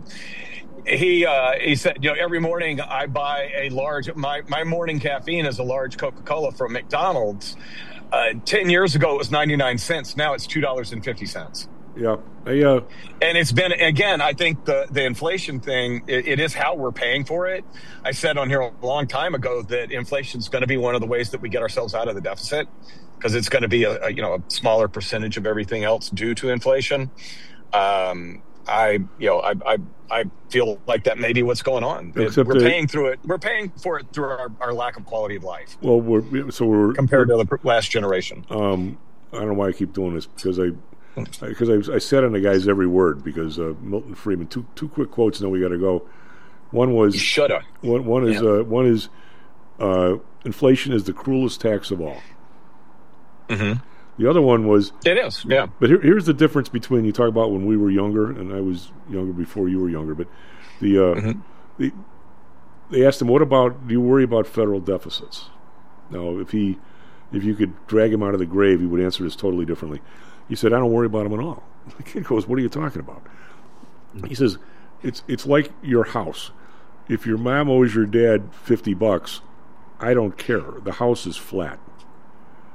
he he, uh, he said, you know, every morning I buy a large my my morning caffeine is a large Coca-Cola from McDonald's. Uh, Ten years ago it was ninety-nine cents. Now it's two dollars and fifty cents. Yeah, I, uh, And it's been, again, I think the, the inflation thing, it, it is how we're paying for it. I said on here a long time ago that inflation is going to be one of the ways that we get ourselves out of the deficit, because it's going to be a, a you know a smaller percentage of everything else due to inflation. Um, I you know I, I I feel like that may be what's going on. It, Except we're that- paying through it. We're paying for it through our, our lack of quality of life well, we're so we're compared to the last generation. Um, I don't know why I keep doing this because I because I, I said on the guy's every word because uh, Milton Friedman. Two two quick quotes, and then we got to go. One was Shoulda. One one is Yeah. uh, one is uh, inflation is the cruelest tax of all. Mm-hmm. The other one was It is, yeah. But here, here's the difference between you talk about when we were younger, and I was younger before you were younger. But the, uh, Mm-hmm. the they asked him, "What about? Do you worry about federal deficits?" Now, if he if you could drag him out of the grave, he would answer this totally differently. He said, "I don't worry about them at all." The kid goes, "What are you talking about?" He says, "It's it's like your house. If your mom owes your dad fifty bucks, I don't care. The house is flat.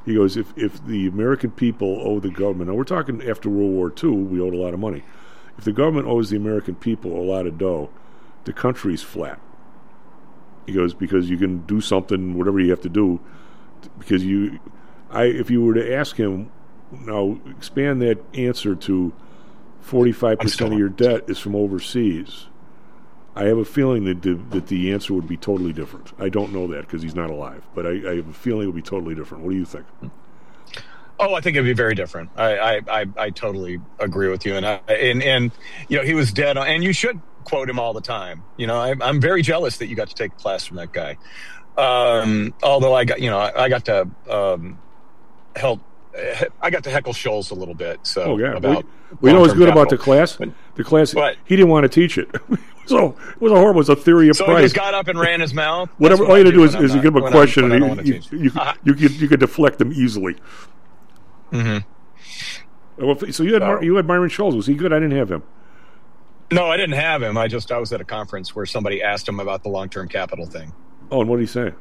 He goes, if, if the American people owe the government, now we're talking after World War Two, we owed a lot of money. If the government owes the American people a lot of dough, the country's flat. He goes, because you can do something, whatever you have to do, because you, I, if you were to ask him, now expand that answer to forty-five percent of your debt is from overseas, I have a feeling that the, that the answer would be totally different. I don't know that because he's not alive, but I, I have a feeling it would be totally different. What do you think? Oh, I think it'd be very different. I, I, I, I totally agree with you. And, I, and, and, you know, he was dead on, and you should quote him all the time. You know, I, I'm very jealous that you got to take class from that guy. Um, although I got, you know, I, I got to um, help, I got to heckle Scholes a little bit. So, oh, yeah. about we know what's good capital. about the class? But, the class, but, he didn't want to teach it. So it was a horrible, it was a theory of so price. he just got up and ran his mouth. Whatever, what all you I had to do is, when is I'm you give him not- a question, when I- and when I you, don't wanna you, you, could, you could you could deflect them easily. Mm-hmm. Well, so you had Mar- you had Myron Scholes. Was he good? I didn't have him. No, I didn't have him. I just I was at a conference where somebody asked him about the long-term capital thing. Oh, and what did he say?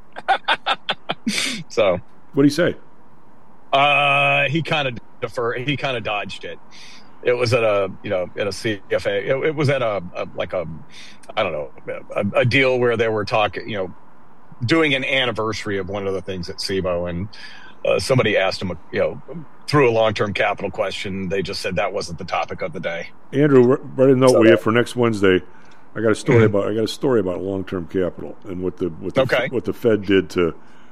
So what did he say? Uh, he kind of defer. He kind of dodged it. It was at a you know at a C F A. It, it was at a, a like a I don't know a, a deal where they were talking you know doing an anniversary of one of the things at S I B O, and uh, somebody asked him you know through a long-term capital question. They just said that wasn't the topic of the day. Andrew, write a note So we have that- for next Wednesday. I got a story Mhm. about I got a story about long-term capital and what the what the, Okay. what the Fed did to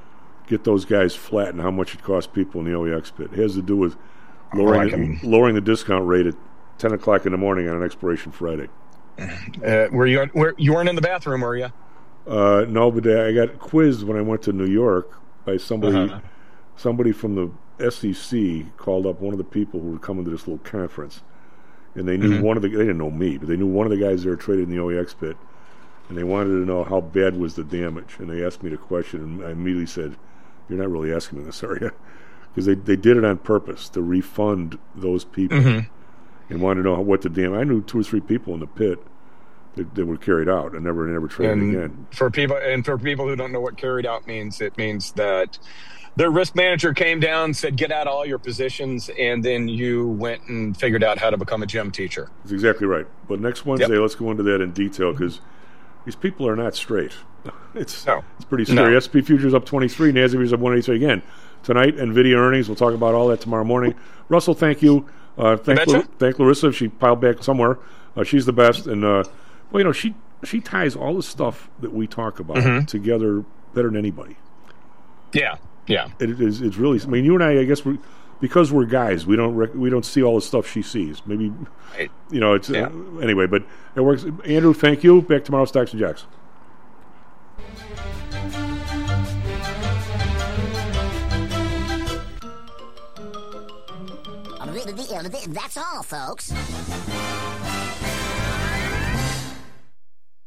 get those guys flat and how much it cost people in the O E X pit. It has to do with lowering Oh, I can- the, lowering the discount rate at ten o'clock in the morning on an expiration Friday. Uh, were you were you weren't in the bathroom, were you? Uh, no, but I got quizzed when I went to New York by somebody. Uh-huh. Somebody from the S E C called up one of the people who were coming to this little conference, and they knew Mhm. one of the. They didn't know me, but they knew one of the guys there traded in the O E X pit, and they wanted to know how bad was the damage. And they asked me the question, and I immediately said, "You're not really asking me this, are you?" Because they they did it on purpose to refund those people, Mhm. and wanted to know what the damage. I knew two or three people in the pit that, that were carried out and never never traded And again. for people and for people who don't know what carried out means, it means that their risk manager came down, said, "Get out all your positions," and then you went and figured out how to become a gym teacher. That's exactly right. But next Wednesday, let's go into that in detail because these people are not straight. It's No. it's pretty scary. No. S and P futures up twenty-three, NASDAQ futures up one eighty-three again tonight. Nvidia earnings. We'll talk about all that tomorrow morning. Russell, thank you. Uh, thank betcha. Lar- thank Larissa. She piled back somewhere. Uh, she's the best, and uh, well, you know, she she ties all the stuff that we talk about Mhm. together better than anybody. Yeah, yeah. It is. It's really. I mean, you and I. I guess we, because we're guys, we don't. Rec- we don't see all the stuff she sees. Maybe, Right. you know. It's Yeah. uh, anyway. But it works. Andrew, thank you. Back tomorrow, Stocks and Jacks. That's all, folks.